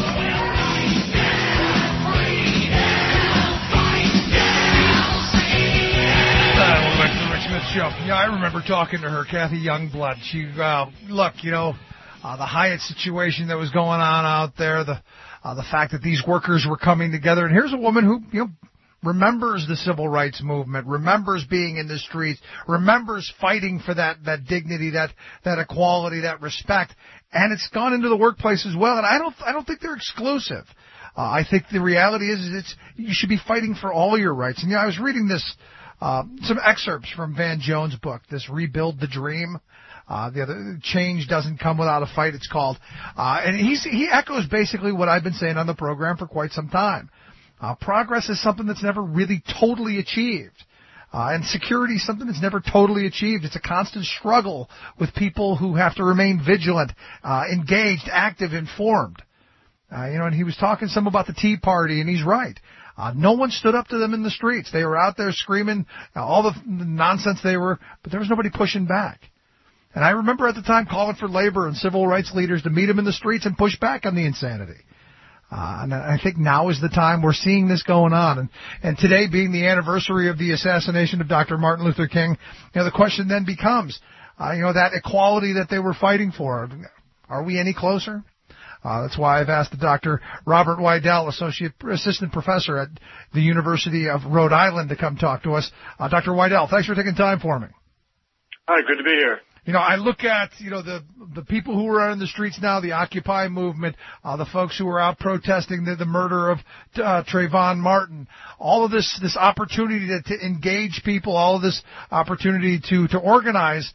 Welcome back to the Rick Smith Show. Yeah, I remember talking to her, Kathy Youngblood. She, look, the Hyatt situation that was going on out there, the fact that these workers were coming together. And here's a woman who, remembers the civil rights movement, remembers being in the streets, remembers fighting for that dignity, that equality, that respect. And it's gone into the workplace as well. And I don't think they're exclusive. I think the reality is you should be fighting for all your rights. And I was reading this, some excerpts from Van Jones' book, this Rebuild the Dream. The other change doesn't come without a fight, it's called. And he echoes basically what I've been saying on the program for quite some time. Progress is something that's never really totally achieved. And security is something that's never totally achieved. It's a constant struggle with people who have to remain vigilant, engaged, active, informed. And he was talking some about the Tea Party, and he's right. No one stood up to them in the streets. They were out there screaming all the nonsense but there was nobody pushing back. And I remember at the time calling for labor and civil rights leaders to meet them in the streets and push back on the insanity. And I think now is the time we're seeing this going on. And today being the anniversary of the assassination of Dr. Martin Luther King, the question then becomes, that equality that they were fighting for. Are we any closer? That's why I've asked Dr. Robert Weidel, Assistant Professor at the University of Rhode Island, to come talk to us. Dr. Weidel, thanks for taking time for me. Hi, good to be here. I look at, the people who are out in the streets now, the Occupy movement, the folks who are out protesting the murder of Trayvon Martin, all of this opportunity to engage people, all of this opportunity to organize,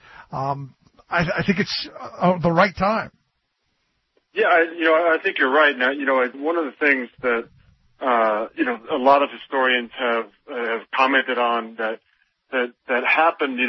I think it's the right time. Yeah, I think you're right. Now, one of the things that, a lot of historians have commented on that happened,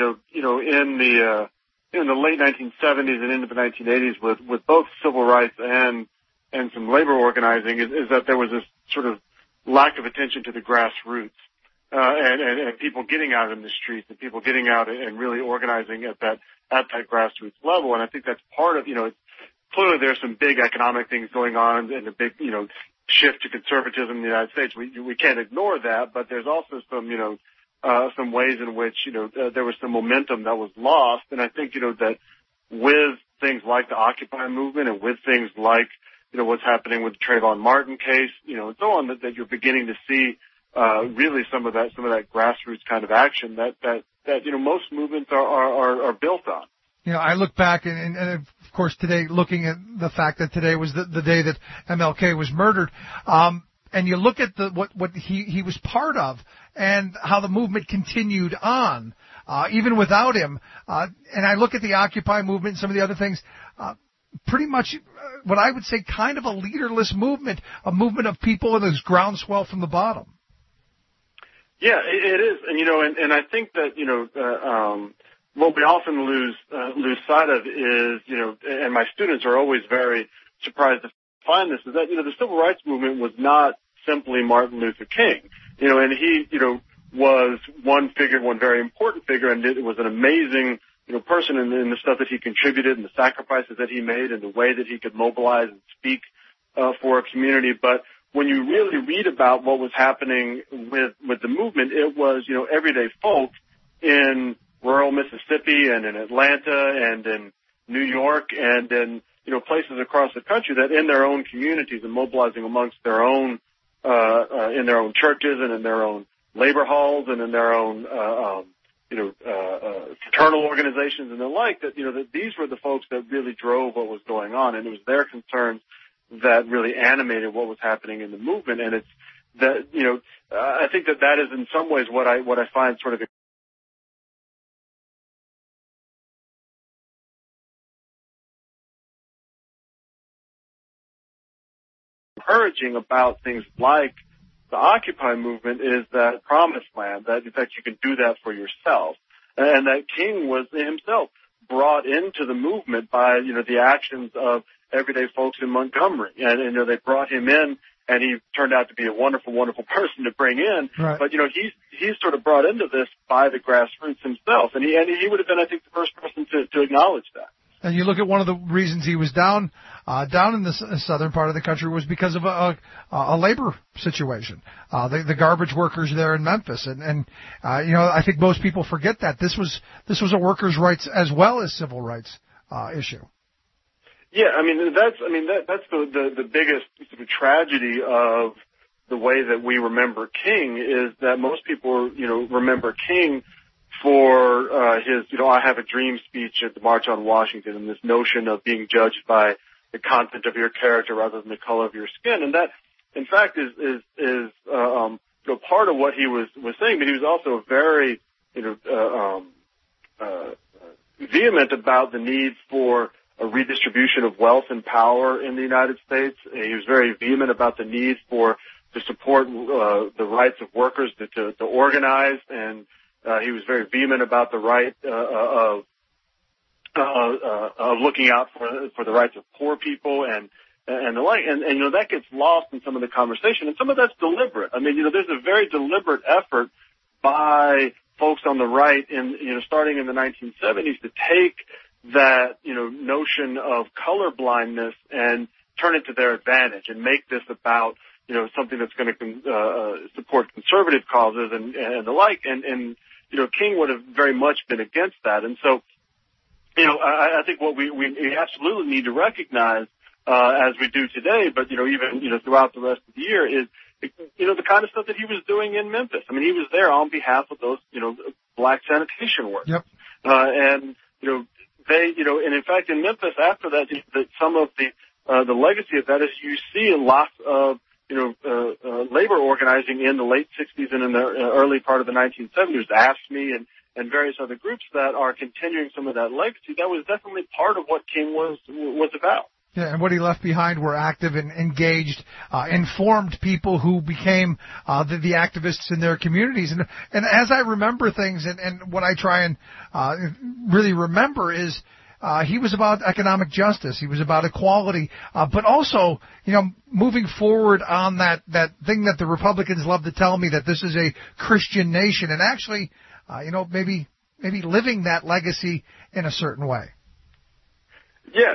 in the late 1970s and into the 1980s with both civil rights and some labor organizing is that there was this sort of lack of attention to the grassroots, and people getting out in the streets and people getting out and really organizing at that grassroots level. And I think that's part of, clearly there's some big economic things going on and a big, shift to conservatism in the United States. We can't ignore that, but there's also some ways in which, there was some momentum that was lost. And I think, that with things like the Occupy movement and with things like, what's happening with the Trayvon Martin case, and so on, that you're beginning to see, really some of that grassroots kind of action that most movements are built on. I look back and of course today, looking at the fact that today was the day that MLK was murdered, and you look at what he was part of and how the movement continued on, even without him. And I look at the Occupy movement and some of the other things, pretty much what I would say kind of a leaderless movement, a movement of people and this groundswell from the bottom. Yeah, it is. And I think that, what we often lose sight of is, and my students are always very surprised to find this, is that, the civil rights movement was not simply Martin Luther King, and he, was one very important figure, and it was an amazing, person in the stuff that he contributed and the sacrifices that he made and the way that he could mobilize and speak, for a community. But when you really read about what was happening with the movement, it was, everyday folk in rural Mississippi and in Atlanta and in New York and in, places across the country that in their own communities and mobilizing amongst their own, in their own churches and in their own labor halls and in their own, fraternal organizations and the like, that, that these were the folks that really drove what was going on. And it was their concerns that really animated what was happening in the movement. And it's that, I think that is in some ways what I find sort of encouraging about things like the Occupy movement is that promised land, that in fact you can do that for yourself. And that King was himself brought into the movement by, the actions of everyday folks in Montgomery. And, they brought him in and he turned out to be a wonderful, wonderful person to bring in. Right. But, he's sort of brought into this by the grassroots himself. And he would have been, I think, the first person to acknowledge that. And you look at one of the reasons he was down in the southern part of the country was because of a labor situation. The garbage workers there in Memphis, and I think most people forget that this was a workers' rights as well as civil rights issue. Yeah, that's the biggest sort of tragedy of the way that we remember King is that most people remember King for his, I have a dream speech at the March on Washington, and this notion of being judged by the content of your character rather than the color of your skin. And that, in fact, is part of what he was saying, but he was also a very, vehement about the need for a redistribution of wealth and power in the United States. He was very vehement about the need to support the rights of workers to organize, and he was very vehement about the right of looking out for the rights of poor people and the like. And that gets lost in some of the conversation, and some of that's deliberate. I mean, there's a very deliberate effort by folks on the right starting in the 1970s to take that, notion of color blindness and turn it to their advantage and make this about, something that's going to support conservative causes and the like. And King would have very much been against that. And so, I think what we absolutely need to recognize, as we do today, but, even, throughout the rest of the year is, the kind of stuff that he was doing in Memphis. I mean, he was there on behalf of those, black sanitation workers. Yep. And in fact, in Memphis, after that, some of the legacy of that is you see lots of, labor organizing in the late 60s and in the early part of the 1970s, AFSCME and various other groups that are continuing some of that legacy. That was definitely part of what King was about. Yeah, and what he left behind were active and engaged, informed people who became the activists in their communities. And as I remember things, and what I try and really remember is he was about economic justice. He was about equality, but also, moving forward on that thing that the Republicans love to tell me, that this is a Christian nation, and actually, maybe living that legacy in a certain way. Yeah,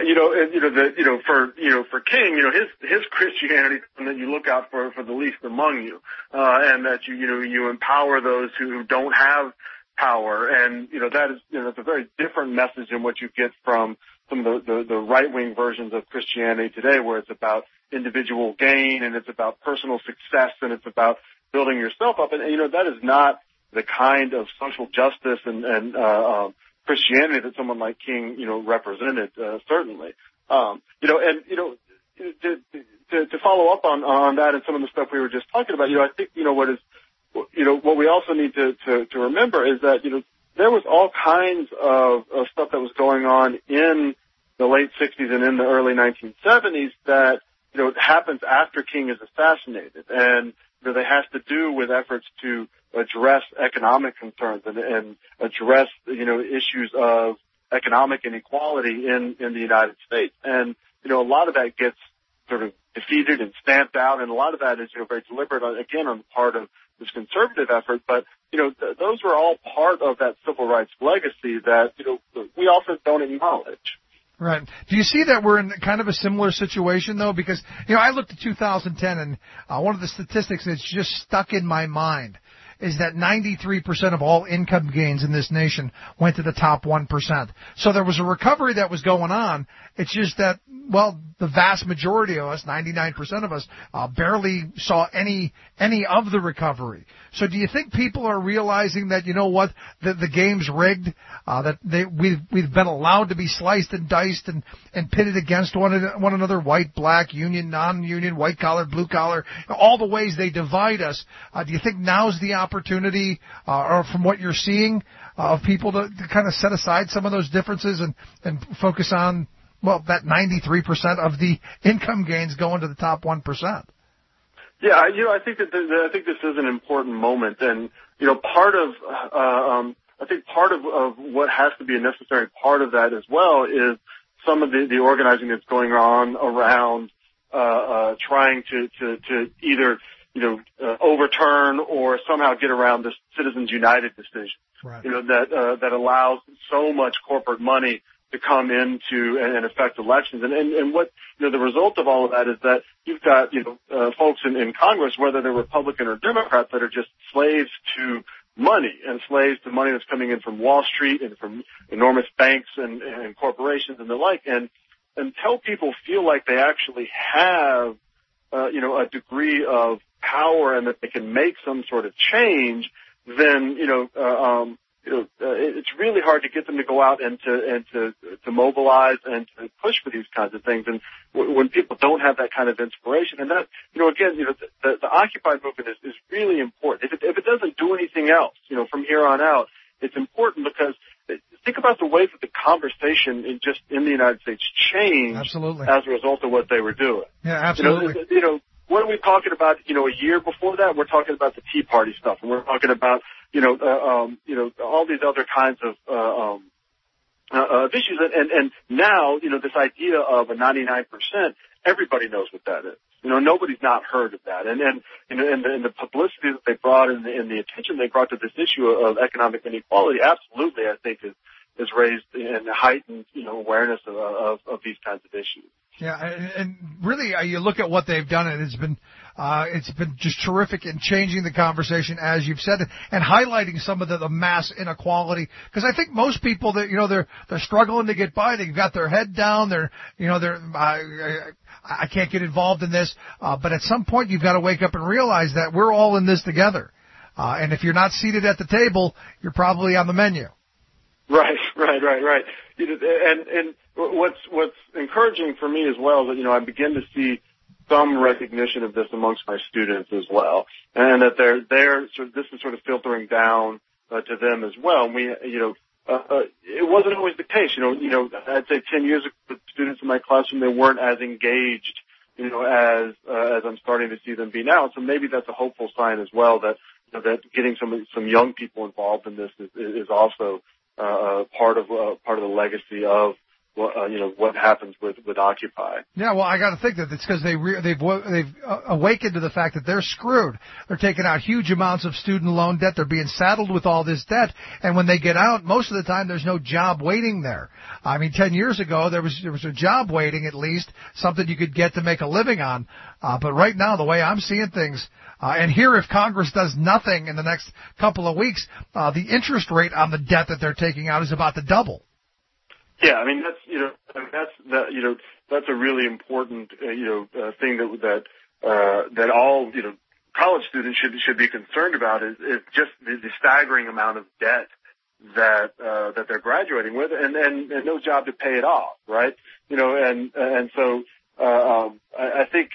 for King, his Christianity, and that you look out for the least among you, and that you empower those who don't have power, and that is it's a very different message than what you get from some of the right wing versions of Christianity today, where it's about individual gain and it's about personal success and it's about building yourself up, and that is not the kind of social justice and Christianity that someone like King, represented, certainly. To follow up on that and some of the stuff we were just talking about, I think, what we also need to remember is that, there was all kinds of stuff that was going on in the late 60s and in the early 1970s that, happens after King is assassinated. And, that has to do with efforts to address economic concerns and address, issues of economic inequality in the United States. And, a lot of that gets sort of defeated and stamped out, and a lot of that is, very deliberate, again, on the part of this conservative effort. But, those were all part of that civil rights legacy that, we often don't acknowledge. Right. Do you see that we're in kind of a similar situation, though? Because, I looked at 2010, and one of the statistics that's just stuck in my mind is that 93% of all income gains in this nation went to the top 1%. So there was a recovery that was going on. It's just that, the vast majority of us, 99% of us, barely saw any of the recovery. So do you think people are realizing that, the game's rigged, that we've been allowed to be sliced and diced and pitted against one another, white, black, union, non-union, white collar, blue collar, all the ways they divide us? Do you think now's the opportunity, or from what you're seeing, of people to kind of set aside some of those differences and focus on, that 93% of the income gains going to the top 1%? Yeah, I think that I think this is an important moment, and part of I think part of what has to be a necessary part of that as well is some of the organizing that's going on around trying to either overturn or somehow get around this Citizens United decision. Right. That allows so much corporate money to come into and affect elections. And what, the result of all of that is that you've got, folks in Congress, whether they're Republican or Democrat, that are just slaves to money and slaves to money that's coming in from Wall Street and from enormous banks and corporations and the like. And until people feel like they actually have, a degree of power and that they can make some sort of change, then, it's really hard to get them to go out and to mobilize and to push for these kinds of things. And when people don't have that kind of inspiration, and that, again, the Occupy movement is really important. If it doesn't do anything else, from here on out, it's important because think about the way that the conversation in the United States change absolutely as a result of what they were doing. Yeah, absolutely. What are we talking about? A year before that, we're talking about the Tea Party stuff, and we're talking about all these other kinds of issues, and now this idea of a 99%, everybody knows what that is. Nobody's not heard of that, and the publicity that they brought and the attention they brought to this issue of economic inequality, absolutely, I think is raised and heightened awareness of these kinds of issues. Yeah, and really, you look at what they've done, and it's been just terrific in changing the conversation, as you've said, and highlighting some of the mass inequality. Because I think most people that they're struggling to get by. They've got their head down. I can't get involved in this. But at some point, you've got to wake up and realize that we're all in this together. And if you're not seated at the table, you're probably on the menu. Right. And what's encouraging for me as well is that, I begin to see some recognition of this amongst my students as well, and that this is sort of filtering down to them as well. And it wasn't always the case. I'd say 10 years ago, the students in my classroom, they weren't as engaged, as I'm starting to see them be now. So maybe that's a hopeful sign as well that getting some young people involved in this is also part of the legacy of what happens with Occupy. Yeah, well, I got to think that it's because they've awakened to the fact that they're screwed. They're taking out huge amounts of student loan debt. They're being saddled with all this debt, and when they get out, most of the time there's no job waiting there. I mean, 10 years ago there was a job waiting, at least something you could get to make a living on. But right now, the way I'm seeing things. And here, if Congress does nothing in the next couple of weeks, the interest rate on the debt that they're taking out is about to double. Yeah, I mean that's a really important thing that all college students should be concerned about is just the staggering amount of debt that they're graduating with, and no job to pay it off, right? And so I think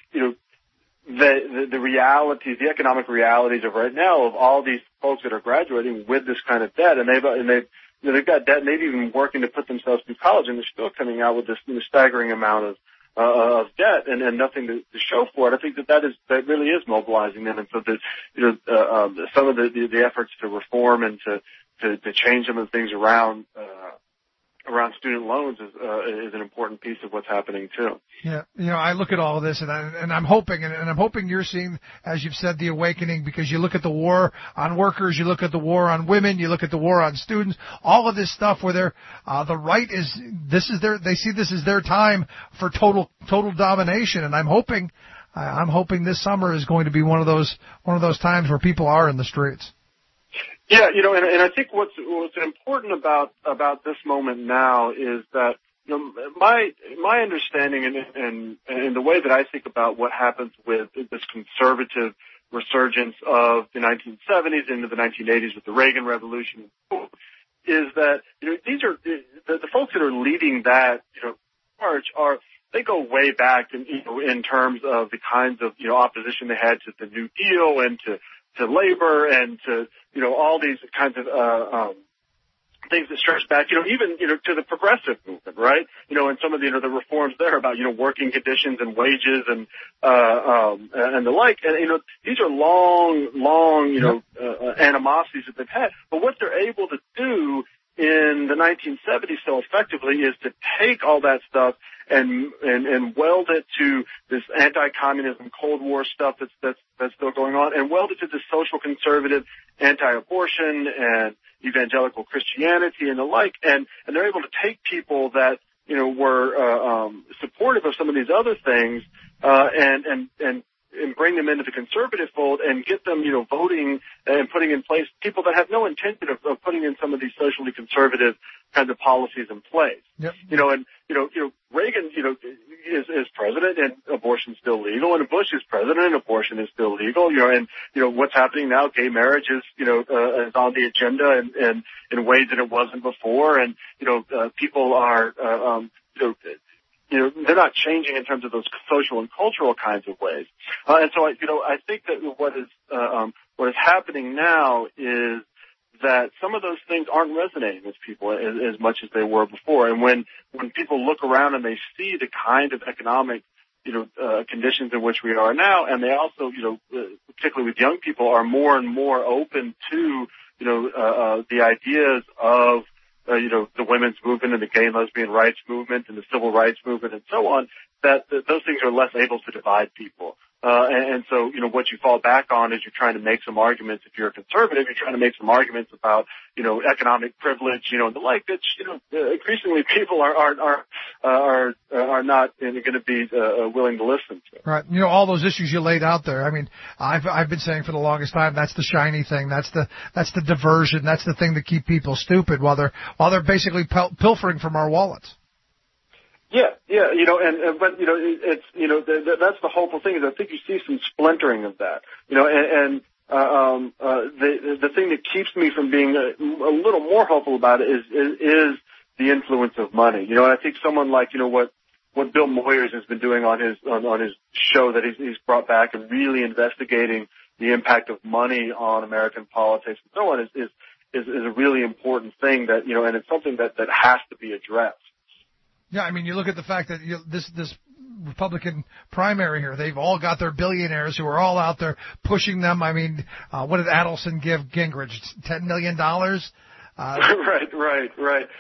the realities, the economic realities of right now of all these folks that are graduating with this kind of debt, and they've got debt, maybe even working to put themselves through college, and they're still coming out with this staggering amount of debt and nothing to show for it. I think that really is mobilizing them, and so that some of the efforts to reform and to change some of the things around student loans is an important piece of what's happening too. Yeah, I look at all of this, and I'm hoping, and I'm hoping you're seeing, as you've said, the awakening, because you look at the war on workers, you look at the war on women, you look at the war on students, all of this stuff where the right they see this as their time for total domination, and I'm hoping this summer is going to be one of those times where people are in the streets. Yeah, and I think what's important about this moment now is that my understanding and the way that I think about what happens with this conservative resurgence of the 1970s into the 1980s with the Reagan Revolution is that these are the folks that are leading that march they go way back in terms of the kinds of opposition they had to the New Deal and to labor and to all these kinds of things that stretch back even to the progressive movement, right? And some of the reforms there about working conditions and wages and the like, and these are long animosities that they've had, but what they're able to do in the 1970s so effectively is to take all that stuff and weld it to this anti-communism Cold War stuff that's still going on, and weld it to this social conservative anti-abortion and evangelical Christianity and the like, and they're able to take people that were supportive of some of these other things and bring them into the conservative fold and get them, voting and putting in place people that have no intention of putting in some of these socially conservative kinds of policies in place. Yep. Reagan, is president and abortion's still legal, and Bush is president and abortion is still legal, and what's happening now, gay marriage is, is on the agenda and in ways that it wasn't before, and, people are, they're not changing in terms of those social and cultural kinds of ways. And so, I think that what is happening now is that some of those things aren't resonating with people as much as they were before. And when people look around and they see the kind of economic, conditions in which we are now, and they also, particularly with young people, are more and more open to, the ideas of, the women's movement and the gay and lesbian rights movement and the civil rights movement and so on, that those things are less able to divide people. And so, what you fall back on is you're trying to make some arguments. If you're a conservative, you're trying to make some arguments about, economic privilege, and the like, that, increasingly people are not going to be willing to listen to. Right. All those issues you laid out there. I mean, I've been saying for the longest time, that's the shiny thing. That's the diversion. That's the thing to keep people stupid while they're basically pilfering from our wallets. Yeah, but it's that's the hopeful thing, is I think you see some splintering of that, the thing that keeps me from being a little more hopeful about it is the influence of money, and I think someone like what Bill Moyers has been doing on his show that he's brought back and really investigating the impact of money on American politics and so on is a really important thing that and it's something that has to be addressed. Yeah, I mean, you look at the fact that this Republican primary here, they've all got their billionaires who are all out there pushing them. I mean, what did Adelson give Gingrich? $10 million? Right.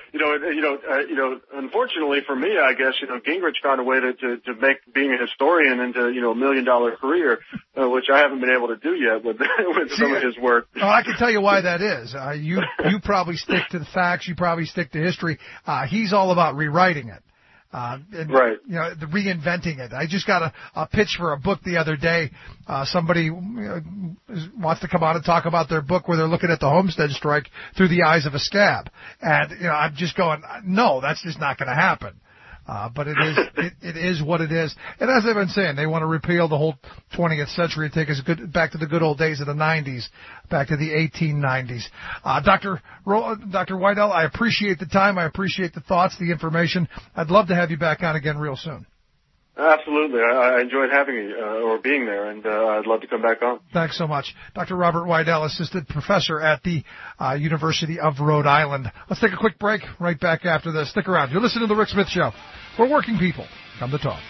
Unfortunately for me, I guess, Gingrich found a way to make being a historian into, $1 million career, which I haven't been able to do yet with some of his work. Oh, I can tell you why that is. You probably stick to the facts. You probably stick to history. He's all about rewriting it. Right. The reinventing it. I just got a pitch for a book the other day. Somebody wants to come on and talk about their book where they're looking at the Homestead strike through the eyes of a scab. And, I'm just going, no, that's just not going to happen. But it is what it is. And as I've been saying, they want to repeal the whole 20th century and take us back to the good old days of the 90s, back to the 1890s. Dr. Weidel, I appreciate the time. I appreciate the thoughts, the information. I'd love to have you back on again real soon. Absolutely. I enjoyed having you or being there, and I'd love to come back on. Thanks so much. Dr. Robert Weidel, assistant professor at the University of Rhode Island. Let's take a quick break. Right back after this. Stick around. You're listening to The Rick Smith Show, where working people come to talk.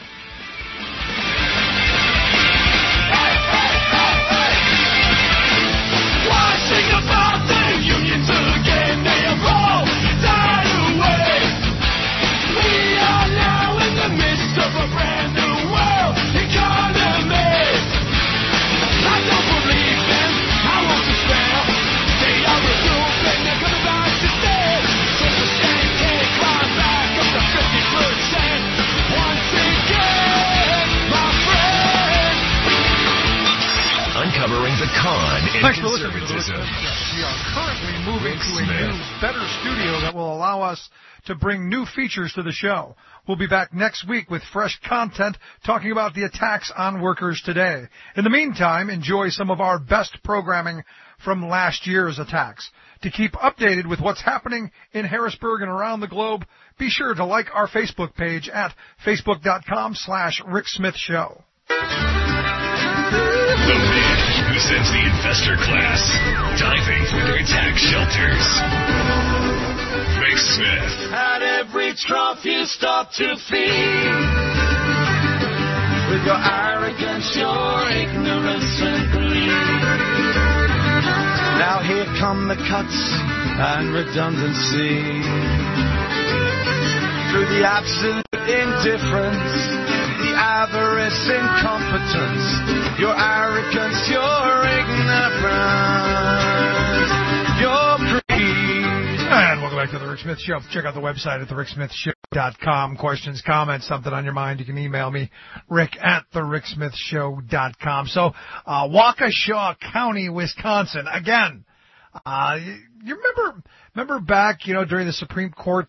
Uncovering the con in Thanks for listening to conservatism. We are currently moving to a new, better studio that will allow us to bring new features to the show. We'll be back next week with fresh content talking about the attacks on workers today. In the meantime, enjoy some of our best programming from last year's attacks. To keep updated with what's happening in Harrisburg and around the globe, be sure to like our Facebook page at facebook.com/Rick Smith Show. The man who sends the investor class diving for their attack shelters. Rick Smith. At every trough you stop to feed. With your arrogance, your ignorance and greed. Now here come the cuts and redundancy. Through the absolute indifference, the avarice, incompetence, your arrogance, your ignorance, your greed. And welcome back to The Rick Smith Show. Check out the website at thericksmithshow.com. Questions, comments, something on your mind, you can email me, rick@thericksmithshow.com. So, Waukesha County, Wisconsin, again. You remember back, during the Supreme Court,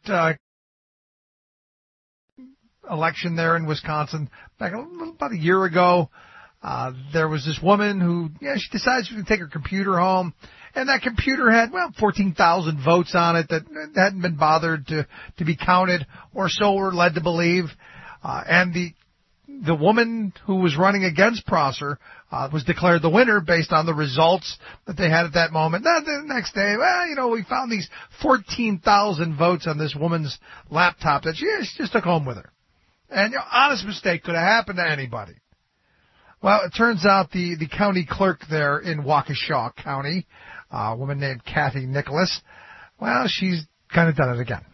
election there in Wisconsin, back about a year ago, there was this woman who, she decided she was going to take her computer home, and that computer had, 14,000 votes on it that hadn't been bothered to be counted, or so we're led to believe, and the the woman who was running against Prosser was declared the winner based on the results that they had at that moment. Then the next day, we found these 14,000 votes on this woman's laptop that she just took home with her. And honest mistake could have happened to anybody. Well, it turns out the county clerk there in Waukesha County, a woman named Kathy Nicholas, well, she's kind of done it again.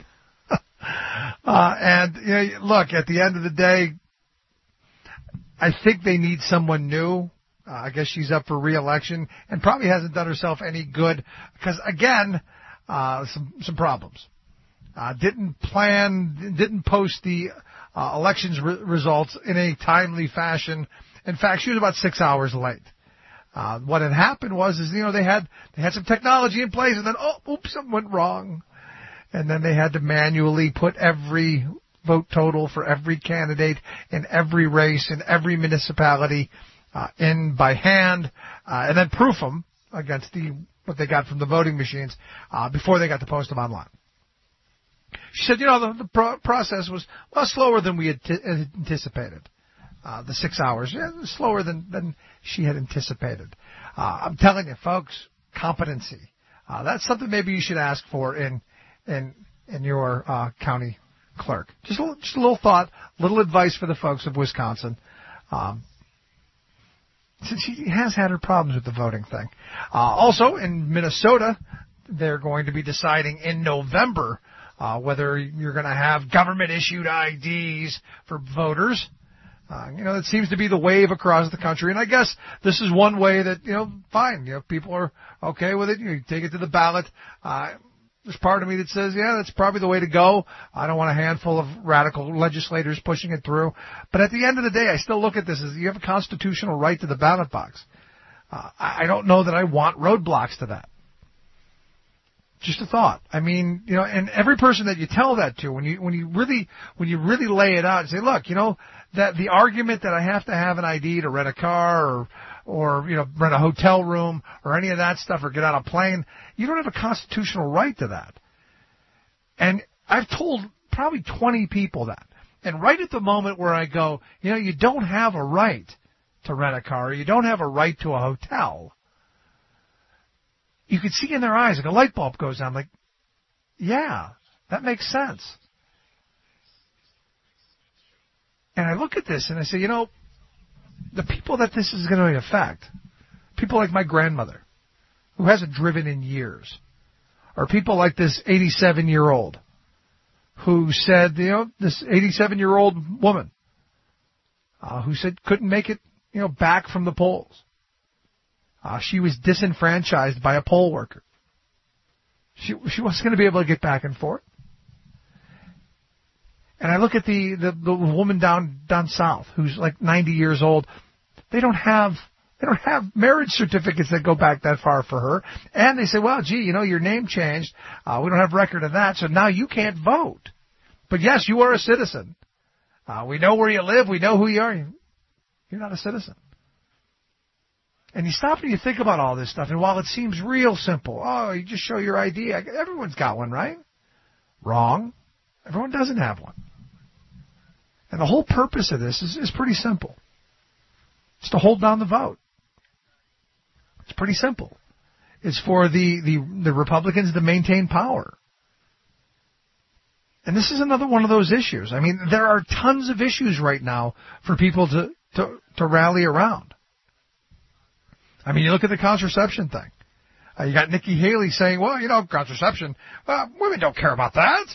Look, at the end of the day, I think they need someone new. I guess she's up for re-election and probably hasn't done herself any good because, again, some problems. Didn't post the elections results in a timely fashion. In fact, she was about 6 hours late. What had happened was they had some technology in place, and then something went wrong, and then they had to manually put every vote total for every candidate in every race in every municipality in by hand, and then proof them against what they got from the voting machines before they got to post them online. She said, the process was slower than we had anticipated. The 6 hours, slower than she had anticipated. I'm telling you, folks, competency. That's something maybe you should ask for in your county clerk. Just a little thought, little advice for the folks of Wisconsin. Since she has had her problems with the voting thing. Also, in Minnesota, they're going to be deciding in November whether you're going to have government-issued IDs for voters. It seems to be the wave across the country, and I guess this is one way that, fine, people are okay with it. You take it to the ballot. There's part of me that says, that's probably the way to go. I don't want a handful of radical legislators pushing it through. But at the end of the day, I still look at this as you have a constitutional right to the ballot box. I don't know that I want roadblocks to that. Just a thought. I mean, and every person that you tell that to, when you really lay it out and say, look, that the argument that I have to have an ID to rent a car or rent a hotel room or any of that stuff or get on a plane, you don't have a constitutional right to that. And I've told probably 20 people that. And right at the moment where I go, you don't have a right to rent a car, or you don't have a right to a hotel, you could see in their eyes, like a light bulb goes on, like, yeah, that makes sense. And I look at this and I say, the people that this is going to affect, people like my grandmother, who hasn't driven in years, or people like this 87-year-old, who said, this 87-year-old woman, who said couldn't make it, back from the polls. She was disenfranchised by a poll worker. She wasn't going to be able to get back and forth. And I look at the woman down south who's like 90 years old. They don't have marriage certificates that go back that far for her. And they say, well, gee, your name changed. We don't have record of that, so now you can't vote. But yes, you are a citizen. We know where you live. We know who you are. You're not a citizen. And you stop and you think about all this stuff, and while it seems real simple, you just show your ID. Everyone's got one, right? Wrong. Everyone doesn't have one. And the whole purpose of this is pretty simple. It's to hold down the vote. It's pretty simple. It's for the Republicans to maintain power. And this is another one of those issues. I mean, there are tons of issues right now for people to rally around. I mean, you look at the contraception thing. You got Nikki Haley saying, well, contraception, women don't care about that.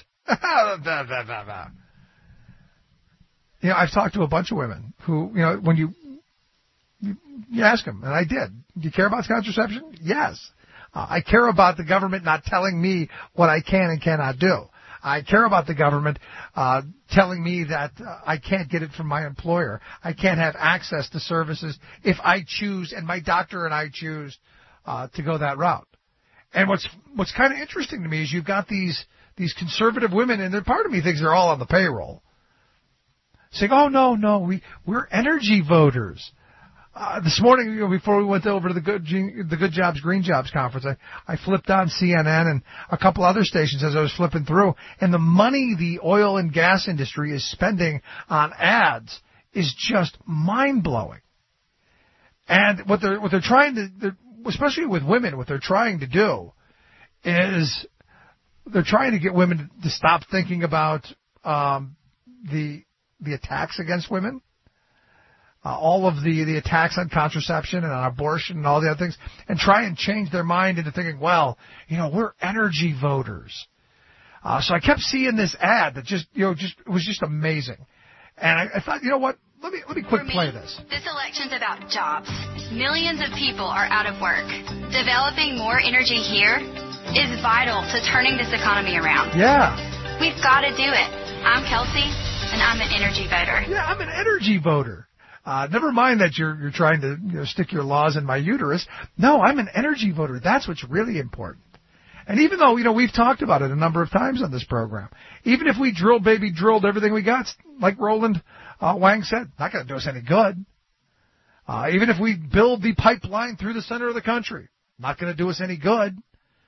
I've talked to a bunch of women who, when you ask them, and I did, do you care about contraception? Yes. I care about the government not telling me what I can and cannot do. I care about the government telling me that I can't get it from my employer. I can't have access to services if I choose, and my doctor and I choose to go that route. And what's kind of interesting to me is you've got these conservative women, and part of me thinks they're all on the payroll, saying, "Oh no, we're energy voters." This morning, before we went over to the Good Jobs, Green Jobs conference, I flipped on CNN and a couple other stations as I was flipping through, and the money the oil and gas industry is spending on ads is just mind-blowing. And what they're trying to, especially with women, what they're trying to do is they're trying to get women to stop thinking about the attacks against women, all of the attacks on contraception and on abortion and all the other things, and try and change their mind into thinking, well, we're energy voters. So I kept seeing this ad that it was just amazing. And I thought, you know what? Let me quick play this. This election's about jobs. Millions of people are out of work. Developing more energy here is vital to turning this economy around. Yeah. We've got to do it. I'm Kelsey, and I'm an energy voter. Yeah, I'm an energy voter. Never mind that you're trying to stick your laws in my uterus. No, I'm an energy voter. That's what's really important. And even though, we've talked about it a number of times on this program, even if we drilled everything we got, like Roland Wang said, not going to do us any good. Even if we build the pipeline through the center of the country, not going to do us any good.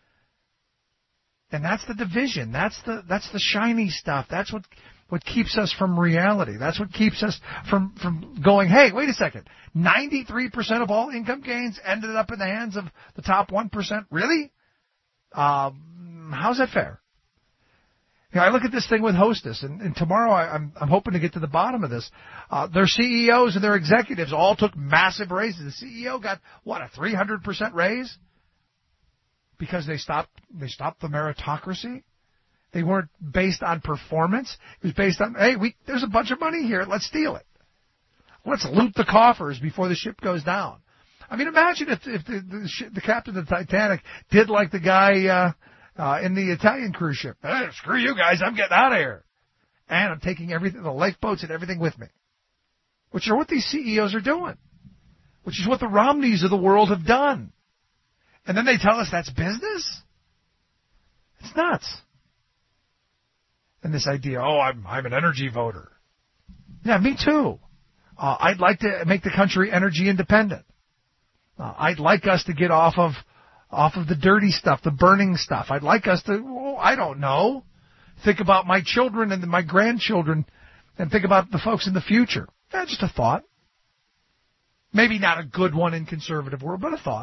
And that's the division. That's the shiny stuff. That's what keeps us from reality. That's what keeps us from going, hey, wait a second. 93% of all income gains ended up in the hands of the top 1%. Really? How's that fair? I look at this thing with Hostess, and tomorrow I'm hoping to get to the bottom of this. Their CEOs and their executives all took massive raises. The CEO got, a 300% raise? Because they stopped the meritocracy? They weren't based on performance. It was based on, hey, there's a bunch of money here. Let's steal it. Let's loot the coffers before the ship goes down. I mean, imagine if the captain of the Titanic did like the guy in the Italian cruise ship. Hey, screw you guys, I'm getting out of here. And I'm taking everything, the lifeboats and everything with me. Which are what these CEOs are doing. Which is what the Romneys of the world have done. And then they tell us that's business? It's nuts. And this idea, I'm an energy voter. Yeah, me too. I'd like to make the country energy independent. I'd like us to get off of the dirty stuff, the burning stuff. I'd like us to, I don't know, think about my children and my grandchildren and think about the folks in the future. Just a thought. Maybe not a good one in conservative world, but a thought.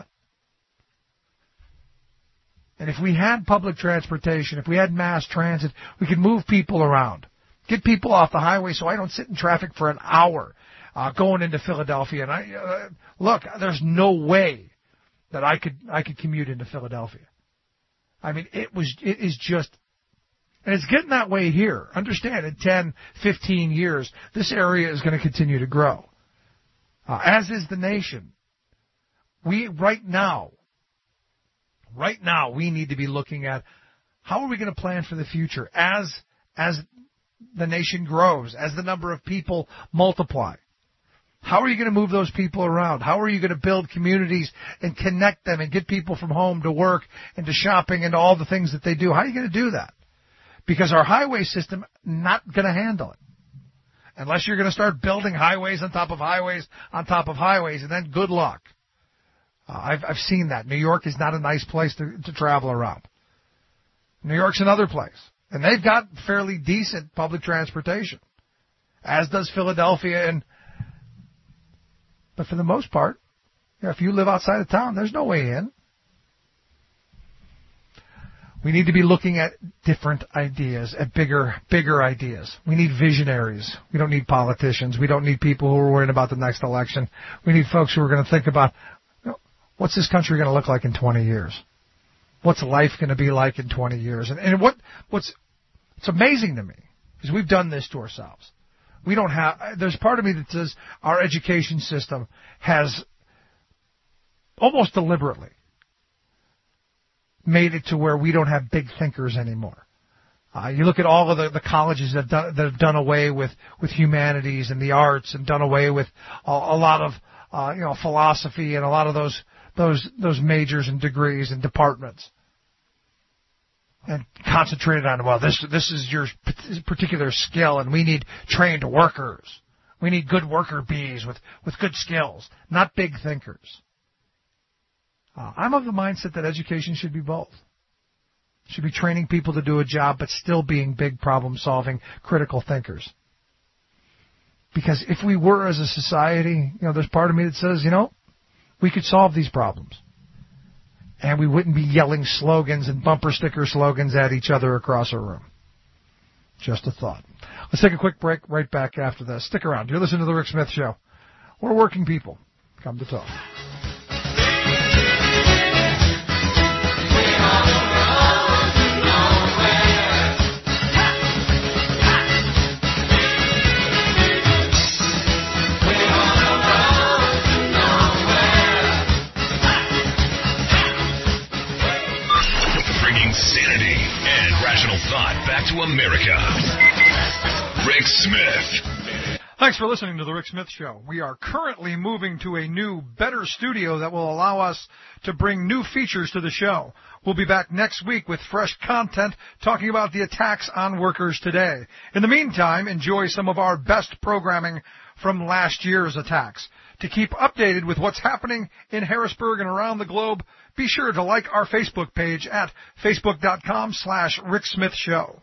And if we had public transportation, if we had mass transit, we could move people around. Get people off the highway so I don't sit in traffic for an hour going into Philadelphia. And look, there's no way that I could commute into Philadelphia. I mean, it is just, and it's getting that way here. Understand, in 10, 15 years, this area is going to continue to grow. As is the nation. Right now, we need to be looking at how are we going to plan for the future as the nation grows, as the number of people multiply. How are you going to move those people around? How are you going to build communities and connect them and get people from home to work and to shopping and to all the things that they do? How are you going to do that? Because our highway system not going to handle it. Unless you're going to start building highways on top of highways on top of highways, and then good luck. I've seen that. New York is not a nice place to travel around. New York's another place. And they've got fairly decent public transportation, as does Philadelphia. But for the most part, if you live outside of town, there's no way in. We need to be looking at different ideas, at bigger ideas. We need visionaries. We don't need politicians. We don't need people who are worried about the next election. We need folks who are going to think about, what's this country going to look like in 20 years? What's life going to be like in 20 years? And what's amazing to me is we've done this to ourselves. We don't have, there's part of me that says our education system has almost deliberately made it to where we don't have big thinkers anymore. You look at all of the colleges that have done away with humanities and the arts and done away with a lot of philosophy and a lot of those majors and degrees and departments, and concentrated on, well, this is your particular skill, and we need trained workers. We need good worker bees with good skills, not big thinkers. I'm of the mindset that education should be both. Should be training people to do a job, but still being big problem-solving, critical thinkers. Because if we were as a society, there's part of me that says, we could solve these problems. And we wouldn't be yelling slogans and bumper sticker slogans at each other across a room. Just a thought. Let's take a quick break right back after this. Stick around. You're listening to The Rick Smith Show. We're working people. Come to talk. Sanity and rational thought back to America. Rick Smith. Thanks for listening to The Rick Smith Show. We are currently moving to a new, better studio that will allow us to bring new features to the show. We'll be back next week with fresh content talking about the attacks on workers today. In the meantime, enjoy some of our best programming from last year's attacks. To keep updated with what's happening in Harrisburg and around the globe, be sure to like our Facebook page at facebook.com/Rick Smith Show.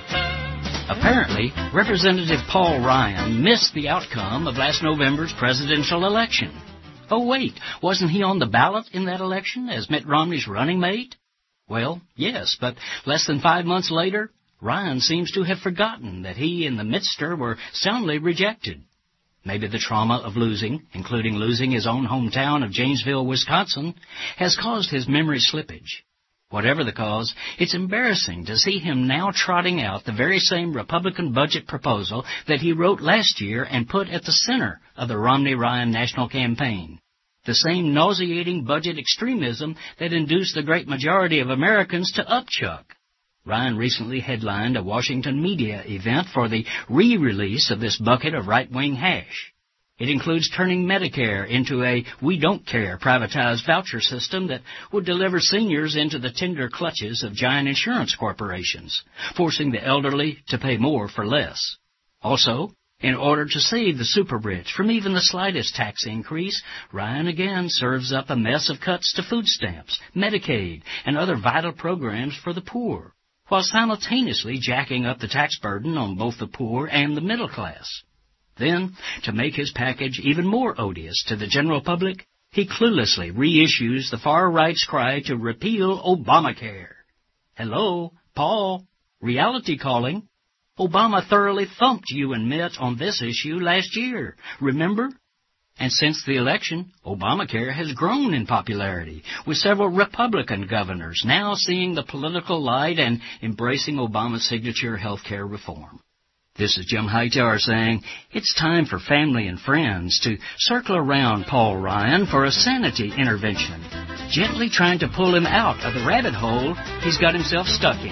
Apparently, Representative Paul Ryan missed the outcome of last November's presidential election. Oh, wait, wasn't he on the ballot in that election as Mitt Romney's running mate? Well, yes, but less than 5 months later, Ryan seems to have forgotten that he and the Mittster were soundly rejected. Maybe the trauma of losing, including losing his own hometown of Janesville, Wisconsin, has caused his memory slippage. Whatever the cause, it's embarrassing to see him now trotting out the very same Republican budget proposal that he wrote last year and put at the center of the Romney-Ryan national campaign. The same nauseating budget extremism that induced the great majority of Americans to upchuck. Ryan recently headlined a Washington media event for the re-release of this bucket of right-wing hash. It includes turning Medicare into a we don't care privatized voucher system that would deliver seniors into the tender clutches of giant insurance corporations, forcing the elderly to pay more for less. Also, in order to save the super rich from even the slightest tax increase, Ryan again serves up a mess of cuts to food stamps, Medicaid, and other vital programs for the poor, while simultaneously jacking up the tax burden on both the poor and the middle class. Then, to make his package even more odious to the general public, he cluelessly reissues the far right's cry to repeal Obamacare. Hello, Paul, reality calling. Obama thoroughly thumped you and Mitt on this issue last year, remember? And since the election, Obamacare has grown in popularity, with several Republican governors now seeing the political light and embracing Obama's signature health care reform. This is Jim Hightower saying it's time for family and friends to circle around Paul Ryan for a sanity intervention, gently trying to pull him out of the rabbit hole he's got himself stuck in.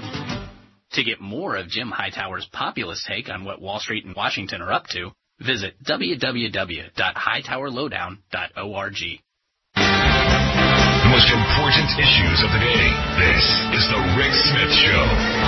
To get more of Jim Hightower's populist take on what Wall Street and Washington are up to, visit www.hightowerlowdown.org. The most important issues of the day. This is The Rick Smith Show.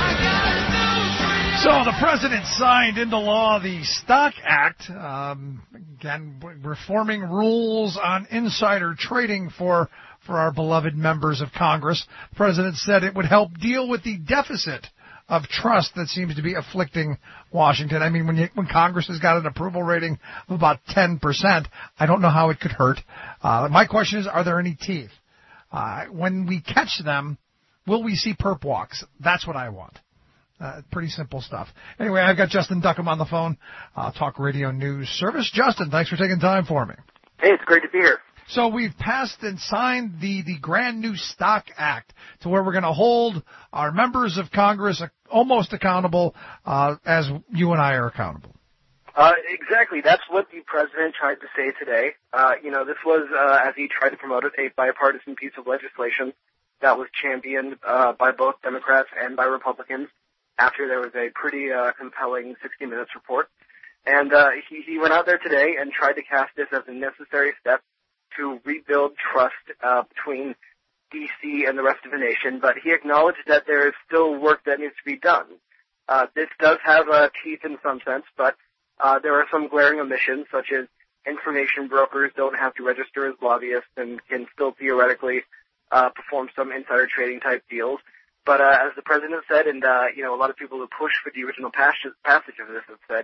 So the president signed into law the Stock Act, again, reforming rules on insider trading for our beloved members of Congress. The president said it would help deal with the deficit of trust that seems to be afflicting Washington. I mean, when Congress has got an approval rating of about 10%, I don't know how it could hurt. My question is, are there any teeth? When we catch them, will we see perp walks? That's what I want. Pretty simple stuff. Anyway, I've got Justin Duckham on the phone, Talk Radio News Service. Justin, thanks for taking time for me. Hey, it's great to be here. So we've passed and signed the grand new Stock Act to where we're going to hold our members of Congress almost accountable as you and I are accountable. Exactly. That's what the president tried to say today. This was, as he tried to promote it, a bipartisan piece of legislation that was championed by both Democrats and by Republicans after there was a pretty compelling 60 Minutes report. And he went out there today and tried to cast this as a necessary step to rebuild trust between D.C. and the rest of the nation, but he acknowledged that there is still work that needs to be done. This does have teeth in some sense, but there are some glaring omissions, such as information brokers don't have to register as lobbyists and can still theoretically perform some insider trading type deals. But as the president said, and a lot of people who pushed for the original passage of this have said,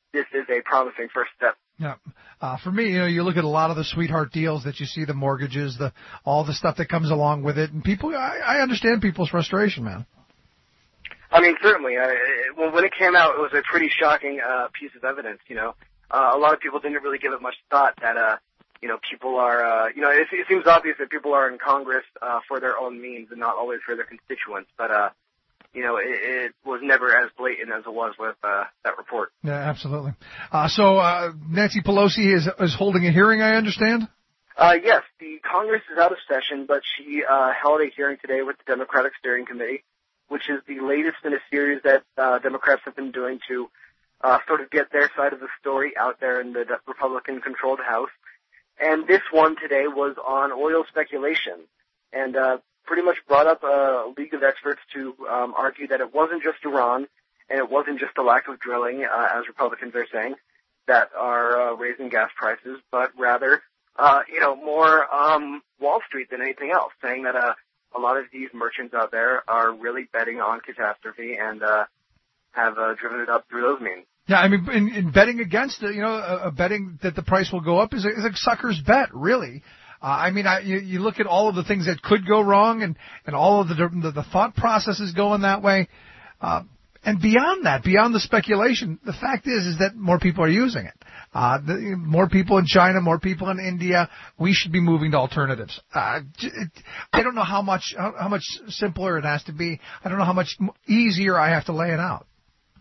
this is a promising first step. Yeah. For me, you look at a lot of the sweetheart deals that you see, the mortgages, all the stuff that comes along with it, and people, I understand people's frustration, man. I mean, certainly. When it came out, it was a pretty shocking piece of evidence. A lot of people didn't really give it much thought that people are. It seems obvious that people are in Congress for their own means and not always for their constituents. But it was never as blatant as it was with that report. Yeah, absolutely. So Nancy Pelosi is holding a hearing, I understand? Yes, the Congress is out of session, but she held a hearing today with the Democratic Steering Committee, which is the latest in a series that Democrats have been doing to sort of get their side of the story out there in the Republican-controlled House. And this one today was on oil speculation, and pretty much brought up a league of experts to argue that it wasn't just Iran, and it wasn't just the lack of drilling, as Republicans are saying, that are raising gas prices, but rather, more Wall Street than anything else, saying that a lot of these merchants out there are really betting on catastrophe and have driven it up through those means. Yeah, I mean, in betting against it, betting that the price will go up is a sucker's bet, really. You look at all of the things that could go wrong and all of the thought processes going that way. And beyond that, beyond the speculation, the fact is that more people are using it. More people in China, more people in India. We should be moving to alternatives. I don't know how much simpler it has to be. I don't know how much easier I have to lay it out.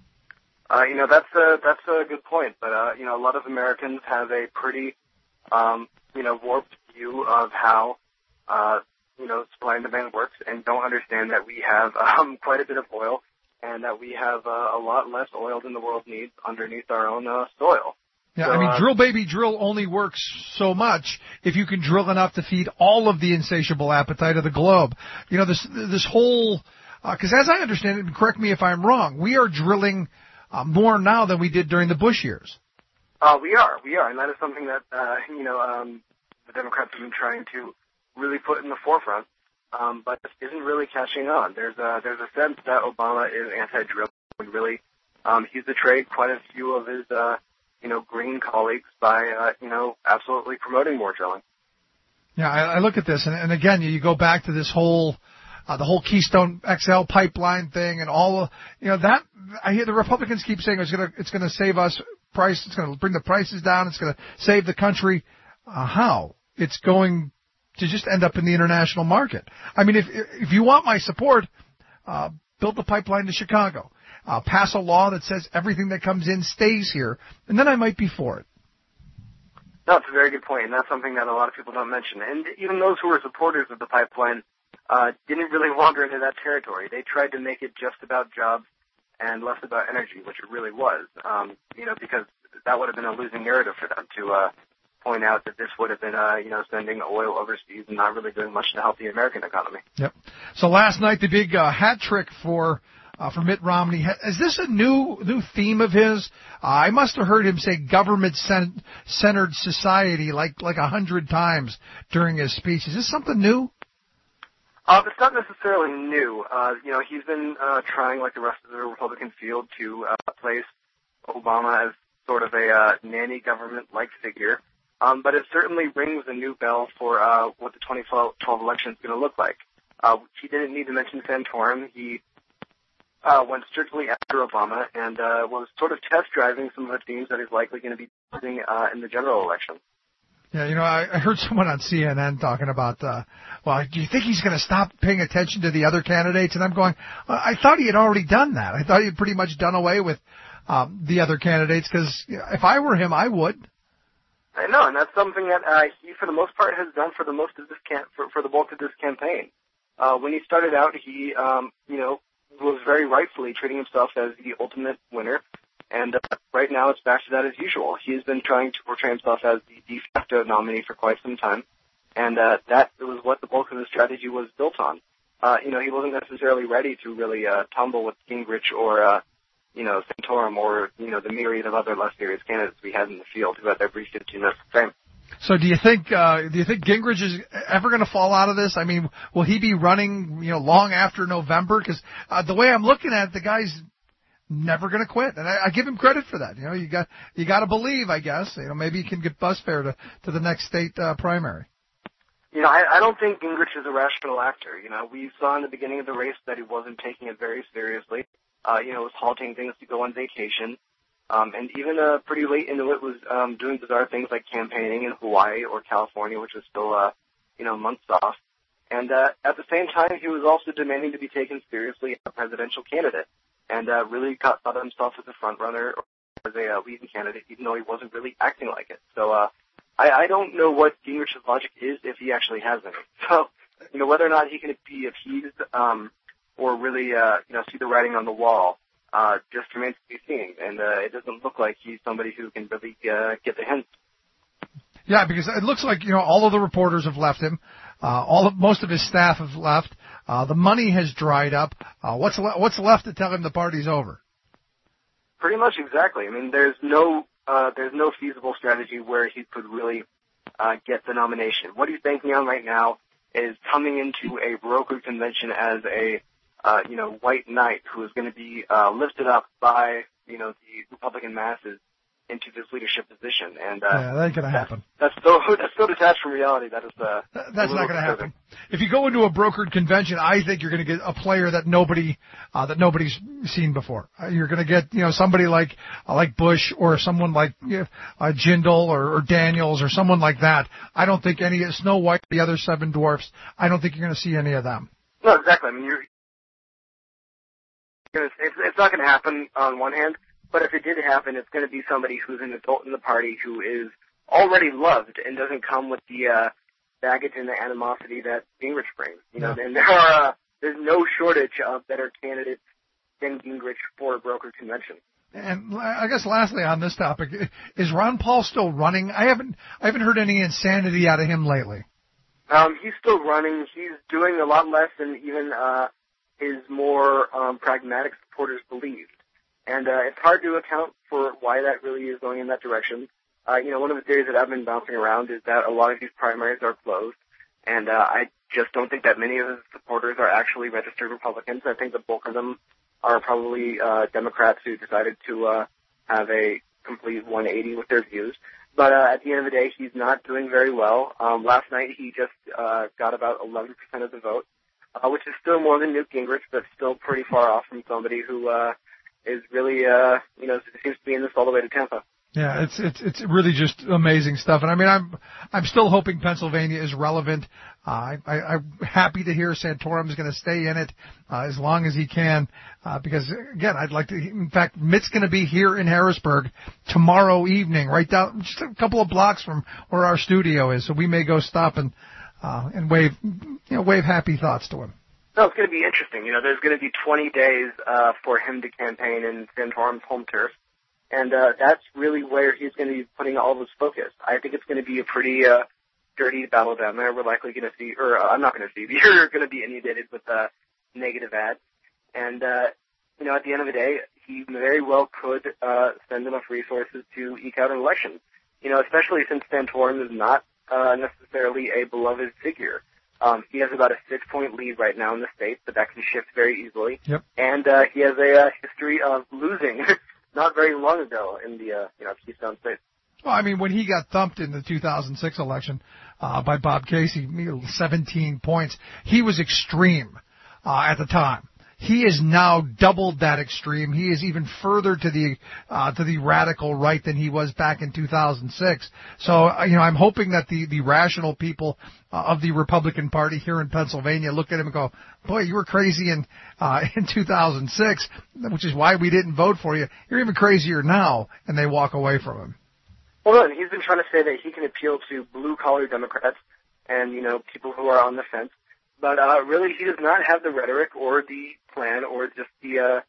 That's a good point. But, a lot of Americans have a pretty, warped view of how, supply and demand works and don't understand that we have, quite a bit of oil and that we have, a lot less oil than the world needs underneath our own, soil. Yeah, so, drill baby drill only works so much if you can drill enough to feed all of the insatiable appetite of the globe. This whole, cause as I understand it, and correct me if I'm wrong, we are drilling, more now than we did during the Bush years. We are, and that is something that the Democrats have been trying to really put in the forefront, but isn't really catching on. There's a sense that Obama is anti-drilling. Really, he's betrayed quite a few of his green colleagues by absolutely promoting more drilling. Yeah, I look at this, and again, you go back to this whole. The whole Keystone XL pipeline thing and all, that I hear the Republicans keep saying it's going to save us price. It's going to bring the prices down. It's going to save the country. How? It's going to just end up in the international market. I mean, if you want my support, build the pipeline to Chicago. Pass a law that says everything that comes in stays here, and then I might be for it. No, it's a very good point, and that's something that a lot of people don't mention. And even those who are supporters of the pipeline didn't really wander into that territory. They tried to make it just about jobs and less about energy, which it really was, because that would have been a losing narrative for them to point out that this would have been, sending oil overseas and not really doing much to help the American economy. Yep. So last night, the big hat trick for Mitt Romney. Is this a new theme of his? I must have heard him say government-centered society like 100 times during his speech. Is this something new? It's not necessarily new. He's been trying, like the rest of the Republican field, to place Obama as sort of a nanny government-like figure. But it certainly rings a new bell for what the 2012 election is going to look like. He didn't need to mention Santorum. He went strictly after Obama and was sort of test driving some of the themes that he's likely going to be using in the general election. Yeah, I heard someone on CNN talking about, do you think he's going to stop paying attention to the other candidates? And I'm going, I thought he had already done that. I thought he had pretty much done away with the other candidates because if I were him, I would. I know, and that's something that he, for the most part, has done for the most of this for the bulk of this campaign. When he started out, he, was very rightfully treating himself as the ultimate winner. And right now it's back to that as usual. He has been trying to portray himself as the de facto nominee for quite some time. And that was what the bulk of his strategy was built on. He wasn't necessarily ready to really tumble with Gingrich or, Santorum or, the myriad of other less serious candidates we had in the field who had their brief 15 minutes of fame. So do you think Gingrich is ever going to fall out of this? I mean, will he be running, long after November? Because the way I'm looking at it, the guy's never going to quit, and I give him credit for that. You got to believe, I guess. Maybe he can get bus fare to the next state primary. I don't think Gingrich is a rational actor. We saw in the beginning of the race that he wasn't taking it very seriously. Was halting things to go on vacation. And even pretty late into it was doing bizarre things like campaigning in Hawaii or California, which was still, months off. And at the same time, he was also demanding to be taken seriously as a presidential candidate, and really thought of himself as a front runner or as a leading candidate, even though he wasn't really acting like it. So I don't know what Gingrich's logic is if he actually has any. So whether or not he can be appeased or really see the writing on the wall just remains to be seen. And it doesn't look like he's somebody who can really get the hint. Yeah, because it looks like all of the reporters have left him. Most of his staff have left. The money has dried up. What's left to tell him the party's over? Pretty much exactly. I mean, there's no feasible strategy where he could really get the nomination. What he's banking on right now is coming into a brokered convention as a white knight who is going to be lifted up by the Republican masses into this leadership position, and that ain't gonna happen. That's so detached from reality. That's not gonna happen. If you go into a brokered convention, I think you're gonna get a player that nobody's seen before. You're gonna get somebody like Bush or someone like Jindal or Daniels or someone like that. I don't think any of Snow White, the other seven dwarfs. I don't think you're gonna see any of them. No, exactly. I mean, it's not gonna happen on one hand. But if it did happen, it's going to be somebody who's an adult in the party who is already loved and doesn't come with the baggage and the animosity that Gingrich brings. And there's no shortage of better candidates than Gingrich for a brokered convention. And I guess lastly on this topic, is Ron Paul still running? I haven't heard any insanity out of him lately. He's still running. He's doing a lot less than even his more pragmatic supporters believed. And it's hard to account for why that really is going in that direction. One of the theories that I've been bouncing around is that a lot of these primaries are closed, and I just don't think that many of his supporters are actually registered Republicans. I think the bulk of them are probably Democrats who decided to have a complete 180 with their views. But at the end of the day, he's not doing very well. Last night, he just got about 11% of the vote, which is still more than Newt Gingrich, but still pretty far off from somebody who is really, seems to be in this all the way to Tampa. Yeah, it's really just amazing stuff. And I mean, I'm still hoping Pennsylvania is relevant. I'm happy to hear Santorum is going to stay in it as long as he can, because again, I'd like to. In fact, Mitt's going to be here in Harrisburg tomorrow evening, right down just a couple of blocks from where our studio is. So we may go stop and wave happy thoughts to him. No, it's going to be interesting. There's going to be 20 days for him to campaign in Santorum's home turf, and that's really where he's going to be putting all of his focus. I think it's going to be a pretty dirty battle down there. We're likely going to see, or I'm not going to see, you're going to be inundated with negative ads. And, at the end of the day, he very well could spend enough resources to eke out an election, especially since Santorum is not necessarily a beloved figure. He has about a 6-point lead right now in the state, but that can shift very easily. Yep. And he has a history of losing not very long ago in the Keystone State. Well, I mean, when he got thumped in the 2006 election by Bob Casey, 17 points, he was extreme at the time. He is now doubled that extreme. He is even further to the radical right than he was back in 2006. So, I'm hoping that the rational people of the Republican Party here in Pennsylvania look at him and go, boy, you were crazy in 2006, which is why we didn't vote for you. You're even crazier now, and they walk away from him. Well, he's been trying to say that he can appeal to blue-collar Democrats and, people who are on the fence. But really, he does not have the rhetoric or the plan or just the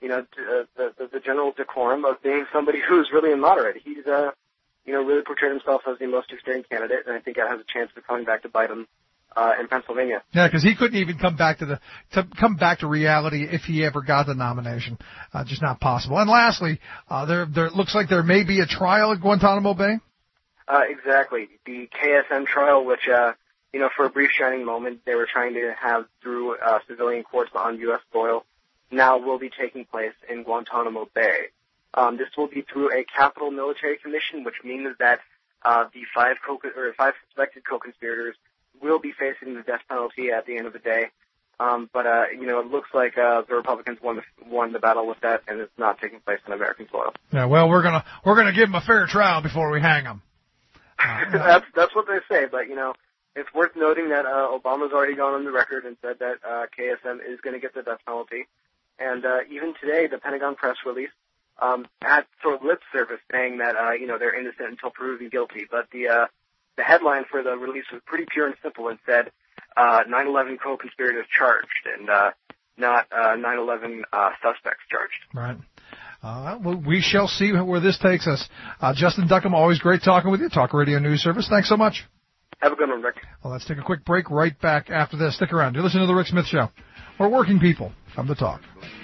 general decorum of being somebody who's really a moderate. He's really portrayed himself as the most extreme candidate, and I think that has a chance of coming back to bite him in Pennsylvania. Yeah, because he couldn't even come back to reality if he ever got the nomination. Just not possible. And lastly, there looks like there may be a trial at Guantanamo Bay. Exactly, the KSM trial, which. For a brief shining moment, they were trying to have through civilian courts on U.S. soil. now will be taking place in Guantanamo Bay. This will be through a capital military commission, which means that the five suspected co-conspirators will be facing the death penalty at the end of the day. But it looks like the Republicans won the battle with that, and it's not taking place on American soil. Yeah, well, we're gonna give them a fair trial before we hang them. That's what they say, but it's worth noting that Obama's already gone on the record and said that KSM is going to get the death penalty, and even today the Pentagon press release had sort of lip service saying that they're innocent until proven guilty, but the headline for the release was pretty pure and simple and said 9/11 co-conspirators charged, and not 9/11 suspects charged. Right. Well, we shall see where this takes us. Justin Duckham, always great talking with you. Talk Radio News Service. Thanks so much. Have a good one, Rick. Well, let's take a quick break right back after this. Stick around. You're listening to The Rick Smith Show, where working people come to talk.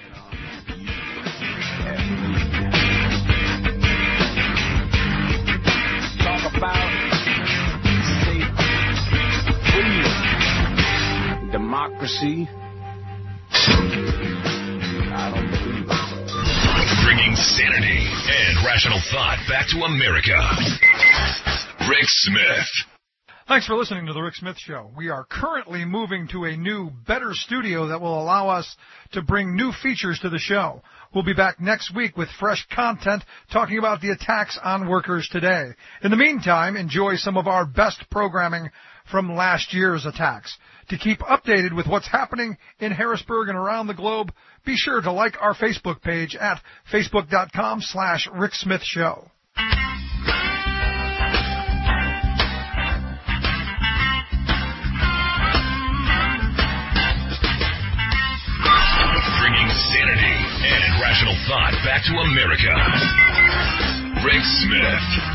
Talk about freedom, democracy. I don't believe it. Bringing sanity and rational thought back to America. Rick Smith. Thanks for listening to The Rick Smith Show. We are currently moving to a new, better studio that will allow us to bring new features to the show. We'll be back next week with fresh content talking about the attacks on workers today. In the meantime, enjoy some of our best programming from last year's attacks. To keep updated with what's happening in Harrisburg and around the globe, be sure to like our Facebook page at facebook.com/Rick Smith Show. Bringing sanity and rational thought back to America. Rick Smith.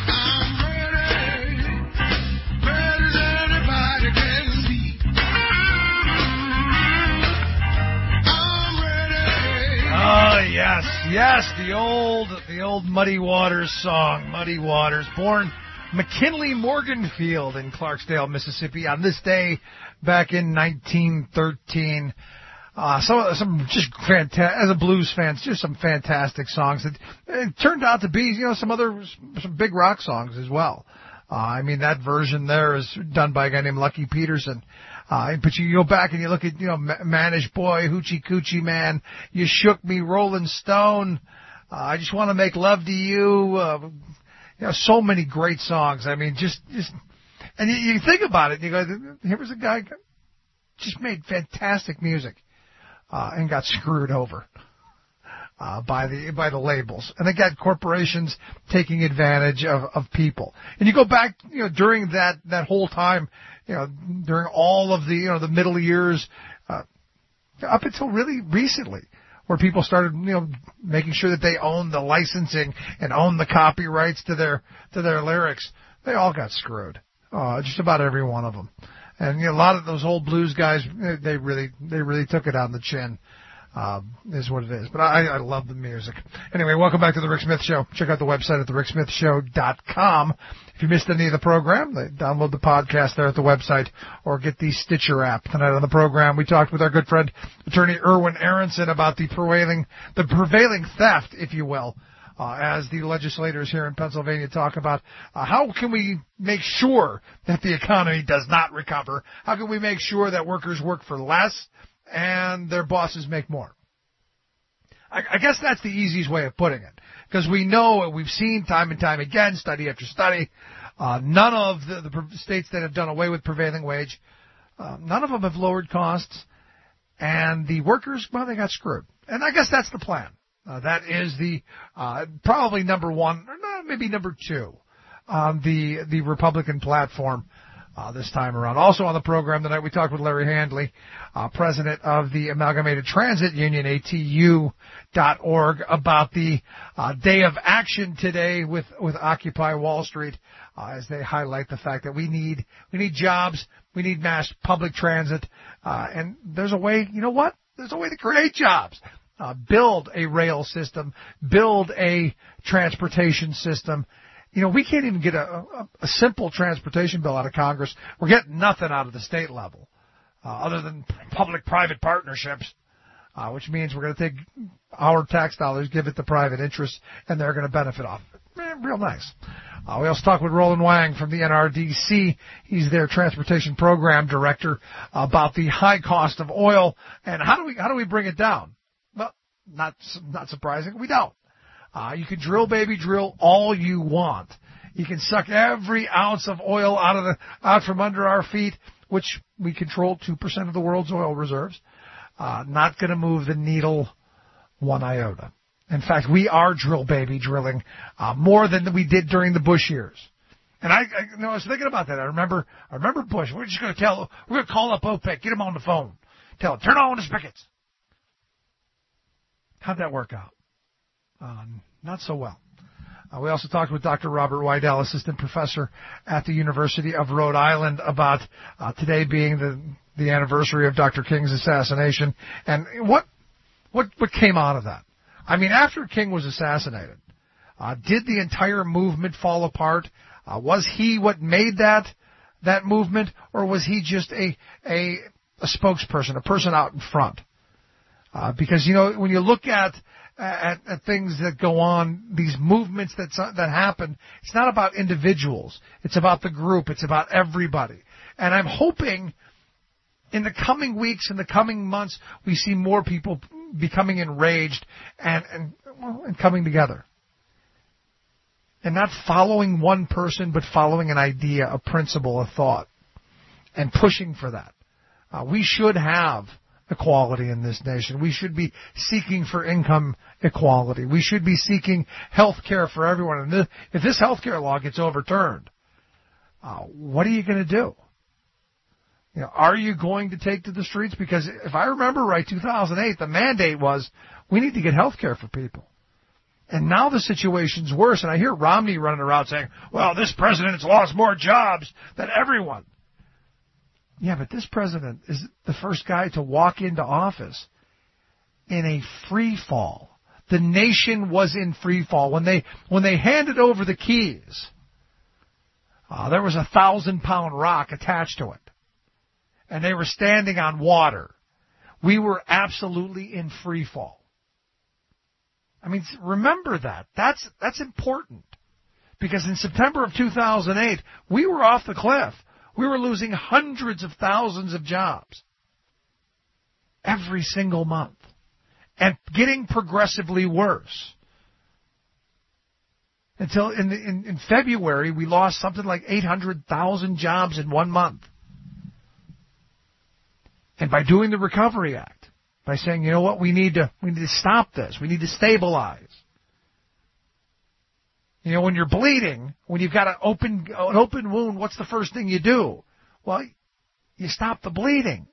Oh, yes, the old Muddy Waters song, Muddy Waters, born McKinley Morganfield in Clarksdale, Mississippi, on this day back in 1913. Some just fantastic, as a blues fan, just some fantastic songs. It turned out to be, some big rock songs as well. That version there is done by a guy named Lucky Peterson. But you go back and you look at, Manish Boy, Hoochie Coochie Man, You Shook Me, Rolling Stone, I Just Want to Make Love to You, so many great songs. And you think about it, and you go, here was a guy just made fantastic music, and got screwed over, by the labels. And they got corporations taking advantage of people. And you go back, during that whole time, during all of the middle years, up until really recently, where people started, making sure that they owned the licensing and owned the copyrights to their lyrics. They all got screwed. Just about every one of them. And a lot of those old blues guys, they really took it on the chin. Is what it is. But I love the music. Anyway, welcome back to The Rick Smith Show. Check out the website at thericksmithshow.com. If you missed any of the program, download the podcast there at the website or get the Stitcher app. Tonight on the program, we talked with our good friend, Attorney Erwin Aronson, about the prevailing theft, if you will, as the legislators here in Pennsylvania talk about how can we make sure that the economy does not recover? How can we make sure that workers work for less and their bosses make more? I guess that's the easiest way of putting it, because we've seen time and time again, study after study, none of the states that have done away with prevailing wage, none of them have lowered costs, and the workers, well, they got screwed. And I guess that's the plan. That is the probably number one, or maybe number two on the Republican platform this time around. Also on the program tonight, we talked with Larry Handley, president of the Amalgamated Transit Union, ATU.org, about the day of action today with Occupy Wall Street, as they highlight the fact that we need jobs, we need mass public transit, and there's a way, there's a way to create jobs. Build a rail system, build a transportation system. We can't even get a simple transportation bill out of Congress. We're getting nothing out of the state level, other than public-private partnerships. which means we're going to take our tax dollars, give it to private interests, and they're going to benefit off it. Real nice. We also talked with Roland Wang from the NRDC. He's their transportation program director, about the high cost of oil and how do we bring it down? Well, not surprising, we don't. You can drill, baby, drill all you want. You can suck every ounce of oil out from under our feet, which we control 2% of the world's oil reserves. Not going to move the needle one iota. In fact, we are drill, baby, drilling more than we did during the Bush years. And I was thinking about that. I remember Bush. We're going to call up OPEC, get him on the phone, tell him, turn on the spigots. How'd that work out? Not so well. We also talked with Dr. Robert Weidel, assistant professor at the University of Rhode Island, about today being the anniversary of Dr. King's assassination, and what came out of that. I mean, after King was assassinated, did the entire movement fall apart? Was he what made that movement, or was he just a spokesperson, a person out in front? Because when you look at things that go on, these movements that happen, it's not about individuals. It's about the group. It's about everybody. And I'm hoping in the coming weeks, in the coming months, we see more people becoming enraged and coming together. And not following one person, but following an idea, a principle, a thought, and pushing for that. We should have equality in this nation. We should be seeking for income equality. We should be seeking health care for everyone. And if this health care law gets overturned, what are you going to do? Are you going to take to the streets? Because if I remember right, 2008, the mandate was we need to get health care for people. And now the situation's worse. And I hear Romney running around saying, well, this president's lost more jobs than everyone. Yeah, but this president is the first guy to walk into office in a free fall. The nation was in free fall. When they handed over the keys, there was a 1,000-pound rock attached to it. And they were standing on water. We were absolutely in free fall. I mean, remember that. That's important. Because in September of 2008, we were off the cliff. We were losing hundreds of thousands of jobs every single month and getting progressively worse. Until in February, we lost something like 800,000 jobs in 1 month. And by doing the Recovery Act, by saying, you know what, we need to stop this. We need to stabilize. When you're bleeding, when you've got an open wound, what's the first thing you do? Well, you stop the bleeding.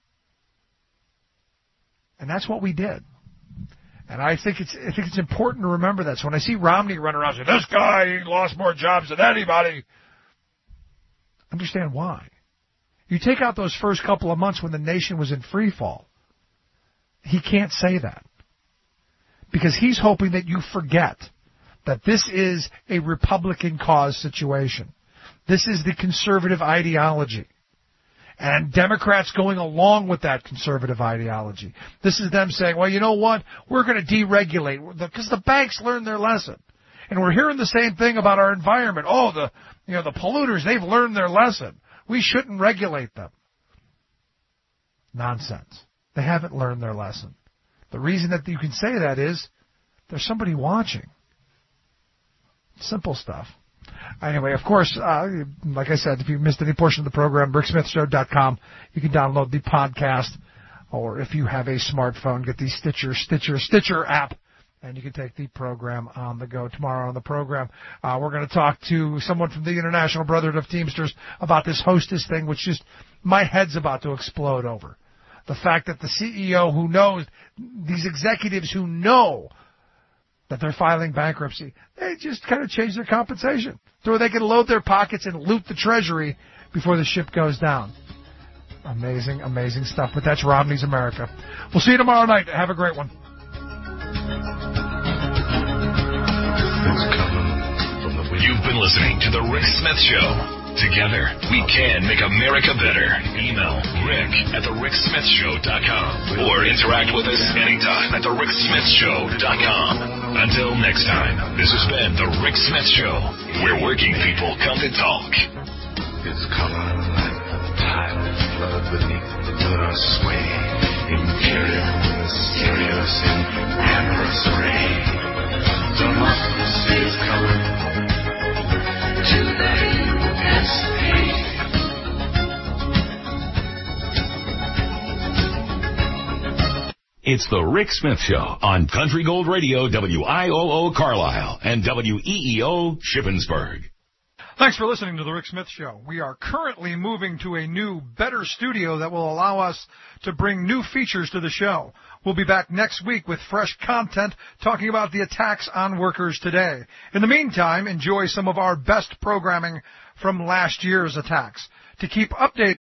And that's what we did. And I think it's important to remember that. So when I see Romney run around and say, this guy lost more jobs than anybody, understand why. You take out those first couple of months when the nation was in free fall. He can't say that. Because he's hoping that you forget that this is a Republican cause situation. This is the conservative ideology. And Democrats going along with that conservative ideology. This is them saying, well, you know what? We're going to deregulate because the banks learned their lesson. And we're hearing the same thing about our environment. Oh, the polluters, they've learned their lesson. We shouldn't regulate them. Nonsense. They haven't learned their lesson. The reason that you can say that is there's somebody watching. Simple stuff. Anyway, of course, like I said, if you missed any portion of the program, ricksmithshow.com. You can download the podcast, or if you have a smartphone, get the Stitcher app, and you can take the program on the go. Tomorrow on the program, we're going to talk to someone from the International Brotherhood of Teamsters about this hostess thing, which just my head's about to explode over. The fact that the CEO who knows, these executives who know that they're filing bankruptcy, they just kind of change their compensation so they can load their pockets and loot the Treasury before the ship goes down. Amazing, amazing stuff. But that's Romney's America. We'll see you tomorrow night. Have a great one. You've been listening to The Rick Smith Show. Together, we can make America better. Email rick@thericksmithshow.com or interact with us anytime at thericksmithshow.com. Until next time, this has been The Rick Smith Show, where working people come to talk. His color like the tide of flood beneath the lunar sway. Imperial, mysterious, in amorous array. Democracy's coming to the USA. It's The Rick Smith Show on Country Gold Radio, WIOO Carlisle and WEEO Shippensburg. Thanks for listening to The Rick Smith Show. We are currently moving to a new, better studio that will allow us to bring new features to the show. We'll be back next week with fresh content talking about the attacks on workers today. In the meantime, enjoy some of our best programming from last year's attacks. To keep updated